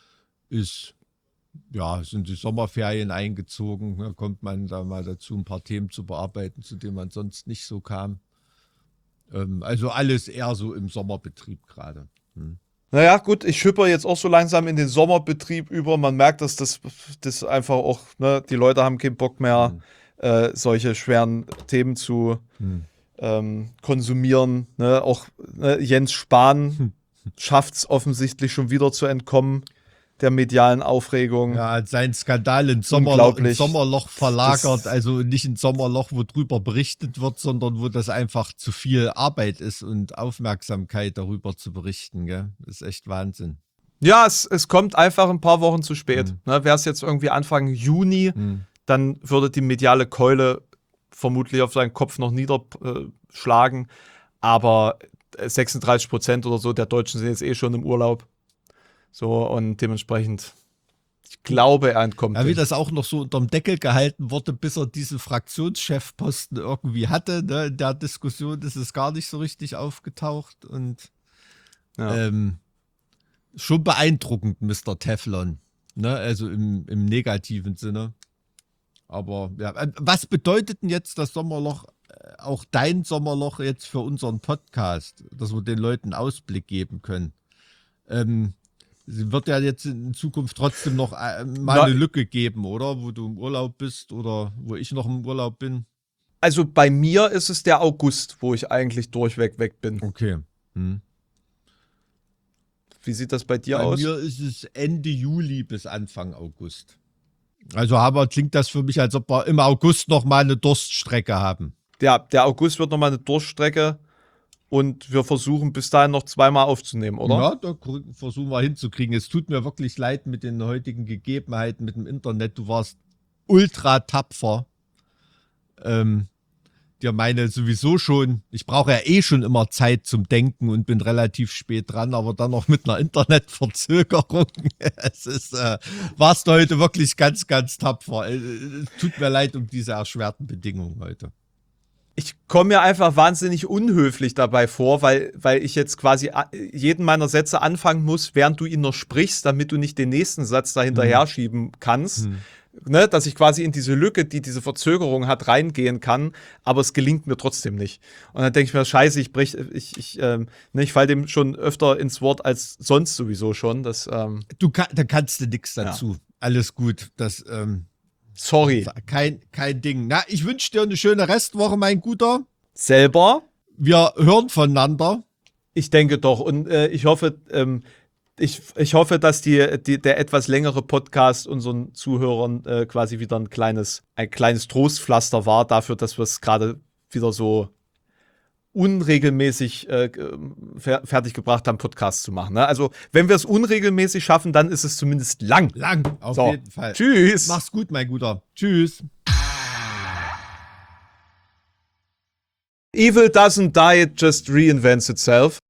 [SPEAKER 1] sind die Sommerferien eingezogen. Da kommt man da mal dazu, ein paar Themen zu bearbeiten, zu denen man sonst nicht so kam. Also alles eher so im Sommerbetrieb gerade.
[SPEAKER 3] Naja, gut, ich schippe jetzt auch so langsam in den Sommerbetrieb über. Man merkt, dass das einfach auch, ne, die Leute haben keinen Bock mehr, solche schweren Themen zu konsumieren. Ne? Auch Jens Spahn schafft es offensichtlich schon wieder zu entkommen der medialen Aufregung.
[SPEAKER 1] Ja, hat seinen Skandal ins Sommerloch verlagert, also nicht ein Sommerloch, wo drüber berichtet wird, sondern wo das einfach zu viel Arbeit ist und Aufmerksamkeit darüber zu berichten, gell? Das ist echt Wahnsinn.
[SPEAKER 3] Ja, es kommt einfach ein paar Wochen zu spät. Ne, wäre es jetzt irgendwie Anfang Juni, dann würde die mediale Keule vermutlich auf seinen Kopf noch niederschlagen, aber 36% oder so der Deutschen sind jetzt eh schon im Urlaub. So, und dementsprechend, ich glaube, er entkommt.
[SPEAKER 1] Ja, wie das auch noch so unterm Deckel gehalten wurde, bis er diesen Fraktionschefposten irgendwie hatte. Ne? In der Diskussion ist es gar nicht so richtig aufgetaucht. Und schon beeindruckend, Mr. Teflon. Ne? Also im negativen Sinne. Aber ja, was bedeutet denn jetzt das Sommerloch, auch dein Sommerloch jetzt für unseren Podcast, dass wir den Leuten Ausblick geben können? Wird ja jetzt in Zukunft trotzdem noch mal eine Lücke geben, oder? Wo du im Urlaub bist oder wo ich noch im Urlaub bin?
[SPEAKER 3] Also bei mir ist es der August, wo ich eigentlich durchweg weg bin.
[SPEAKER 1] Okay.
[SPEAKER 3] Wie sieht das bei dir aus?
[SPEAKER 1] Bei mir ist es Ende Juli bis Anfang August. Also klingt das für mich, als ob wir im August noch mal eine Durststrecke haben.
[SPEAKER 3] Ja, der August wird noch mal eine Durststrecke. Und wir versuchen bis dahin noch zweimal aufzunehmen, oder?
[SPEAKER 1] Ja, da versuchen wir hinzukriegen. Es tut mir wirklich leid mit den heutigen Gegebenheiten, mit dem Internet. Du warst ultra tapfer. Dir meine sowieso schon, ich brauche ja eh schon immer Zeit zum Denken und bin relativ spät dran, aber dann noch mit einer Internetverzögerung. Warst du heute wirklich ganz, ganz tapfer. Tut mir leid um diese erschwerten Bedingungen heute.
[SPEAKER 3] Ich komme mir einfach wahnsinnig unhöflich dabei vor, weil ich jetzt quasi jeden meiner Sätze anfangen muss, während du ihn noch sprichst, damit du nicht den nächsten Satz dahinterher schieben kannst. Ne, dass ich quasi in diese Lücke, die diese Verzögerung hat, reingehen kann, aber es gelingt mir trotzdem nicht. Und dann denke ich mir, scheiße, ich falle dem schon öfter ins Wort als sonst sowieso schon. Da
[SPEAKER 1] kannst du nichts dazu. Ja. Alles gut.
[SPEAKER 3] Sorry.
[SPEAKER 1] Kein Ding. Na, ich wünsche dir eine schöne Restwoche, mein Guter.
[SPEAKER 3] Selber.
[SPEAKER 1] Wir hören voneinander.
[SPEAKER 3] Ich denke doch. Und ich hoffe, ich hoffe, dass der etwas längere Podcast unseren Zuhörern quasi wieder ein kleines Trostpflaster war dafür, dass wir es gerade wieder so unregelmäßig fertiggebracht haben, Podcasts zu machen. Ne? Also, wenn wir es unregelmäßig schaffen, dann ist es zumindest lang.
[SPEAKER 1] Auf jeden Fall.
[SPEAKER 3] Tschüss.
[SPEAKER 1] Mach's gut, mein Guter. Tschüss.
[SPEAKER 3] Evil doesn't die, it just reinvents itself.